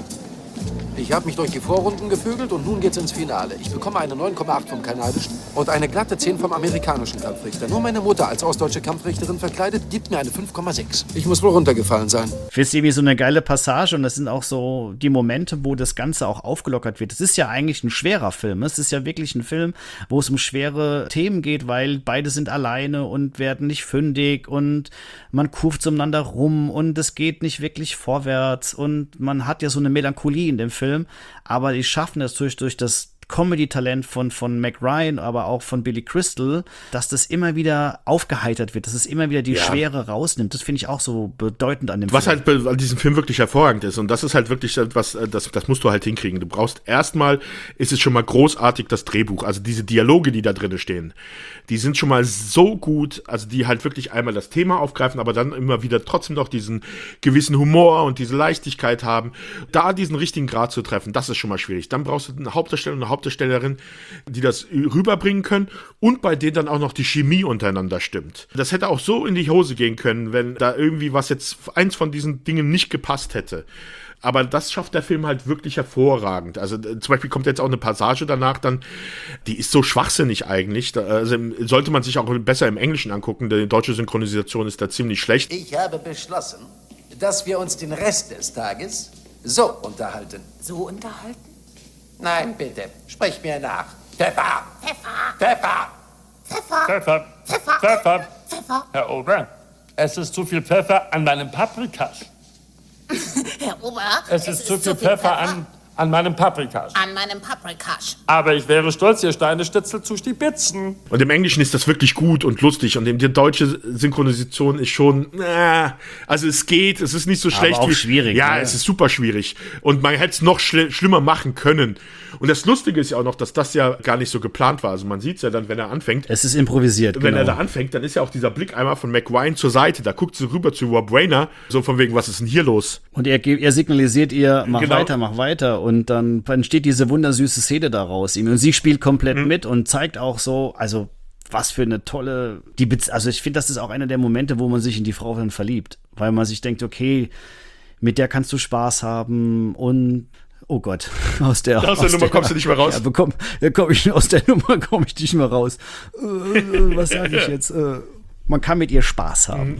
Ich habe mich durch die Vorrunden gevögelt und nun geht's ins Finale. Ich bekomme eine 9,8 vom kanadischen und eine glatte 10 vom amerikanischen Kampfrichter. Nur meine Mutter als ostdeutsche Kampfrichterin verkleidet gibt mir eine 5,6. Ich muss wohl runtergefallen sein. Findest du irgendwie so eine geile Passage und das sind auch so die Momente, wo das Ganze auch aufgelockert wird. Es ist ja eigentlich ein schwerer Film. Es ist ja wirklich ein Film, wo es um schwere Themen geht, weil beide sind alleine und werden nicht fündig und man kurft umeinander rum und es geht nicht wirklich vorwärts und man hat ja so eine Melancholie in dem Film. Aber die schaffen es durch das Comedy-Talent von Mac Ryan, aber auch von Billy Crystal, dass das immer wieder aufgeheitert wird, dass es immer wieder die Schwere rausnimmt. Das finde ich auch so bedeutend an dem Was Film. halt an diesem Film wirklich hervorragend ist. Und das ist halt wirklich etwas, das musst du halt hinkriegen. Du brauchst erstmal, ist es schon mal großartig, das Drehbuch. Also diese Dialoge, die da drin stehen, die sind schon mal so gut, also die halt wirklich einmal das Thema aufgreifen, aber dann immer wieder trotzdem noch diesen gewissen Humor und diese Leichtigkeit haben. Da diesen richtigen Grad zu treffen, das ist schon mal schwierig. Dann brauchst du einen Hauptdarsteller und eine Hauptdarstellerin, die das rüberbringen können und bei denen dann auch noch die Chemie untereinander stimmt. Das hätte auch so in die Hose gehen können, wenn da irgendwie was jetzt eins von diesen Dingen nicht gepasst hätte. Aber das schafft der Film halt wirklich hervorragend. Also zum Beispiel kommt jetzt auch eine Passage danach dann, die ist so schwachsinnig eigentlich. Also sollte man sich auch besser im Englischen angucken, die deutsche Synchronisation ist da ziemlich schlecht. Ich habe beschlossen, dass wir uns den Rest des Tages so unterhalten. So unterhalten? Nein, bitte, sprich mir nach. Pfeffer! Pfeffer! Pfeffer! Pfeffer! Pfeffer! Pfeffer! Pfeffer! Herr Ober, es ist zu viel Pfeffer an meinen Paprikas. Herr Ober, es ist zu viel Pfeffer An meinem Paprikasch. An meinem Paprikasch. Aber ich wäre stolz, ihr Steinestitzel zu stibitzen. Und im Englischen ist das wirklich gut und lustig. Und die deutsche Synchronisation ist schon, also es geht, es ist nicht so schlecht. Aber auch schwierig. Ja, ne? es ist super schwierig. Und man hätte es noch schlimmer machen können. Und das Lustige ist ja auch noch, dass das ja gar nicht so geplant war. Also man sieht es ja dann, wenn er anfängt. Es ist improvisiert, Wenn er da anfängt, dann ist ja auch dieser Blick einmal von McWine zur Seite. Da guckt sie rüber zu Rob Reiner. So von wegen, was ist denn hier los? Und er signalisiert ihr, mach Genau. weiter. Und dann entsteht diese wundersüße Szene daraus. Und sie spielt komplett mit und zeigt auch so, also was für eine tolle, also ich finde, das ist auch einer der Momente, wo man sich in die Frau dann verliebt. Weil man sich denkt, okay, mit der kannst du Spaß haben und oh Gott, aus der Nummer kommst du nicht mehr raus. Aus der Nummer komme ich nicht mehr raus. Was sage ich jetzt? Man kann mit ihr Spaß haben.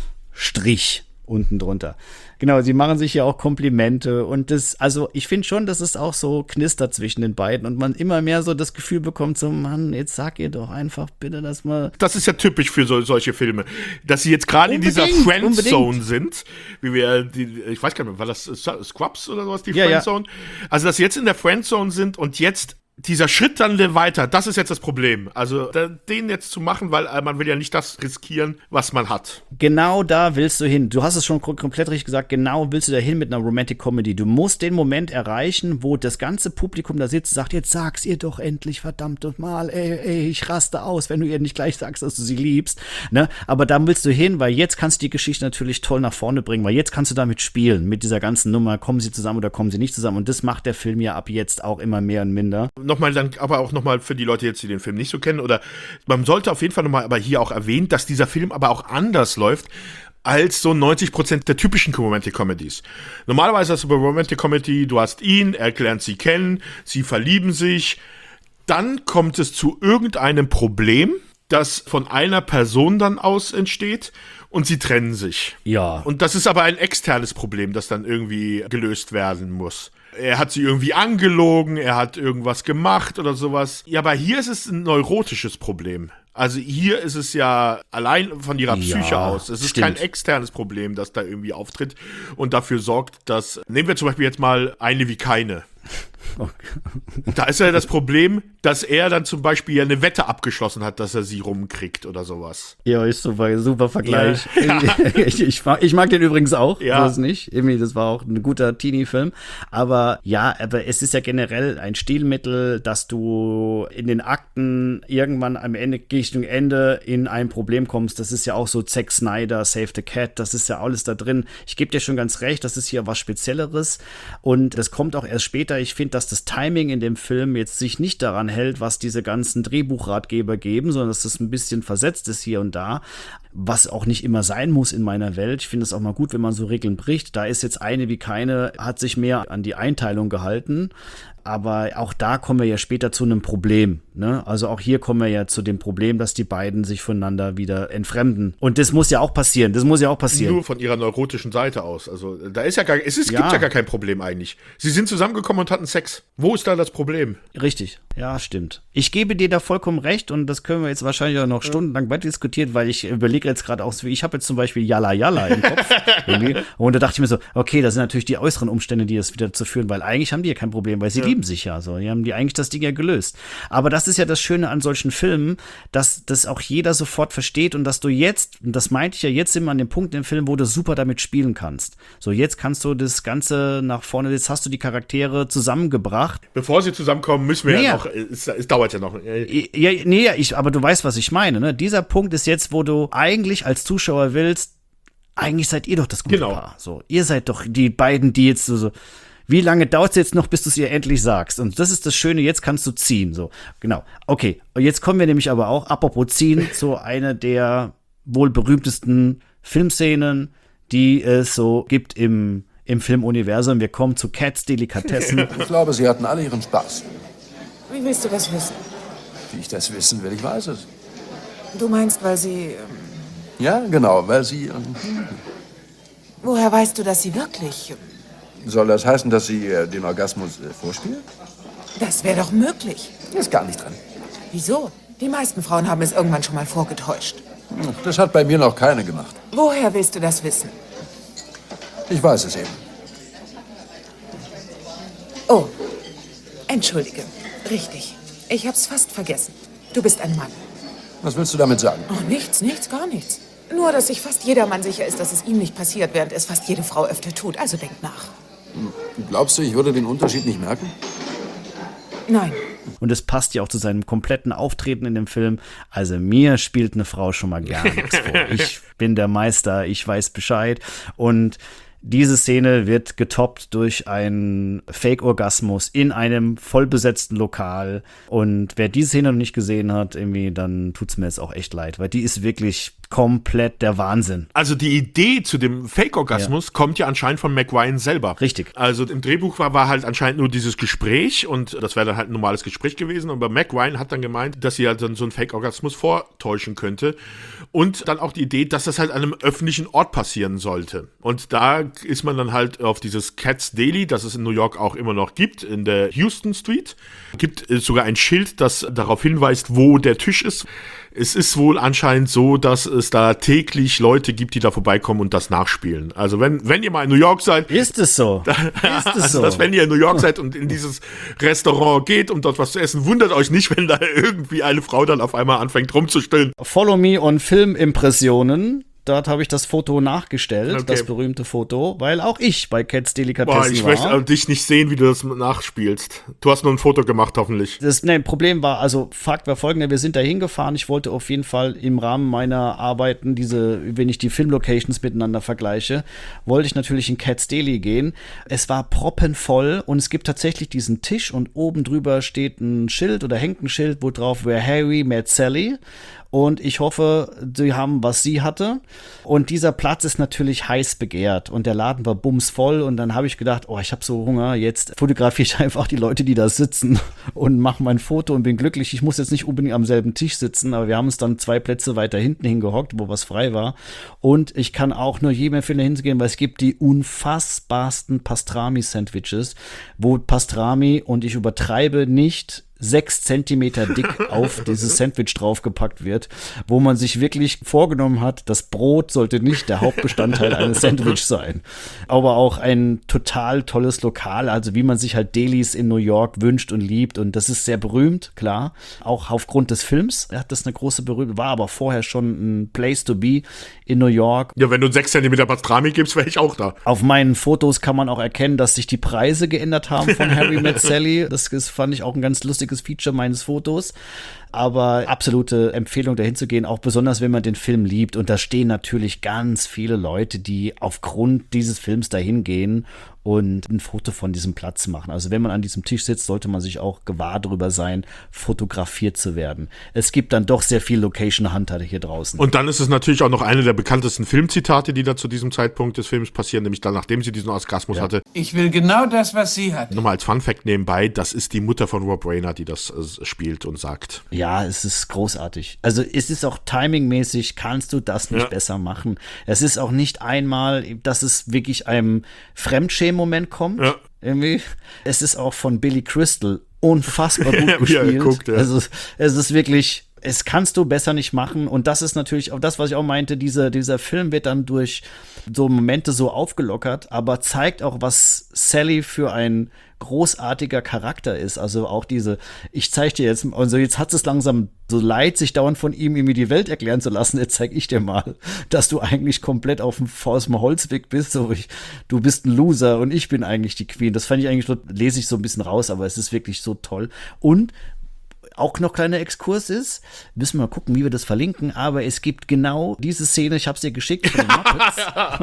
Strich unten drunter. Genau, sie machen sich ja auch Komplimente und also ich finde schon, dass es auch so knistert zwischen den beiden und man immer mehr so das Gefühl bekommt, so Mann, jetzt sag ihr doch einfach bitte, dass mal. Das ist ja typisch für solche Filme, dass sie jetzt gerade in dieser Friendzone sind, wie wir, ich weiß gar nicht mehr, war das Scrubs oder sowas, die Friendzone? Ja. Also, dass sie jetzt in der Friendzone sind und jetzt dieser Schritt dann weiter, das ist jetzt das Problem. Also den jetzt zu machen, weil man will ja nicht das riskieren, was man hat. Genau da willst du hin. Du hast es schon komplett richtig gesagt. Genau willst du da hin mit einer Romantic Comedy. Du musst den Moment erreichen, wo das ganze Publikum da sitzt und sagt, jetzt sag's ihr doch endlich, verdammt mal, ey, ich raste aus, wenn du ihr nicht gleich sagst, dass du sie liebst. Ne? Aber da willst du hin, weil jetzt kannst du die Geschichte natürlich toll nach vorne bringen, weil jetzt kannst du damit spielen, mit dieser ganzen Nummer, kommen sie zusammen oder kommen sie nicht zusammen. Und das macht der Film ja ab jetzt auch immer mehr und minder. Nochmal dann, aber auch nochmal für die Leute jetzt, die den Film nicht so kennen, oder man sollte auf jeden Fall nochmal aber hier auch erwähnen, dass dieser Film aber auch anders läuft als so 90% der typischen Romantic Comedies. Normalerweise hast du bei Romantic Comedy, du hast ihn, er lernt sie kennen, sie verlieben sich, dann kommt es zu irgendeinem Problem, das von einer Person dann aus entsteht und sie trennen sich. Ja. Und das ist aber ein externes Problem, das dann irgendwie gelöst werden muss. Er hat sie irgendwie angelogen, er hat irgendwas gemacht oder sowas. Ja, aber hier ist es ein neurotisches Problem. Also hier ist es ja allein von ihrer Psyche aus. Es ist kein externes Problem, das da irgendwie auftritt und dafür sorgt, dass, nehmen wir zum Beispiel jetzt mal Eine wie keine. Okay. Da ist ja das Problem, dass er dann zum Beispiel ja eine Wette abgeschlossen hat, dass er sie rumkriegt oder sowas. Ja, ist super Vergleich. Ja. Ich mag den übrigens auch, ja. So ist nicht. Irgendwie, das war auch ein guter Teenie-Film. Aber es ist ja generell ein Stilmittel, dass du in den Akten irgendwann am Ende, Richtung Ende, in ein Problem kommst. Das ist ja auch so Zack Snyder, Save the Cat, das ist ja alles da drin. Ich gebe dir schon ganz recht, das ist hier was Spezielleres. Und das kommt auch erst später. Ich finde, dass das Timing in dem Film jetzt sich nicht daran hält, was diese ganzen Drehbuchratgeber geben, sondern dass das ein bisschen versetzt ist hier und da, was auch nicht immer sein muss in meiner Welt. Ich finde es auch mal gut, wenn man so Regeln bricht. Da ist jetzt Eine wie keine, hat sich mehr an die Einteilung gehalten. Aber auch da kommen wir ja später zu einem Problem. Ne? Also auch hier kommen wir ja zu dem Problem, dass die beiden sich voneinander wieder entfremden. Und das muss ja auch passieren. Nur von ihrer neurotischen Seite aus. Also da ist gibt ja gar kein Problem eigentlich. Sie sind zusammengekommen und hatten Sex. Wo ist da das Problem? Richtig. Ja, stimmt. Ich gebe dir da vollkommen recht und das können wir jetzt wahrscheinlich auch noch stundenlang weiter diskutieren, weil ich überlege jetzt gerade auch, ich habe jetzt zum Beispiel Yalla Yalla im Kopf. Und da dachte ich mir so, okay, das sind natürlich die äußeren Umstände, die das wieder dazu führen, weil eigentlich haben die ja kein Problem, weil sie lieben sich ja so. Die haben die eigentlich das Ding ja gelöst. Aber das ist ja das Schöne an solchen Filmen, dass das auch jeder sofort versteht und dass du jetzt, und das meinte ich ja, jetzt sind wir an dem Punkt im Film, wo du super damit spielen kannst. So, jetzt kannst du das Ganze nach vorne, jetzt hast du die Charaktere zusammengebracht. Bevor sie zusammenkommen, müssen wir ja noch, es dauert ja noch. Aber du weißt, was ich meine, ne? Dieser Punkt ist jetzt, wo du eigentlich als Zuschauer willst, eigentlich seid ihr doch das gute Paar. So, ihr seid doch die beiden, die jetzt so wie lange dauert es jetzt noch, bis du es ihr endlich sagst? Und das ist das Schöne, jetzt kannst du ziehen. So, genau. Okay, und jetzt kommen wir nämlich aber auch, apropos ziehen, zu einer der wohl berühmtesten Filmszenen, die es so gibt im Filmuniversum. Wir kommen zu Cats Delikatessen. Ich glaube, sie hatten alle ihren Spaß. Wie willst du das wissen? Wie ich das wissen will, ich weiß es. Du meinst, weil sie... Ja, genau, weil sie... Woher weißt du, dass sie wirklich... Soll das heißen, dass sie den Orgasmus vorspielt? Das wäre doch möglich. Ist gar nicht dran. Wieso? Die meisten Frauen haben es irgendwann schon mal vorgetäuscht. Das hat bei mir noch keine gemacht. Woher willst du das wissen? Ich weiß es eben. Oh, Entschuldige. Richtig. Ich hab's fast vergessen. Du bist ein Mann. Was willst du damit sagen? Oh, nichts, gar nichts. Nur, dass sich fast jeder Mann sicher ist, dass es ihm nicht passiert, während es fast jede Frau öfter tut. Also denk nach. Glaubst du, ich würde den Unterschied nicht merken? Nein. Und es passt ja auch zu seinem kompletten Auftreten in dem Film. Also mir spielt eine Frau schon mal gar nichts vor. Ich bin der Meister, ich weiß Bescheid. Und diese Szene wird getoppt durch einen Fake-Orgasmus in einem vollbesetzten Lokal. Und wer diese Szene noch nicht gesehen hat, irgendwie, dann tut's mir jetzt auch echt leid, weil die ist wirklich komplett der Wahnsinn. Also die Idee zu dem Fake-Orgasmus kommt ja anscheinend von Mac Ryan selber. Richtig. Also im Drehbuch war halt anscheinend nur dieses Gespräch und das wäre dann halt ein normales Gespräch gewesen. Aber Mac Ryan hat dann gemeint, dass sie halt dann so einen Fake-Orgasmus vortäuschen könnte. Und dann auch die Idee, dass das halt an einem öffentlichen Ort passieren sollte. Und da ist man dann halt auf dieses Cat's Deli, das es in New York auch immer noch gibt, in der Houston Street. Gibt sogar ein Schild, das darauf hinweist, wo der Tisch ist. Es ist wohl anscheinend so, dass es da täglich Leute gibt, die da vorbeikommen und das nachspielen. Also wenn ihr mal in New York seid... Ist es so? Dass wenn ihr in New York seid und in dieses Restaurant geht, um dort was zu essen, wundert euch nicht, wenn da irgendwie eine Frau dann auf einmal anfängt rumzustöhnen. Follow me on Filmimpressionen. Dort habe ich das Foto nachgestellt, okay. Das berühmte Foto, weil auch ich bei Cat's Delikatessen Boah, ich möchte dich nicht sehen, wie du das nachspielst. Du hast nur ein Foto gemacht, hoffentlich. Das Problem war, also Fakt war folgender, wir sind da hingefahren, ich wollte auf jeden Fall im Rahmen meiner Arbeiten wenn ich die Filmlocations miteinander vergleiche, wollte ich natürlich in Cat's Deli gehen. Es war proppenvoll und es gibt tatsächlich diesen Tisch und oben drüber steht ein Schild oder hängt ein Schild, wo drauf Where Harry met Sally. Und ich hoffe, sie haben, was sie hatte. Und dieser Platz ist natürlich heiß begehrt. Und der Laden war bumsvoll. Und dann habe ich gedacht, ich habe so Hunger. Jetzt fotografiere ich einfach die Leute, die da sitzen und mache mein Foto und bin glücklich. Ich muss jetzt nicht unbedingt am selben Tisch sitzen, aber wir haben uns dann 2 Plätze weiter hinten hingehockt, wo was frei war. Und ich kann auch nur jedem empfehlen, hinzugehen, weil es gibt die unfassbarsten Pastrami-Sandwiches, wo Pastrami, und ich übertreibe nicht, 6 Zentimeter dick auf dieses Sandwich draufgepackt wird, wo man sich wirklich vorgenommen hat, das Brot sollte nicht der Hauptbestandteil eines Sandwichs sein. Aber auch ein total tolles Lokal, also wie man sich halt Delis in New York wünscht und liebt. Und das ist sehr berühmt, klar. Auch aufgrund des Films hat das eine große Berühmtheit, war aber vorher schon ein Place to be in New York. Ja, wenn du 6 Zentimeter Pastrami gibst, wäre ich auch da. Auf meinen Fotos kann man auch erkennen, dass sich die Preise geändert haben von Harry Met Sally. Das fand ich auch ein ganz lustiges Feature meines Fotos. Aber absolute Empfehlung, dahin zu gehen, auch besonders, wenn man den Film liebt. Und da stehen natürlich ganz viele Leute, die aufgrund dieses Films dahin gehen und ein Foto von diesem Platz machen. Also wenn man an diesem Tisch sitzt, sollte man sich auch gewahr darüber sein, fotografiert zu werden. Es gibt dann doch sehr viel Location Hunter hier draußen. Und dann ist es natürlich auch noch eine der bekanntesten Filmzitate, die da zu diesem Zeitpunkt des Films passieren, nämlich dann, nachdem sie diesen Orgasmus hatte. Ich will genau das, was sie hat. Nochmal als Funfact nebenbei, das ist die Mutter von Rob Reiner, die das spielt und sagt. Ja, es ist großartig. Also es ist auch timingmäßig, kannst du das nicht besser machen. Es ist auch nicht einmal, dass es wirklich einem Fremdschämen-Moment kommt. Ja. Irgendwie. Es ist auch von Billy Crystal unfassbar gut gespielt. Guckt, ja. Also es ist wirklich, es kannst du besser nicht machen. Und das ist natürlich auch das, was ich auch meinte, dieser Film wird dann durch so Momente so aufgelockert, aber zeigt auch, was Sally für ein großartiger Charakter ist. Also auch ich zeige dir jetzt, also jetzt hat es langsam so leid, sich dauernd von ihm irgendwie die Welt erklären zu lassen. Jetzt zeige ich dir mal, dass du eigentlich komplett aus dem Holzweg bist. So, du bist ein Loser und ich bin eigentlich die Queen. Das fand ich eigentlich, lese ich so ein bisschen raus, aber es ist wirklich so toll. Und auch noch kleiner Exkurs ist, müssen wir mal gucken, wie wir das verlinken, aber es gibt genau diese Szene, ich habe es dir geschickt von den Muppets,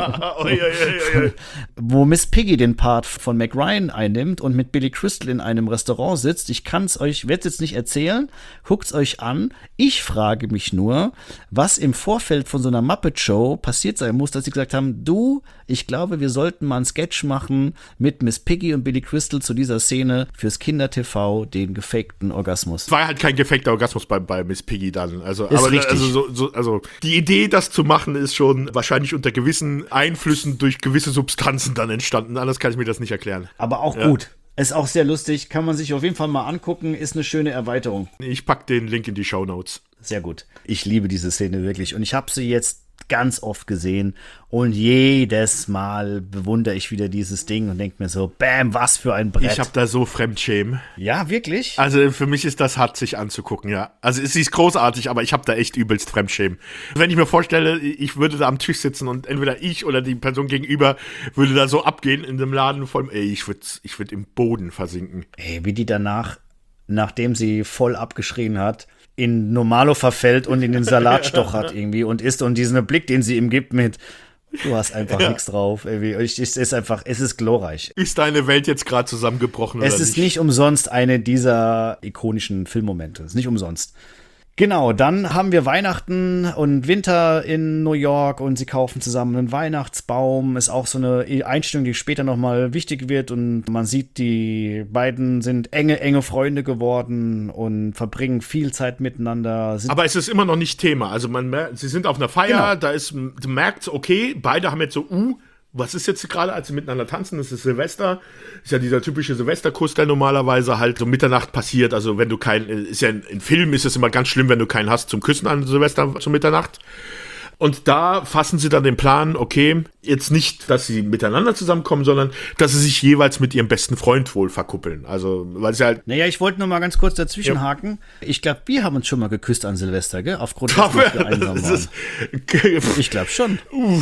wo Miss Piggy den Part von Mac Ryan einnimmt und mit Billy Crystal in einem Restaurant sitzt. Ich werde es jetzt nicht erzählen, guckt es euch an. Ich frage mich nur, was im Vorfeld von so einer Muppet-Show passiert sein muss, dass sie gesagt haben, ich glaube, wir sollten mal einen Sketch machen mit Miss Piggy und Billy Crystal zu dieser Szene fürs Kinder-TV, den gefakten Orgasmus. War halt kein gefakter Orgasmus bei Miss Piggy dann. Also, ist aber richtig. Also die Idee, das zu machen, ist schon wahrscheinlich unter gewissen Einflüssen durch gewisse Substanzen dann entstanden. Anders kann ich mir das nicht erklären. Aber auch gut. Ist auch sehr lustig. Kann man sich auf jeden Fall mal angucken. Ist eine schöne Erweiterung. Ich pack den Link in die Shownotes. Sehr gut. Ich liebe diese Szene wirklich. Und ich habe sie jetzt ganz oft gesehen und jedes Mal bewundere ich wieder dieses Ding und denke mir so, bam, was für ein Brett. Ich habe da so Fremdschämen. Ja, wirklich? Also für mich ist das hart, sich anzugucken, ja. Also sie ist großartig, aber ich habe da echt übelst Fremdschämen. Wenn ich mir vorstelle, ich würde da am Tisch sitzen und entweder ich oder die Person gegenüber würde da so abgehen in dem Laden voll, ich würd im Boden versinken. Ey, wie die danach, nachdem sie voll abgeschrien hat, in Normalo verfällt und in den Salat stochert irgendwie und isst und diesen Blick, den sie ihm gibt mit, du hast einfach nichts drauf. Irgendwie. Es ist glorreich. Ist deine Welt jetzt gerade zusammengebrochen oder nicht? Es ist nicht umsonst eine dieser ikonischen Filmmomente. Es ist nicht umsonst. Genau, dann haben wir Weihnachten und Winter in New York und sie kaufen zusammen einen Weihnachtsbaum. Ist auch so eine Einstellung, die später nochmal wichtig wird und man sieht, die beiden sind enge Freunde geworden und verbringen viel Zeit miteinander. Aber es ist immer noch nicht Thema. Also sie sind auf einer Feier, Genau. du merkst, okay, beide haben jetzt so, was ist jetzt gerade, als sie miteinander tanzen? Das ist Silvester. Ist ja dieser typische Silvesterkuss, der normalerweise halt um Mitternacht passiert. Also wenn du in Filmen ist es immer ganz schlimm, wenn du keinen hast zum Küssen an Silvester zum Mitternacht. Und da fassen sie dann den Plan, okay, jetzt nicht, dass sie miteinander zusammenkommen, sondern dass sie sich jeweils mit ihrem besten Freund wohl verkuppeln. Also, weil es ja halt. Naja, ich wollte nur mal ganz kurz dazwischenhaken. Ja. Ich glaube, wir haben uns schon mal geküsst an Silvester, gell? Aufgrund dessen, dass wir einsam waren. Ich glaube schon.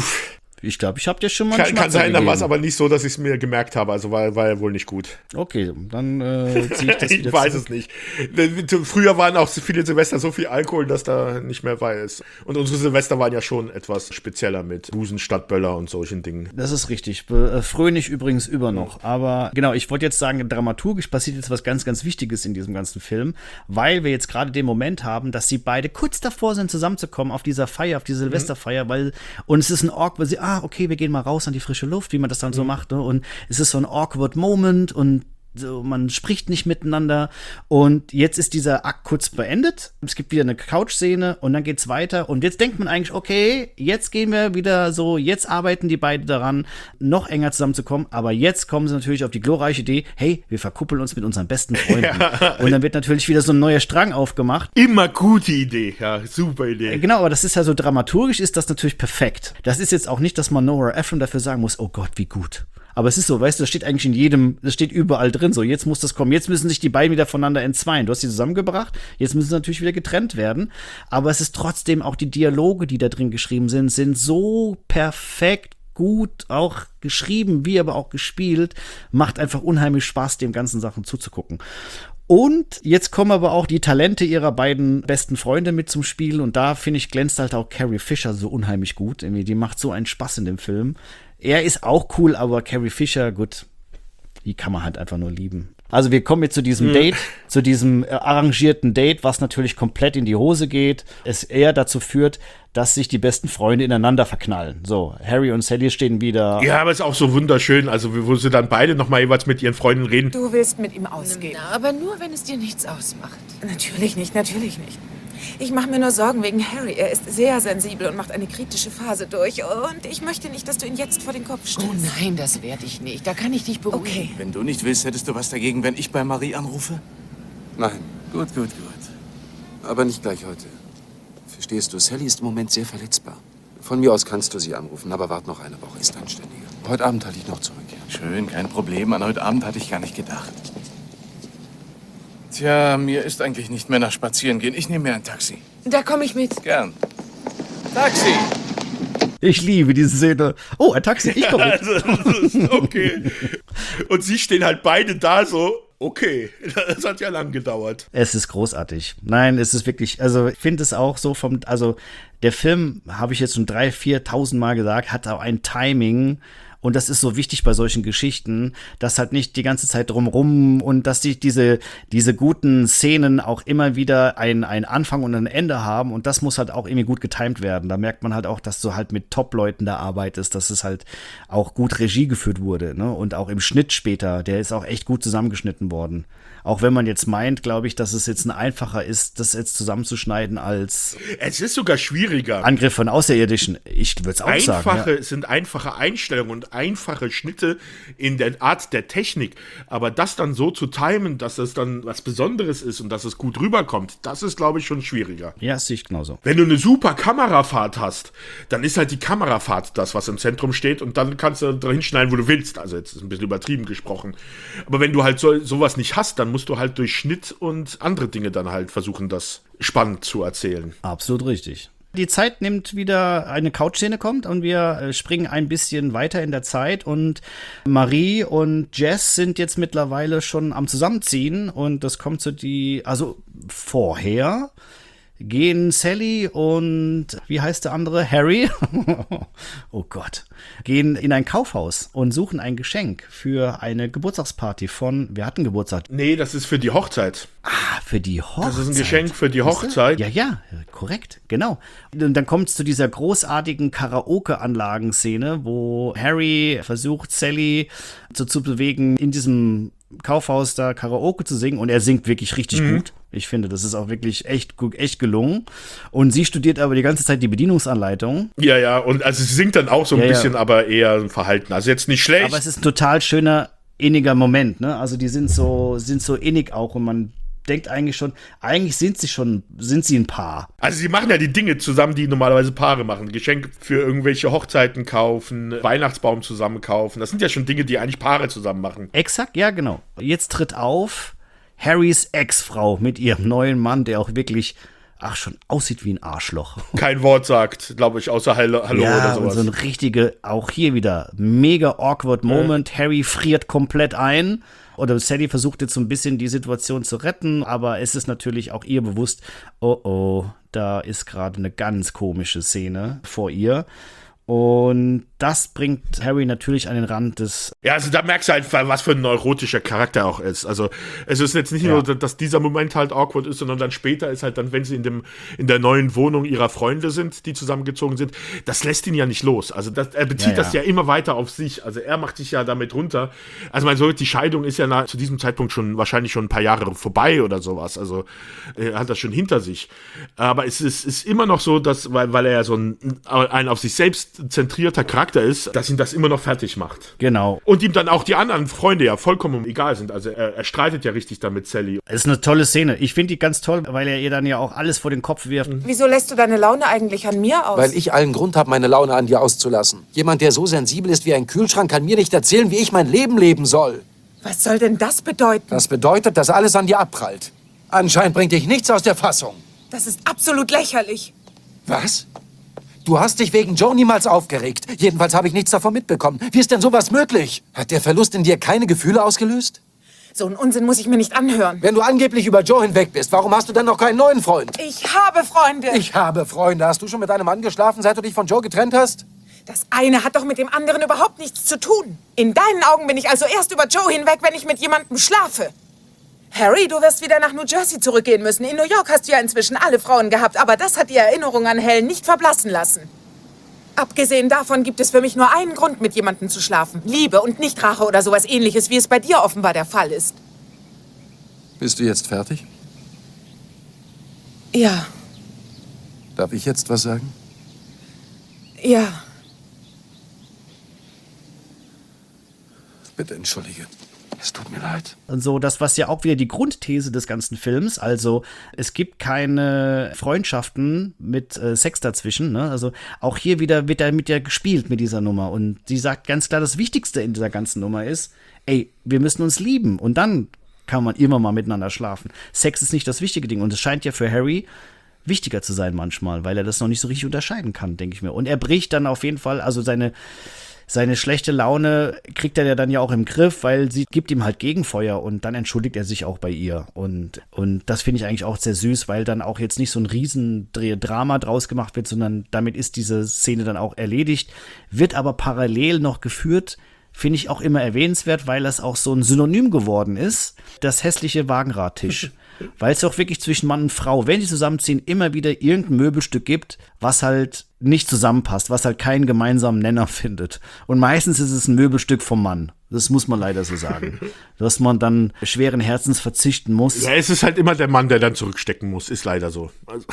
Ich glaube, ich habe dir schon mal einen Kann sein, dann war es gegeben. aber nicht so, dass ich es mir gemerkt habe. Also war ja wohl nicht gut. Okay, dann ziehe ich das wieder Ich weiß zurück. es nicht. Früher waren auch viele Silvester so viel Alkohol, dass da nicht mehr bei ist. Und unsere Silvester waren ja schon etwas spezieller mit Busen, Stadtböller und solchen Dingen. Das ist richtig. Fröhlich übrigens über noch. Aber genau, ich wollte jetzt sagen, dramaturgisch passiert jetzt was ganz, ganz Wichtiges in diesem ganzen Film, weil wir jetzt gerade den Moment haben, dass sie beide kurz davor sind, zusammenzukommen auf dieser Feier, auf diese Silvesterfeier, und es ist ein weil sie, okay, wir gehen mal raus an die frische Luft, wie man das dann so macht, ne? Und es ist so ein awkward Moment und so, man spricht nicht miteinander und jetzt ist dieser Akt kurz beendet. Es gibt wieder eine Couch-Szene und dann geht's weiter und jetzt denkt man eigentlich, okay, jetzt gehen wir wieder so, jetzt arbeiten die beiden daran, noch enger zusammenzukommen, aber jetzt kommen sie natürlich auf die glorreiche Idee, hey, wir verkuppeln uns mit unseren besten Freunden. Ja. Und dann wird natürlich wieder so ein neuer Strang aufgemacht. Immer gute Idee, ja, super Idee. Genau, aber das ist ja so dramaturgisch, ist das natürlich perfekt. Das ist jetzt auch nicht, dass man Nora Ephron dafür sagen muss, oh Gott, wie gut. Aber es ist so, weißt du, das steht eigentlich das steht überall drin, so, jetzt muss das kommen, jetzt müssen sich die beiden wieder voneinander entzweien. Du hast sie zusammengebracht, jetzt müssen sie natürlich wieder getrennt werden, aber es ist trotzdem auch die Dialoge, die da drin geschrieben sind so perfekt gut auch geschrieben, wie aber auch gespielt, macht einfach unheimlich Spaß, dem ganzen Sachen zuzugucken. Und jetzt kommen aber auch die Talente ihrer beiden besten Freunde mit zum Spiel und da, finde ich, glänzt halt auch Carrie Fisher so unheimlich gut. Irgendwie, die macht so einen Spaß in dem Film. Er ist auch cool, aber Carrie Fisher, gut, die kann man halt einfach nur lieben. Also wir kommen jetzt zu diesem Date, zu diesem arrangierten Date, was natürlich komplett in die Hose geht. Es eher dazu führt, dass sich die besten Freunde ineinander verknallen. So, Harry und Sally stehen wieder. Ja, aber es ist auch so wunderschön, also wo sie dann beide nochmal jeweils mit ihren Freunden reden. Du willst mit ihm ausgehen. Na, aber nur, wenn es dir nichts ausmacht. Natürlich nicht, natürlich nicht. Ich mache mir nur Sorgen wegen Harry. Er ist sehr sensibel und macht eine kritische Phase durch. Und ich möchte nicht, dass du ihn jetzt vor den Kopf stellst. Oh nein, das werde ich nicht. Da kann ich dich beruhigen. Okay. Wenn du nicht willst, hättest du was dagegen, wenn ich bei Marie anrufe? Nein, Gut. aber nicht gleich heute. Verstehst du, Sally ist im Moment sehr verletzbar. Von mir aus kannst du sie anrufen, aber wart noch eine Woche, ist anständiger. Heute Abend halte ich noch zurückkehren. Schön, kein Problem. An heute Abend hatte ich gar nicht gedacht. Tja, mir ist eigentlich nicht mehr nach Spazieren gehen. Ich nehme mir ein Taxi. Da komme ich mit. Gern. Taxi! Ich liebe diese Szene. Oh, ein Taxi, ich komme mit. Also, okay. Und sie stehen halt beide da so, okay, das hat ja lang gedauert. Es ist großartig. Nein, es ist wirklich, also ich finde es auch so also der Film, habe ich jetzt schon 3.000, 4.000 Mal gesagt, hat auch ein Timing. Und das ist so wichtig bei solchen Geschichten, dass halt nicht die ganze Zeit drumrum und dass sich diese guten Szenen auch immer wieder einen Anfang und ein Ende haben und das muss halt auch irgendwie gut getimt werden. Da merkt man halt auch, dass du halt mit Top-Leuten da arbeitest, dass es halt auch gut Regie geführt wurde, ne? Und auch im Schnitt später, der ist auch echt gut zusammengeschnitten worden. Auch wenn man jetzt meint, glaube ich, dass es jetzt einfacher ist, das jetzt zusammenzuschneiden als Es ist sogar schwieriger. Angriff von Außerirdischen. Ich würde es auch sagen. Es sind einfache Einstellungen und einfache Schnitte in der Art der Technik. Aber das dann so zu timen, dass das dann was Besonderes ist und dass es gut rüberkommt, das ist, glaube ich, schon schwieriger. Ja, sehe ich genauso. Wenn du eine super Kamerafahrt hast, dann ist halt die Kamerafahrt das, was im Zentrum steht und dann kannst du dahin schneiden, wo du willst. Also jetzt ist ein bisschen übertrieben gesprochen. Aber wenn du halt sowas nicht hast, dann musst du halt durch Schnitt und andere Dinge dann halt versuchen, das spannend zu erzählen. Absolut richtig. Die Zeit nimmt wieder, eine Couch-Szene kommt und wir springen ein bisschen weiter in der Zeit und Marie und Jess sind jetzt mittlerweile schon am Zusammenziehen und das kommt also vorher gehen Sally und, wie heißt der andere? Harry? Oh Gott. Gehen in ein Kaufhaus und suchen ein Geschenk für eine Geburtstagsparty wer hat einen Geburtstag? Nee, das ist für die Hochzeit. Ah, für die Hochzeit. Das ist ein Geschenk für die Hochzeit. Ja, korrekt, genau. Und dann kommt es zu dieser großartigen Karaoke-Anlagenszene, wo Harry versucht, Sally zu bewegen, in diesem Kaufhaus da Karaoke zu singen und er singt wirklich richtig gut. Ich finde, das ist auch wirklich echt gelungen. Und sie studiert aber die ganze Zeit die Bedienungsanleitung. Ja, und also sie singt dann auch so ein bisschen, aber eher Verhalten. Also jetzt nicht schlecht. Aber es ist ein total schöner, inniger Moment, ne? Also die sind so innig auch und man denkt eigentlich sind sie ein Paar. Also sie machen ja die Dinge zusammen, die normalerweise Paare machen. Geschenk für irgendwelche Hochzeiten kaufen, Weihnachtsbaum zusammen kaufen. Das sind ja schon Dinge, die eigentlich Paare zusammen machen. Exakt, ja genau. Jetzt tritt auf Harrys Ex-Frau mit ihrem neuen Mann, der auch wirklich schon aussieht wie ein Arschloch. Kein Wort sagt, glaube ich, außer Hallo oder sowas. Und so ein richtige, auch hier wieder, mega awkward Moment. Harry friert komplett ein. Oder Sally versucht jetzt so ein bisschen die Situation zu retten, aber es ist natürlich auch ihr bewusst, da ist gerade eine ganz komische Szene vor ihr. Und das bringt Harry natürlich an den Rand des... Ja, also da merkst du halt, was für ein neurotischer Charakter auch ist. Also es ist jetzt nicht nur, dass dieser Moment halt awkward ist, sondern dann später ist halt dann, wenn sie in der neuen Wohnung ihrer Freunde sind, die zusammengezogen sind, das lässt ihn ja nicht los. Also er bezieht das ja immer weiter auf sich. Also er macht sich ja damit runter. Also die Scheidung ist ja zu diesem Zeitpunkt wahrscheinlich schon ein paar Jahre vorbei oder sowas. Also er hat das schon hinter sich. Aber es ist immer noch so, dass, weil er ja so ein auf sich selbst zentrierter Charakter ist, dass ihn das immer noch fertig macht. Genau. Und ihm dann auch die anderen Freunde ja vollkommen egal sind. Also er streitet ja richtig da mit Sally. Es ist eine tolle Szene. Ich finde die ganz toll, weil er ihr dann ja auch alles vor den Kopf wirft. Wieso lässt du deine Laune eigentlich an mir aus? Weil ich allen Grund habe, meine Laune an dir auszulassen. Jemand, der so sensibel ist wie ein Kühlschrank, kann mir nicht erzählen, wie ich mein Leben leben soll. Was soll denn das bedeuten? Das bedeutet, dass alles an dir abprallt. Anscheinend bringt dich nichts aus der Fassung. Das ist absolut lächerlich. Was? Du hast dich wegen Joe niemals aufgeregt. Jedenfalls habe ich nichts davon mitbekommen. Wie ist denn sowas möglich? Hat der Verlust in dir keine Gefühle ausgelöst? So einen Unsinn muss ich mir nicht anhören. Wenn du angeblich über Joe hinweg bist, warum hast du dann noch keinen neuen Freund? Ich habe Freunde. Ich habe Freunde. Hast du schon mit einem Mann geschlafen, seit du dich von Joe getrennt hast? Das eine hat doch mit dem anderen überhaupt nichts zu tun. In deinen Augen bin ich also erst über Joe hinweg, wenn ich mit jemandem schlafe. Harry, du wirst wieder nach New Jersey zurückgehen müssen. In New York hast du ja inzwischen alle Frauen gehabt, aber das hat die Erinnerung an Helen nicht verblassen lassen. Abgesehen davon gibt es für mich nur einen Grund, mit jemandem zu schlafen. Liebe und nicht Rache oder sowas Ähnliches, wie es bei dir offenbar der Fall ist. Bist du jetzt fertig? Ja. Darf ich jetzt was sagen? Ja. Bitte entschuldige. Es tut mir leid. Und so, das, was ja auch wieder die Grundthese des ganzen Films, also es gibt keine Freundschaften mit Sex dazwischen, ne? Also auch hier wieder wird mit der gespielt mit dieser Nummer und sie sagt ganz klar, das Wichtigste in dieser ganzen Nummer ist, wir müssen uns lieben und dann kann man immer mal miteinander schlafen. Sex ist nicht das wichtige Ding und es scheint ja für Harry wichtiger zu sein manchmal, weil er das noch nicht so richtig unterscheiden kann, denke ich mir. Und er bricht dann auf jeden Fall, also seine schlechte Laune kriegt er ja dann ja auch im Griff, weil sie gibt ihm halt Gegenfeuer und dann entschuldigt er sich auch bei ihr. Und das finde ich eigentlich auch sehr süß, weil dann auch jetzt nicht so ein Riesendrama draus gemacht wird, sondern damit ist diese Szene dann auch erledigt, wird aber parallel noch geführt, finde ich auch immer erwähnenswert, weil das auch so ein Synonym geworden ist, das hässliche Wagenradtisch. Weil es auch wirklich zwischen Mann und Frau, wenn sie zusammenziehen, immer wieder irgendein Möbelstück gibt, was halt nicht zusammenpasst, was halt keinen gemeinsamen Nenner findet. Und meistens ist es ein Möbelstück vom Mann. Das muss man leider so sagen. Dass man dann schweren Herzens verzichten muss. Ja, es ist halt immer der Mann, der dann zurückstecken muss. Ist leider so. Also,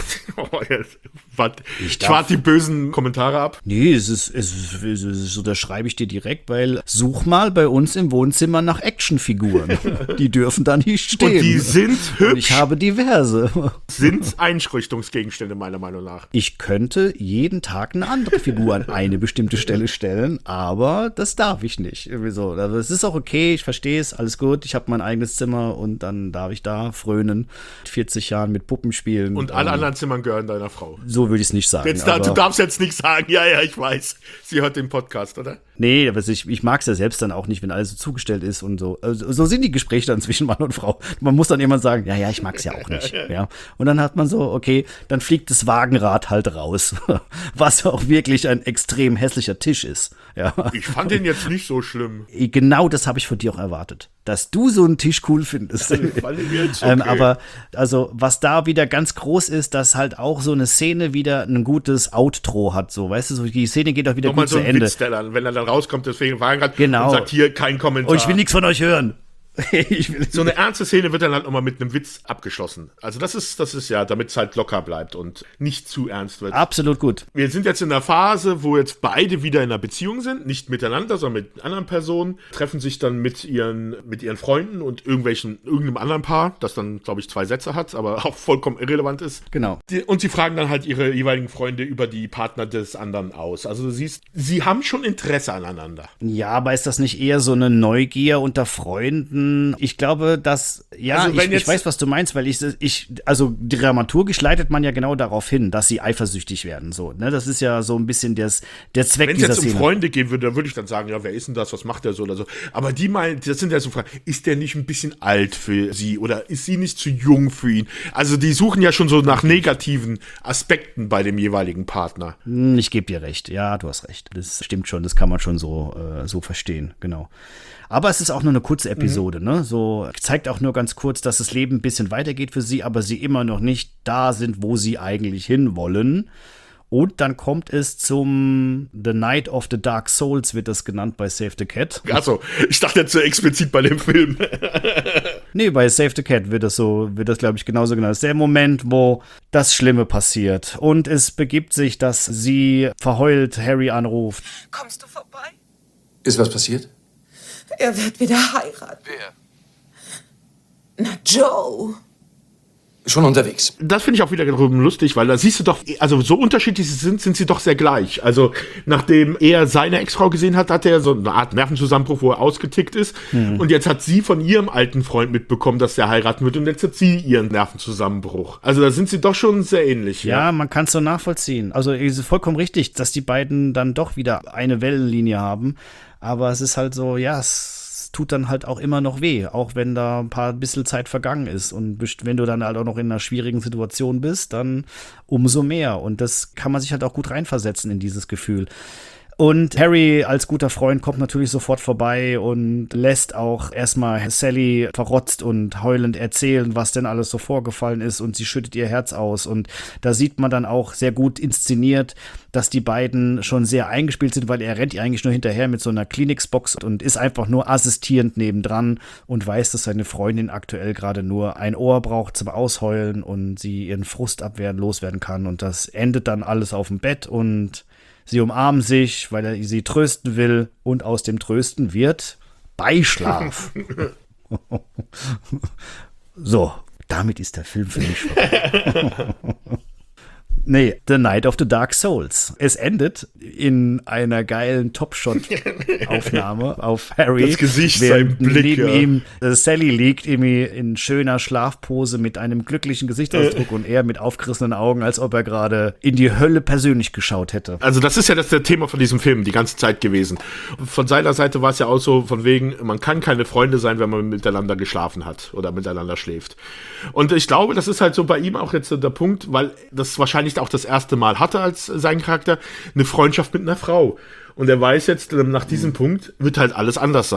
ich warte die bösen Kommentare ab. Nee, es ist so, das schreibe ich dir direkt, weil such mal bei uns im Wohnzimmer nach Actionfiguren. Die dürfen da nicht stehen. Und die sind hübsch. Und ich habe diverse. Sind Einrichtungsgegenstände meiner Meinung nach. Ich könnte jeden Tag eine andere Figur an eine bestimmte Stelle stellen, aber das darf ich nicht. Irgendwie so. Also es ist auch okay, ich verstehe es, alles gut. Ich habe mein eigenes Zimmer und dann darf ich da frönen. 40 Jahren mit Puppen spielen. Und alle anderen Zimmern gehören deiner Frau. So würde ich es nicht sagen. Du darfst jetzt nicht sagen, ja, ich weiß. Sie hört den Podcast, oder? Nee, aber ich mag es ja selbst dann auch nicht, wenn alles so zugestellt ist und so. Also, so sind die Gespräche dann zwischen Mann und Frau. Man muss dann immer sagen, ja, ich mag es ja auch nicht. Ja. Und dann hat man so, okay, dann fliegt das Wagenrad halt raus. Was auch wirklich ein extrem hässlicher Tisch ist. Ja. Ich fand den jetzt nicht so schlimm. Genau das habe ich von dir auch erwartet. Dass du so einen Tisch cool findest. Okay. Aber also, was da wieder ganz groß ist, dass halt auch so eine Szene wieder ein gutes Outro hat. So, weißt du, so, die Szene geht auch wieder Nochmal gut so zu ein Ende. Witz, der dann, wenn er dann rauskommt, deswegen Wagenrad Genau. und sagt, hier kein Kommentar. Oh, ich will nichts von euch hören. So eine ernste Szene wird dann halt nochmal mit einem Witz abgeschlossen. Also das ist ja, damit es halt locker bleibt und nicht zu ernst wird. Absolut gut. Wir sind jetzt in der Phase, wo jetzt beide wieder in einer Beziehung sind, nicht miteinander, sondern mit anderen Personen, treffen sich dann mit ihren Freunden und irgendeinem anderen Paar, das dann, glaube ich, 2 Sätze hat, aber auch vollkommen irrelevant ist. Genau. Und sie fragen dann halt ihre jeweiligen Freunde über die Partner des anderen aus. Also du siehst, sie haben schon Interesse aneinander. Ja, aber ist das nicht eher so eine Neugier unter Freunden? Ich glaube, dass, ja, also ich weiß, was du meinst, weil also dramaturgisch leitet man ja genau darauf hin, dass sie eifersüchtig werden, so, ne, das ist ja so ein bisschen der Zweck dieser Szene. Wenn es jetzt um Freunde gehen würde, dann würde ich dann sagen, ja, wer ist denn das, was macht der so oder so, aber die meinen, das sind ja so Fragen, ist der nicht ein bisschen alt für sie oder ist sie nicht zu jung für ihn? Also die suchen ja schon so nach negativen Aspekten bei dem jeweiligen Partner. Ich gebe dir recht, ja, du hast recht, das stimmt schon, das kann man schon so verstehen, genau. Aber es ist auch nur eine kurze Episode, ne? So zeigt auch nur ganz kurz, dass das Leben ein bisschen weitergeht für sie, aber sie immer noch nicht da sind, wo sie eigentlich hinwollen. Und dann kommt es zum The Night of the Dark Souls, wird das genannt bei Save the Cat. Achso, ich dachte jetzt so explizit bei dem Film. Nee, bei Save the Cat wird das, glaube ich, genauso genannt. Das ist der Moment, wo das Schlimme passiert. Und es begibt sich, dass sie verheult Harry anruft. Kommst du vorbei? Ist was passiert? Er wird wieder heiraten. Wer? Na, Joe. Schon unterwegs. Das finde ich auch wieder lustig, weil da siehst du doch, also so unterschiedlich sind sie doch sehr gleich. Also nachdem er seine Ex-Frau gesehen hat, hat er so eine Art Nervenzusammenbruch, wo er ausgetickt ist. Und jetzt hat sie von ihrem alten Freund mitbekommen, dass der heiraten wird und jetzt hat sie ihren Nervenzusammenbruch. Also da sind sie doch schon sehr ähnlich. Ja, man kann es so nachvollziehen. Also es ist vollkommen richtig, dass die beiden dann doch wieder eine Wellenlinie haben. Aber es ist halt so, ja, es tut dann halt auch immer noch weh, auch wenn da ein bisschen Zeit vergangen ist. Und wenn du dann halt auch noch in einer schwierigen Situation bist, dann umso mehr. Und das kann man sich halt auch gut reinversetzen in dieses Gefühl. Und Harry als guter Freund kommt natürlich sofort vorbei und lässt auch erstmal Sally verrotzt und heulend erzählen, was denn alles so vorgefallen ist, und sie schüttet ihr Herz aus. Und da sieht man dann auch sehr gut inszeniert, dass die beiden schon sehr eingespielt sind, weil er rennt ihr eigentlich nur hinterher mit so einer Kleenex-Box und ist einfach nur assistierend nebendran und weiß, dass seine Freundin aktuell gerade nur ein Ohr braucht zum Ausheulen und sie ihren Frust loswerden kann. Und das endet dann alles auf dem Bett und sie umarmen sich, weil er sie trösten will, und aus dem Trösten wird Beischlaf. So, damit ist der Film für mich vorbei. Nee, The Night of the Dark Souls. Es endet in einer geilen Top-Shot-Aufnahme auf Harry. Das Gesicht, sein Blick, neben ihm Sally liegt irgendwie in schöner Schlafpose mit einem glücklichen Gesichtsausdruck und er mit aufgerissenen Augen, als ob er gerade in die Hölle persönlich geschaut hätte. Also das ist ja das Thema von diesem Film die ganze Zeit gewesen. Von seiner Seite war es ja auch so von wegen, man kann keine Freunde sein, wenn man miteinander geschlafen hat oder miteinander schläft. Und ich glaube, das ist halt so bei ihm auch jetzt der Punkt, weil das wahrscheinlich auch das erste Mal hatte als sein Charakter, eine Freundschaft mit einer Frau. Und er weiß jetzt, nach diesem Punkt wird halt alles anders sein.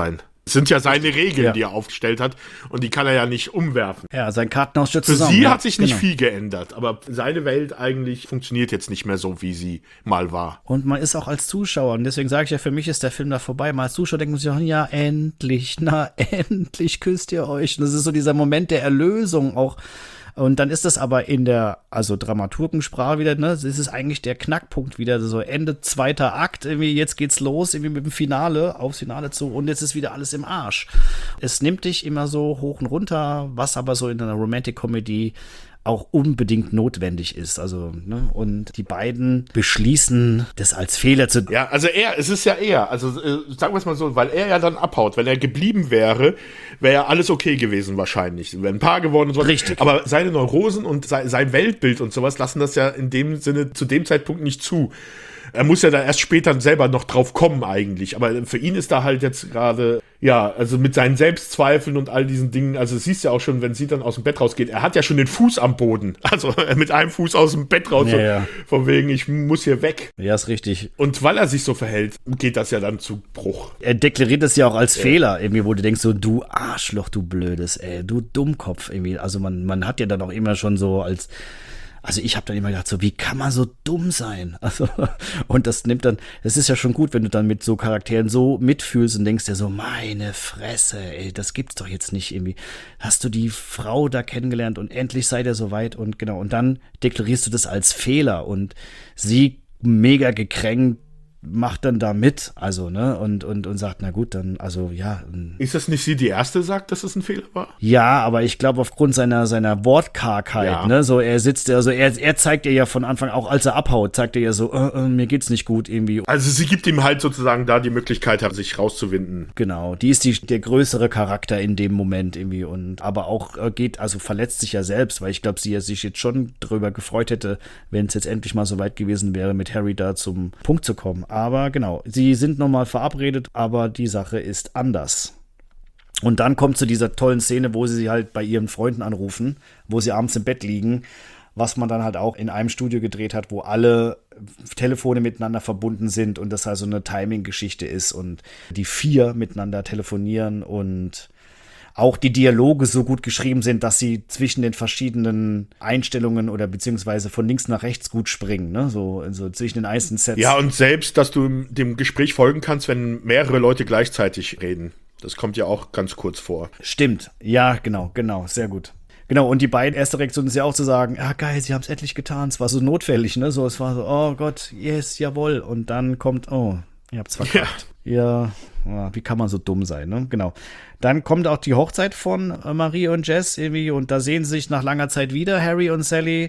Das sind ja seine Regeln, Ja. die er aufgestellt hat und die kann er ja nicht umwerfen. Ja, sein Kartenhaus steht Für zusammen. sie ja, hat sich nicht genau. viel geändert, aber seine Welt eigentlich funktioniert jetzt nicht mehr so, wie sie mal war. Und man ist auch als Zuschauer, und deswegen sage ich ja, für mich ist der Film da vorbei. Mal als Zuschauer denkt man sich, ja, endlich endlich küsst ihr euch. Und das ist so dieser Moment der Erlösung auch. Und dann ist das aber in der, also Dramaturgensprache wieder, ne, das ist eigentlich der Knackpunkt wieder, so Ende zweiter Akt, irgendwie jetzt geht's los, irgendwie mit dem Finale, aufs Finale zu, und jetzt ist wieder alles im Arsch. Es nimmt dich immer so hoch und runter, was aber so in einer Romantic Comedy auch unbedingt notwendig ist. Also, ne, und die beiden beschließen, das als Fehler zu. Ja, also es ist ja er, also sagen wir es mal so, weil er ja dann abhaut, wenn er geblieben wäre, wäre ja alles okay gewesen wahrscheinlich. Wäre ein Paar geworden und so. Richtig. Aber seine Neurosen und sein Weltbild und sowas lassen das ja in dem Sinne zu dem Zeitpunkt nicht zu. Er muss ja da erst später selber noch drauf kommen eigentlich. Aber für ihn ist da halt jetzt gerade, ja, also mit seinen Selbstzweifeln und all diesen Dingen, also es siehst ja auch schon, wenn sie dann aus dem Bett rausgeht, er hat ja schon den Fuß am Boden. Also mit einem Fuß aus dem Bett raus. Ja, ja. Von wegen, ich muss hier weg. Ja, ist richtig. Und weil er sich so verhält, geht das ja dann zu Bruch. Er deklariert das ja auch als Fehler, irgendwie, wo du denkst, so, du Arschloch, du Blödes, du Dummkopf, irgendwie. Also man hat ja dann auch immer schon so also ich habe dann immer gedacht, so, wie kann man so dumm sein? Also, und das ist ja schon gut, wenn du dann mit so Charakteren so mitfühlst und denkst dir so, meine Fresse, das gibt's doch jetzt nicht irgendwie. Hast du die Frau da kennengelernt und endlich seid ihr soweit und genau, und dann deklarierst du das als Fehler und sie mega gekränkt macht dann da mit, also, ne, und sagt, na gut, dann, also, ja. Ist das nicht sie, die erste sagt, dass es ein Fehler war? Ja, aber ich glaube, aufgrund seiner Wortkargheit, Ja. ne, so, er zeigt ihr ja von Anfang, auch als er abhaut, zeigt er ja so, mir geht's nicht gut, irgendwie. Also sie gibt ihm halt sozusagen da die Möglichkeit, sich rauszuwinden. Genau, die ist der größere Charakter in dem Moment irgendwie und, aber auch verletzt sich ja selbst, weil ich glaube, sie ja sich jetzt schon drüber gefreut hätte, wenn es jetzt endlich mal so weit gewesen wäre, mit Harry da zum Punkt zu kommen. Aber genau, sie sind nochmal verabredet, aber die Sache ist anders. Und dann kommt zu dieser tollen Szene, wo sie halt bei ihren Freunden anrufen, wo sie abends im Bett liegen, was man dann halt auch in einem Studio gedreht hat, wo alle Telefone miteinander verbunden sind und das also eine Timing-Geschichte ist und die 4 miteinander telefonieren und auch die Dialoge so gut geschrieben sind, dass sie zwischen den verschiedenen Einstellungen oder beziehungsweise von links nach rechts gut springen, ne? So zwischen den einzelnen Sets. Ja, und selbst, dass du dem Gespräch folgen kannst, wenn mehrere Leute gleichzeitig reden. Das kommt ja auch ganz kurz vor. Stimmt, ja, genau, sehr gut. Genau, und die beiden, erste Reaktion ist ja auch zu sagen, ja geil, sie haben es endlich getan, es war so notfällig, ne? So, es war so, oh Gott, yes, jawohl. Und dann kommt, oh, ihr habt's verkackt. Ja, wie kann man so dumm sein, ne? Genau. Dann kommt auch die Hochzeit von Marie und Jess irgendwie und da sehen sie sich nach langer Zeit wieder, Harry und Sally.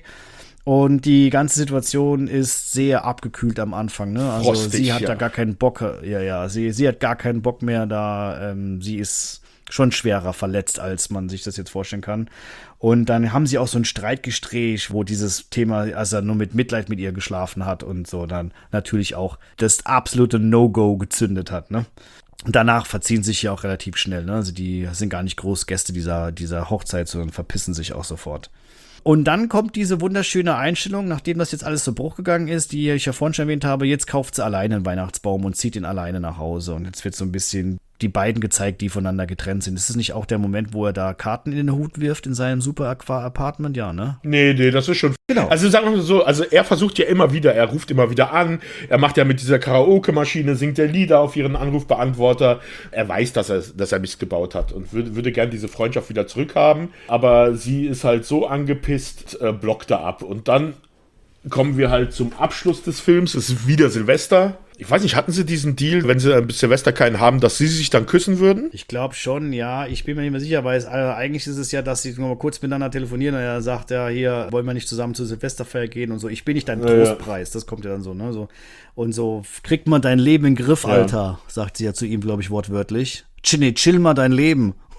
Und die ganze Situation ist sehr abgekühlt am Anfang, ne? Also Frostig, sie hat ja. da gar keinen Bock, sie hat gar keinen Bock mehr da, sie ist schon schwerer verletzt, als man sich das jetzt vorstellen kann. Und dann haben sie auch so ein Streitgespräch, wo dieses Thema, also er nur mit Mitleid mit ihr geschlafen hat und so dann natürlich auch das absolute No-Go gezündet hat, ne? Und danach verziehen sich ja auch relativ schnell, ne? Also die sind gar nicht groß Gäste dieser Hochzeit, sondern verpissen sich auch sofort. Und dann kommt diese wunderschöne Einstellung, nachdem das jetzt alles zu Bruch gegangen ist, die ich ja vorhin schon erwähnt habe, jetzt kauft sie alleine einen Weihnachtsbaum und zieht ihn alleine nach Hause. Und jetzt wird so ein bisschen die beiden gezeigt, die voneinander getrennt sind. Ist es nicht auch der Moment, wo er da Karten in den Hut wirft in seinem super Apartment? Ja, ne? Nee, das ist schon. Genau. Also sagen wir mal so, also er versucht ja immer wieder, er ruft immer wieder an, er macht ja mit dieser Karaoke-Maschine, singt er Lieder auf ihren Anrufbeantworter. Er weiß, dass er Mist gebaut hat und würde gern diese Freundschaft wieder zurückhaben, aber sie ist halt so angepisst, blockt er ab. Und dann kommen wir halt zum Abschluss des Films, es ist wieder Silvester. Ich weiß nicht, hatten sie diesen Deal, wenn sie bis Silvester keinen haben, dass sie sich dann küssen würden? Ich glaube schon, ja. Ich bin mir nicht mehr sicher, weil eigentlich ist es ja, dass sie nur mal kurz miteinander telefonieren und er sagt ja, hier, wollen wir nicht zusammen zur Silvesterfeier gehen und so. Ich bin nicht dein Trostpreis, das kommt ja dann so, ne? So. Und so kriegt man dein Leben in den Griff, Alter, sagt sie ja zu ihm, glaube ich, wortwörtlich. Chill mal dein Leben.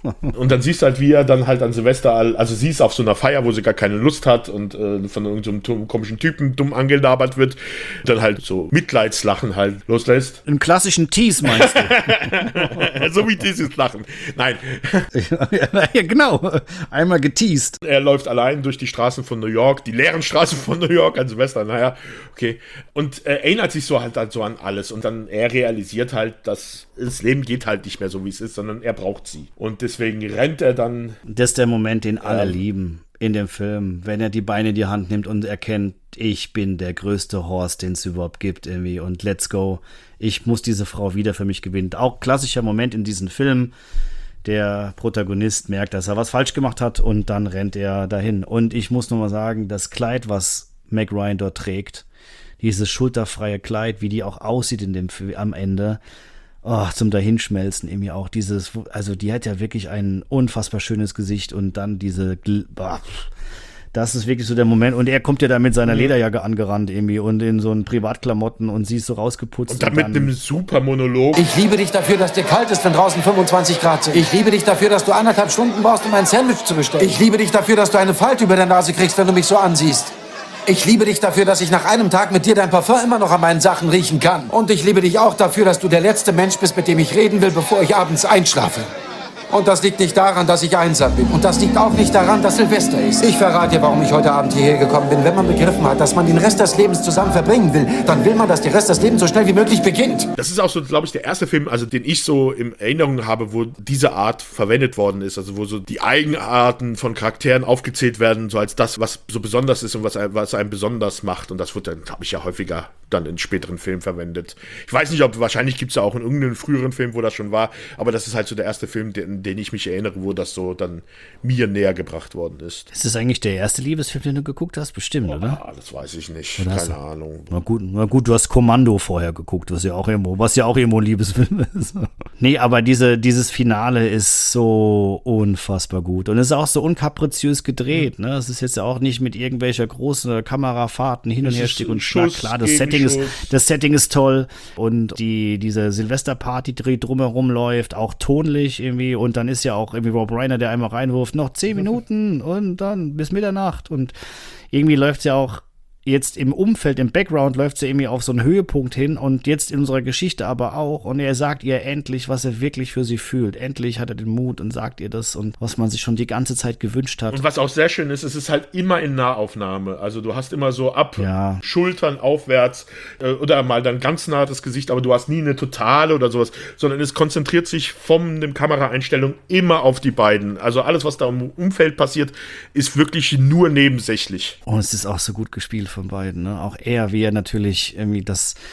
Und dann siehst du halt, wie er dann halt an Silvester, also sie ist auf so einer Feier, wo sie gar keine Lust hat und von irgendeinem komischen Typen dumm angelabert wird, dann halt so Mitleidslachen halt loslässt. Einen klassischen Tease, meinst du? So wie dieses Lachen. Nein. Ja, genau. Einmal geteased. Er läuft allein durch die Straßen von New York, die leeren Straßen von New York an Silvester, naja, okay. Und erinnert sich so halt so an alles. Und dann er realisiert halt, dass das Leben geht halt nicht mehr so, wie es ist, sondern er braucht sie. Und deswegen rennt er dann. Das ist der Moment, den alle lieben in dem Film, wenn er die Beine in die Hand nimmt und erkennt, ich bin der größte Horst, den es überhaupt gibt irgendwie und let's go. Ich muss diese Frau wieder für mich gewinnen. Auch klassischer Moment in diesem Film. Der Protagonist merkt, dass er was falsch gemacht hat und dann rennt er dahin. Und ich muss nur mal sagen, das Kleid, was Meg Ryan dort trägt, dieses schulterfreie Kleid, wie die auch aussieht in dem am Ende, zum Dahinschmelzen irgendwie auch dieses, also die hat ja wirklich ein unfassbar schönes Gesicht und dann das ist wirklich so der Moment. Und er kommt ja da mit seiner Lederjacke angerannt irgendwie und in so einen Privatklamotten und sie ist so rausgeputzt. Und dann mit einem super Monolog. Ich liebe dich dafür, dass dir kalt ist, wenn draußen 25 Grad sind. Ich liebe dich dafür, dass du 1,5 Stunden brauchst, um ein Sandwich zu bestellen. Ich liebe dich dafür, dass du eine Falte über der Nase kriegst, wenn du mich so ansiehst. Ich liebe dich dafür, dass ich nach einem Tag mit dir dein Parfum immer noch an meinen Sachen riechen kann. Und ich liebe dich auch dafür, dass du der letzte Mensch bist, mit dem ich reden will, bevor ich abends einschlafe. Und das liegt nicht daran, dass ich einsam bin. Und das liegt auch nicht daran, dass Silvester ist. Ich verrate dir, warum ich heute Abend hierher gekommen bin. Wenn man begriffen hat, dass man den Rest des Lebens zusammen verbringen will, dann will man, dass der Rest des Lebens so schnell wie möglich beginnt. Das ist auch so, glaube ich, der erste Film, also den ich so in Erinnerung habe, wo diese Art verwendet worden ist. Also wo so die Eigenarten von Charakteren aufgezählt werden, so als das, was so besonders ist und was einen besonders macht. Und das wird dann, glaube ich, ja häufiger dann in späteren Filmen verwendet. Ich weiß nicht, wahrscheinlich gibt es ja auch in irgendeinem früheren Film, wo das schon war, aber das ist halt so der erste Film, den ich mich erinnere, wo das so dann mir näher gebracht worden ist. Ist das eigentlich der erste Liebesfilm, den du geguckt hast? Bestimmt, oder? Das weiß ich nicht. Keine Ahnung. Na gut, du hast Kommando vorher geguckt, was ja auch irgendwo ein Liebesfilm ist. Nee, aber dieses Finale ist so unfassbar gut. Und es ist auch so unkapriziös gedreht. Ne? Es ist jetzt ja auch nicht mit irgendwelcher großen Kamerafahrten hin und her stick und schnack. Klar, das Setting ist toll. Und diese Silvesterparty drumherum läuft, auch tonlich irgendwie. Und dann ist ja auch irgendwie Rob Reiner, der einmal reinwirft, noch 10 Minuten und dann bis Mitternacht. Und irgendwie läuft es ja auch jetzt im Umfeld, im Background läuft es ja irgendwie auf so einen Höhepunkt hin und jetzt in unserer Geschichte aber auch. Und er sagt ihr endlich, was er wirklich für sie fühlt. Endlich hat er den Mut und sagt ihr das und was man sich schon die ganze Zeit gewünscht hat. Und was auch sehr schön ist, es ist halt immer in Nahaufnahme. Also du hast immer so Schultern aufwärts oder mal dann ganz nah das Gesicht, aber du hast nie eine totale oder sowas, sondern es konzentriert sich von der Kameraeinstellung immer auf die beiden. Also alles, was da im Umfeld passiert, ist wirklich nur nebensächlich. Und es ist auch so gut gespielt von beiden, ne? Auch er, wie er natürlich irgendwie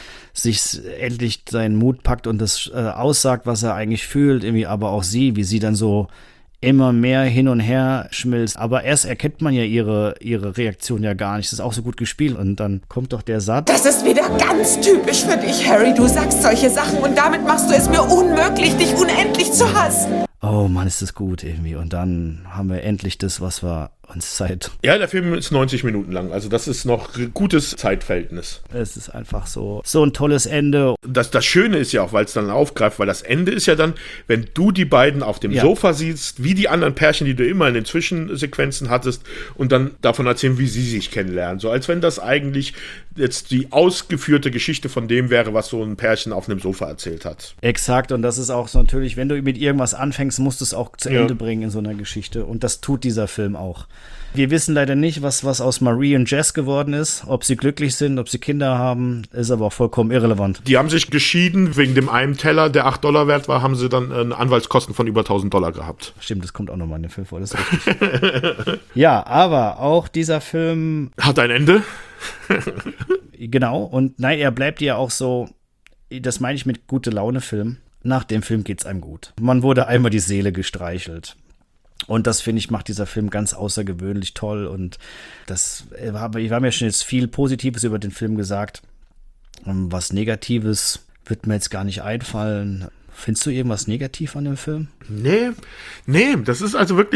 sich endlich seinen Mut packt und das aussagt, was er eigentlich fühlt, irgendwie, aber auch sie, wie sie dann so immer mehr hin und her schmilzt. Aber erst erkennt man ja ihre Reaktion ja gar nicht. Das ist auch so gut gespielt. Und dann kommt doch der Satz. Das ist wieder ganz typisch für dich, Harry. Du sagst solche Sachen und damit machst du es mir unmöglich, dich unendlich zu hassen. Oh Mann, ist das gut irgendwie. Und dann haben wir endlich das, was wir uns Ja, der Film ist 90 Minuten lang. Also das ist noch ein gutes Zeitverhältnis. Es ist einfach so ein tolles Ende. Das Schöne ist ja auch, weil es dann aufgreift, weil das Ende ist ja dann, wenn du die beiden auf dem Sofa siehst, wie die anderen Pärchen, die du immer in den Zwischensequenzen hattest und dann davon erzählen, wie sie sich kennenlernen. So als wenn das eigentlich jetzt die ausgeführte Geschichte von dem wäre, was so ein Pärchen auf einem Sofa erzählt hat. Exakt, und das ist auch so natürlich, wenn du mit irgendwas anfängst, musst du es auch zu Ende bringen in so einer Geschichte. Und das tut dieser Film auch. Wir wissen leider nicht, was aus Marie und Jess geworden ist. Ob sie glücklich sind, ob sie Kinder haben, ist aber auch vollkommen irrelevant. Die haben sich geschieden. Wegen dem einen Teller, der $8 wert war, haben sie dann Anwaltskosten von über $1.000 gehabt. Stimmt, das kommt auch nochmal in den Film vor, das ist richtig. Ja, aber auch dieser Film hat ein Ende. Genau, und nein, er bleibt ja auch so, das meine ich mit Gute-Laune-Film. Nach dem Film geht's einem gut. Man wurde einmal die Seele gestreichelt. Und das, finde ich, macht dieser Film ganz außergewöhnlich toll. Und wir haben ja schon jetzt viel Positives über den Film gesagt. Was Negatives wird mir jetzt gar nicht einfallen. Findest du irgendwas negativ an dem Film? Nee, das ist also wirklich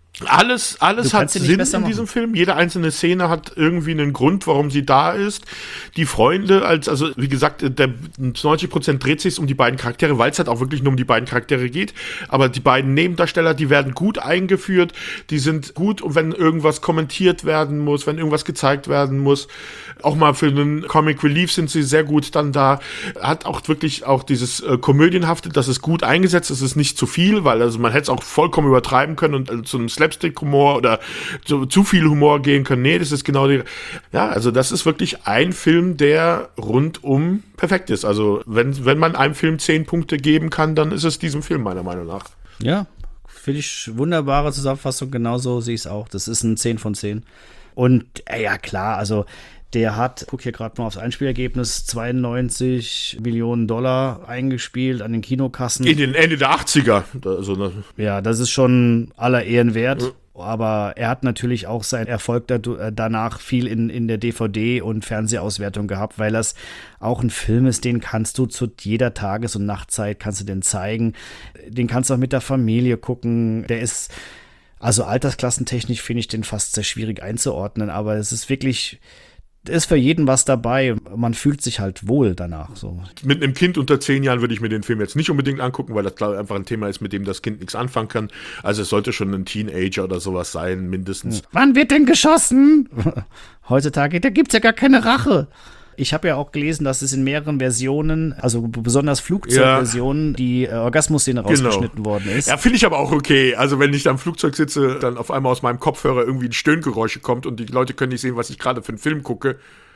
Alles hat ihn nicht Sinn besser in machen. diesem Film. Jede einzelne Szene hat irgendwie einen Grund, warum sie da ist. Die Freunde, also wie gesagt, 90% dreht sich um die beiden Charaktere, weil es halt auch wirklich nur um die beiden Charaktere geht. Aber die beiden Nebendarsteller, die werden gut eingeführt, die sind gut, und wenn irgendwas kommentiert werden muss, wenn irgendwas gezeigt werden muss, auch mal für einen Comic Relief sind sie sehr gut dann da. Hat auch wirklich auch dieses Komödienhafte, das ist gut eingesetzt, es ist nicht zu viel, weil also man hätte es auch vollkommen übertreiben können und zu einem Slapstick-Humor oder zu viel Humor gehen können. Nee, das ist genau also das ist wirklich ein Film, der rundum perfekt ist. Also wenn man einem Film 10 Punkte geben kann, dann ist es diesem Film meiner Meinung nach. Ja, finde ich wunderbare Zusammenfassung, genauso sehe ich es auch. Das ist ein 10 von 10. Und ja klar, also der hat, guck hier gerade mal aufs Einspielergebnis, 92 Millionen $, eingespielt an den Kinokassen. In den Ende der 80er. Ja, das ist schon aller Ehren wert. Aber er hat natürlich auch seinen Erfolg danach viel in der DVD- und Fernsehauswertung gehabt, weil das auch ein Film ist, den kannst du zu jeder Tages- und Nachtzeit kannst du den zeigen. Den kannst du auch mit der Familie gucken. Der ist, also altersklassentechnisch finde ich den fast sehr schwierig einzuordnen, aber es ist wirklich, ist für jeden was dabei. Man fühlt sich halt wohl danach. So. Mit einem Kind unter 10 Jahren würde ich mir den Film jetzt nicht unbedingt angucken, weil das glaube ich einfach ein Thema ist, mit dem das Kind nichts anfangen kann. Also es sollte schon ein Teenager oder sowas sein, mindestens. Wann wird denn geschossen? Heutzutage, da gibt's ja gar keine Rache. Ich habe ja auch gelesen, dass es in mehreren Versionen, also besonders Flugzeugversionen, die Orgasmus-Szene rausgeschnitten worden ist. Ja, finde ich aber auch okay. Also wenn ich da im Flugzeug sitze, dann auf einmal aus meinem Kopfhörer irgendwie ein Stöhngeräusch kommt und die Leute können nicht sehen, was ich gerade für einen Film gucke.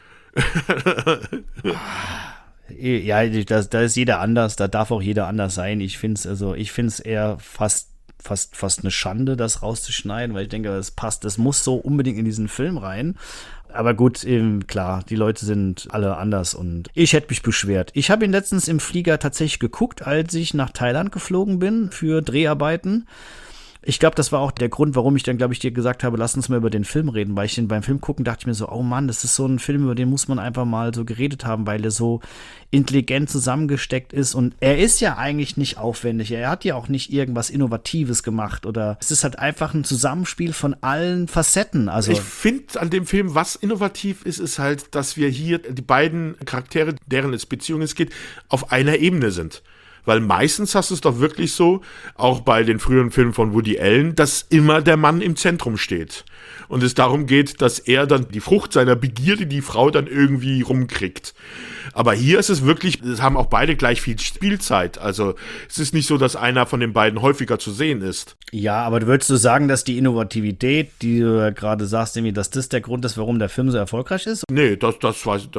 Ja, da ist jeder anders, da darf auch jeder anders sein. Ich finde es eher fast eine Schande, das rauszuschneiden, weil ich denke, das passt, das muss so unbedingt in diesen Film rein. Aber gut, eben, klar, die Leute sind alle anders und ich hätte mich beschwert. Ich habe ihn letztens im Flieger tatsächlich geguckt, als ich nach Thailand geflogen bin für Dreharbeiten. Ich glaube, das war auch der Grund, warum ich dann, glaube ich, dir gesagt habe, lass uns mal über den Film reden, weil ich den beim Film gucken dachte ich mir so, oh Mann, das ist so ein Film, über den muss man einfach mal so geredet haben, weil der so intelligent zusammengesteckt ist und er ist ja eigentlich nicht aufwendig, er hat ja auch nicht irgendwas Innovatives gemacht oder es ist halt einfach ein Zusammenspiel von allen Facetten. Also ich finde an dem Film, was innovativ ist, ist halt, dass wir hier die beiden Charaktere, deren es Beziehung geht, auf einer Ebene sind. Weil meistens hast du es doch wirklich so, auch bei den früheren Filmen von Woody Allen, dass immer der Mann im Zentrum steht. Und es darum geht, dass er dann die Frucht seiner Begierde, die Frau dann irgendwie rumkriegt. Aber hier ist es wirklich, es haben auch beide gleich viel Spielzeit. Also es ist nicht so, dass einer von den beiden häufiger zu sehen ist. Ja, aber würdest du sagen, dass die Innovativität, die du ja gerade sagst, irgendwie, dass das der Grund ist, warum der Film so erfolgreich ist? Nee, das weiß ich.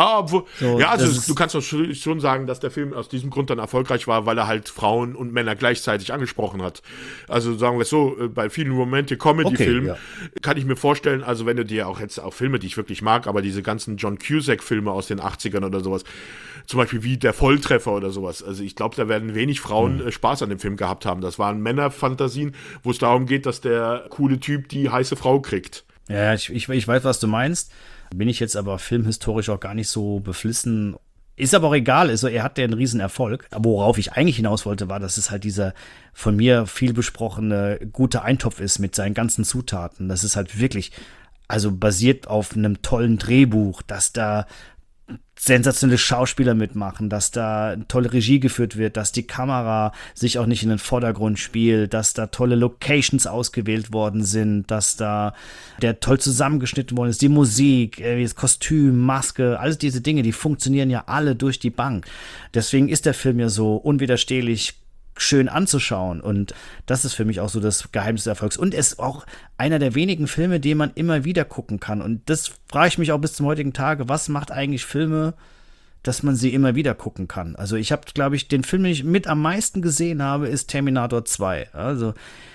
Du kannst doch schon sagen, dass der Film aus diesem Grund dann erfolgreich war, weil er halt Frauen und Männer gleichzeitig angesprochen hat. Also sagen wir es so, bei vielen Romantic-Comedy-Filmen kann ich mir vorstellen, also wenn du dir auch jetzt auch Filme, die ich wirklich mag, aber diese ganzen John Cusack-Filme aus den 80ern oder sowas, zum Beispiel wie Der Volltreffer oder sowas, also ich glaube, da werden wenig Frauen Spaß an dem Film gehabt haben. Das waren Männerfantasien, wo es darum geht, dass der coole Typ die heiße Frau kriegt. Ja, ich weiß, was du meinst. Bin ich jetzt aber filmhistorisch auch gar nicht so beflissen. Ist aber auch egal, also er hat ja einen riesen Erfolg. Aber worauf ich eigentlich hinaus wollte, war, dass es halt dieser von mir viel besprochene gute Eintopf ist mit seinen ganzen Zutaten. Das ist halt wirklich, also basiert auf einem tollen Drehbuch, dass da sensationelle Schauspieler mitmachen, dass da tolle Regie geführt wird, dass die Kamera sich auch nicht in den Vordergrund spielt, dass da tolle Locations ausgewählt worden sind, dass da der toll zusammengeschnitten worden ist, die Musik, das Kostüm, Maske, alles diese Dinge, die funktionieren ja alle durch die Bank. Deswegen ist der Film ja so unwiderstehlich schön anzuschauen und das ist für mich auch so das Geheimnis des Erfolgs und es ist auch einer der wenigen Filme, den man immer wieder gucken kann und das frage ich mich auch bis zum heutigen Tage, was macht eigentlich Filme, dass man sie immer wieder gucken kann. Also ich habe, glaube ich, den Film, den ich mit am meisten gesehen habe, ist Terminator 2. Also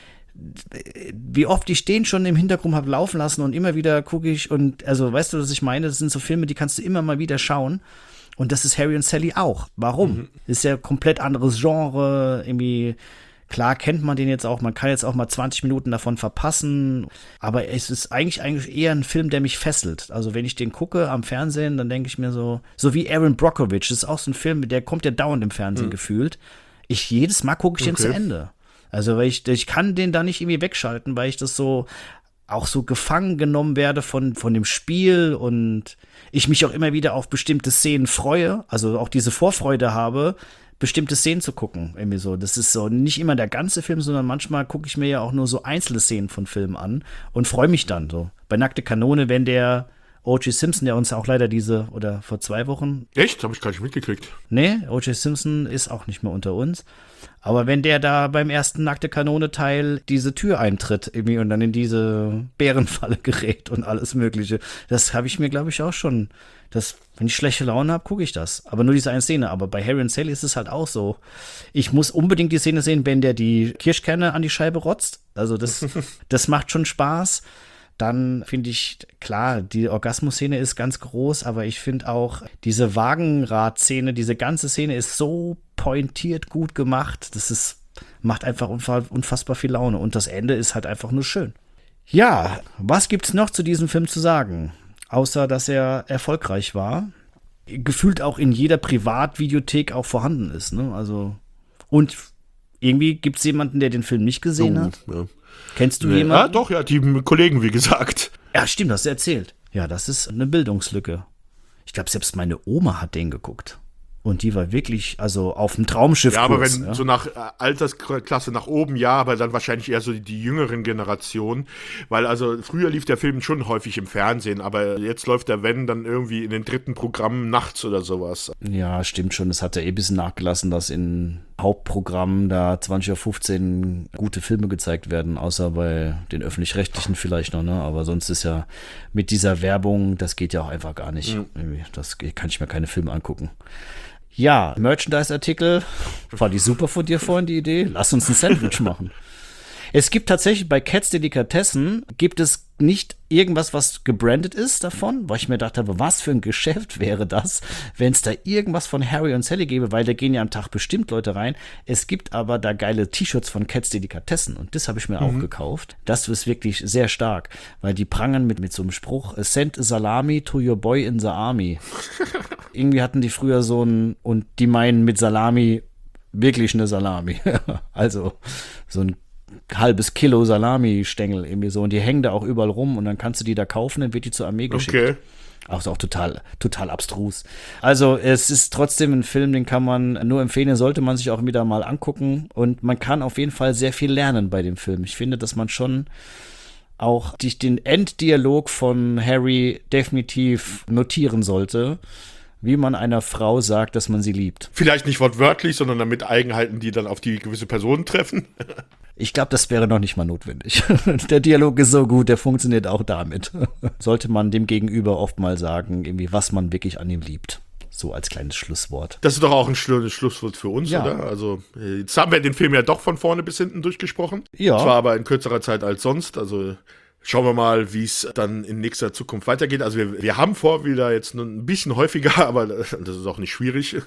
wie oft ich den schon im Hintergrund habe laufen lassen und immer wieder gucke ich und also weißt du, was ich meine? Das sind so Filme, die kannst du immer mal wieder schauen. Und das ist Harry und Sally auch. Warum? Ist ja komplett anderes Genre. Irgendwie, klar kennt man den jetzt auch. Man kann jetzt auch mal 20 Minuten davon verpassen. Aber es ist eigentlich eher ein Film, der mich fesselt. Also wenn ich den gucke am Fernsehen, dann denke ich mir so wie Aaron Brockovich. Das ist auch so ein Film, der kommt ja dauernd im Fernsehen gefühlt. Jedes Mal gucke ich den zu Ende. Also weil ich kann den da nicht irgendwie wegschalten, weil ich das so auch so gefangen genommen werde von dem Spiel und ich mich auch immer wieder auf bestimmte Szenen freue, also auch diese Vorfreude habe, bestimmte Szenen zu gucken. Irgendwie so. Das ist so nicht immer der ganze Film, sondern manchmal gucke ich mir ja auch nur so einzelne Szenen von Filmen an und freue mich dann so. Bei Nackte Kanone, wenn der O.J. Simpson, der uns auch leider vor 2 Wochen. Echt? Habe ich gar nicht mitgekriegt. Nee, O.J. Simpson ist auch nicht mehr unter uns. Aber wenn der da beim ersten Nackte Kanone-Teil diese Tür eintritt irgendwie und dann in diese Bärenfalle gerät und alles Mögliche, das habe ich mir, glaube ich, auch schon. Wenn ich schlechte Laune habe, gucke ich das. Aber nur diese eine Szene. Aber bei Harry und Sally ist es halt auch so. Ich muss unbedingt die Szene sehen, wenn der die Kirschkerne an die Scheibe rotzt. Also das macht schon Spaß. Dann finde ich, klar, die Orgasmus-Szene ist ganz groß, aber ich finde auch diese Wagenrad-Szene, diese ganze Szene ist so pointiert gut gemacht. Macht einfach unfassbar viel Laune. Und das Ende ist halt einfach nur schön. Ja, was gibt's noch zu diesem Film zu sagen? Außer, dass er erfolgreich war. Gefühlt auch in jeder Privatvideothek auch vorhanden ist, ne? Also, und irgendwie gibt's jemanden, der den Film nicht gesehen hat. Ja. Kennst du jemanden? Ja, doch, ja, die Kollegen, wie gesagt. Ja, stimmt, hast du erzählt. Ja, das ist eine Bildungslücke. Ich glaube, selbst meine Oma hat den geguckt. Und die war wirklich, also auf dem Traumschiff. Ja, aber wenn so nach Altersklasse nach oben, ja, aber dann wahrscheinlich eher so die jüngeren Generationen. Weil also früher lief der Film schon häufig im Fernsehen, aber jetzt läuft der Wenn dann irgendwie in den 3. Programmen nachts oder sowas. Ja, stimmt schon. Es hat ja ein bisschen nachgelassen, dass in Hauptprogrammen da 20:15 Uhr gute Filme gezeigt werden, außer bei den Öffentlich-Rechtlichen vielleicht noch, ne? Aber sonst ist ja mit dieser Werbung, das geht ja auch einfach gar nicht. Das kann ich mir keine Filme angucken. Ja, Merchandise-Artikel, war die super von dir vorhin, die Idee? Lass uns ein Sandwich machen. Es gibt tatsächlich bei Cats Delikatessen, gibt es nicht irgendwas, was gebrandet ist davon, weil ich mir dachte, was für ein Geschäft wäre das, wenn es da irgendwas von Harry und Sally gäbe, weil da gehen ja am Tag bestimmt Leute rein. Es gibt aber da geile T-Shirts von Cats Delikatessen und das habe ich mir auch gekauft. Das ist wirklich sehr stark, weil die prangen mit so einem Spruch, send a salami to your boy in the army. Irgendwie hatten die früher so ein, und die meinen mit Salami wirklich eine Salami. Also so ein halbes Kilo Salami-Stängel irgendwie so. Und die hängen da auch überall rum und dann kannst du die da kaufen, dann wird die zur Armee geschickt. Okay. Auch total abstrus. Also es ist trotzdem ein Film, den kann man nur empfehlen, den sollte man sich auch wieder mal angucken. Und man kann auf jeden Fall sehr viel lernen bei dem Film. Ich finde, dass man schon auch den Enddialog von Harry definitiv notieren sollte, wie man einer Frau sagt, dass man sie liebt. Vielleicht nicht wortwörtlich, sondern damit Eigenheiten, die dann auf die gewisse Person treffen. Ich glaube, das wäre noch nicht mal notwendig. Der Dialog ist so gut, der funktioniert auch damit. Sollte man dem Gegenüber oft mal sagen, irgendwie, was man wirklich an ihm liebt. So als kleines Schlusswort. Das ist doch auch ein Schlusswort für uns, ja. Oder? Also, jetzt haben wir den Film ja doch von vorne bis hinten durchgesprochen. Ja. Zwar aber in kürzerer Zeit als sonst, also schauen wir mal, wie es dann in nächster Zukunft weitergeht. Also wir haben vor, wieder jetzt ein bisschen häufiger, aber das ist auch nicht schwierig,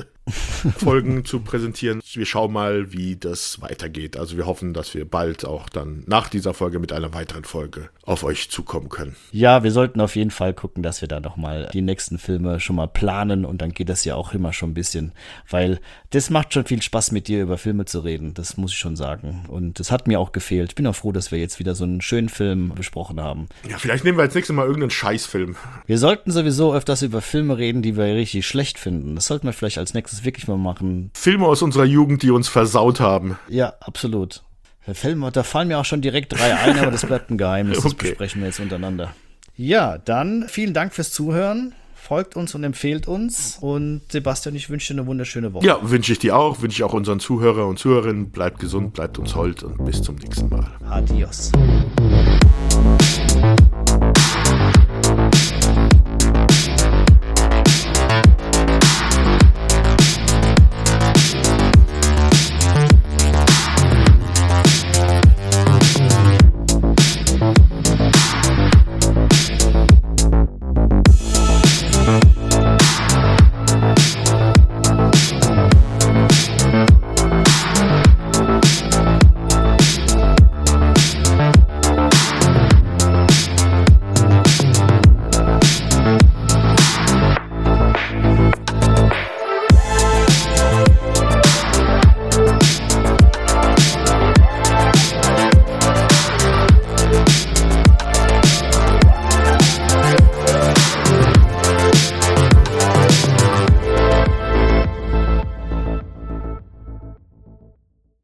Folgen zu präsentieren. Wir schauen mal, wie das weitergeht. Also wir hoffen, dass wir bald auch dann nach dieser Folge mit einer weiteren Folge auf euch zukommen können. Ja, wir sollten auf jeden Fall gucken, dass wir da noch mal die nächsten Filme schon mal planen und dann geht das ja auch immer schon ein bisschen, weil das macht schon viel Spaß, mit dir über Filme zu reden, das muss ich schon sagen. Und das hat mir auch gefehlt. Ich bin auch froh, dass wir jetzt wieder so einen schönen Film besprochen haben. Ja, vielleicht nehmen wir als nächstes Mal irgendeinen Scheißfilm. Wir sollten sowieso öfters über Filme reden, die wir richtig schlecht finden. Das sollten wir vielleicht als nächstes wirklich mal machen. Filme aus unserer Jugend, die uns versaut haben. Ja, absolut. Filme, da fallen mir auch schon direkt 3 ein, aber das bleibt ein Geheimnis. Das besprechen wir jetzt untereinander. Ja, dann vielen Dank fürs Zuhören. Folgt uns und empfehlt uns. Und Sebastian, ich wünsche dir eine wunderschöne Woche. Ja, wünsche ich dir auch. Wünsche ich auch unseren Zuhörer und Zuhörerinnen. Bleibt gesund, bleibt uns hold und bis zum nächsten Mal. Adios.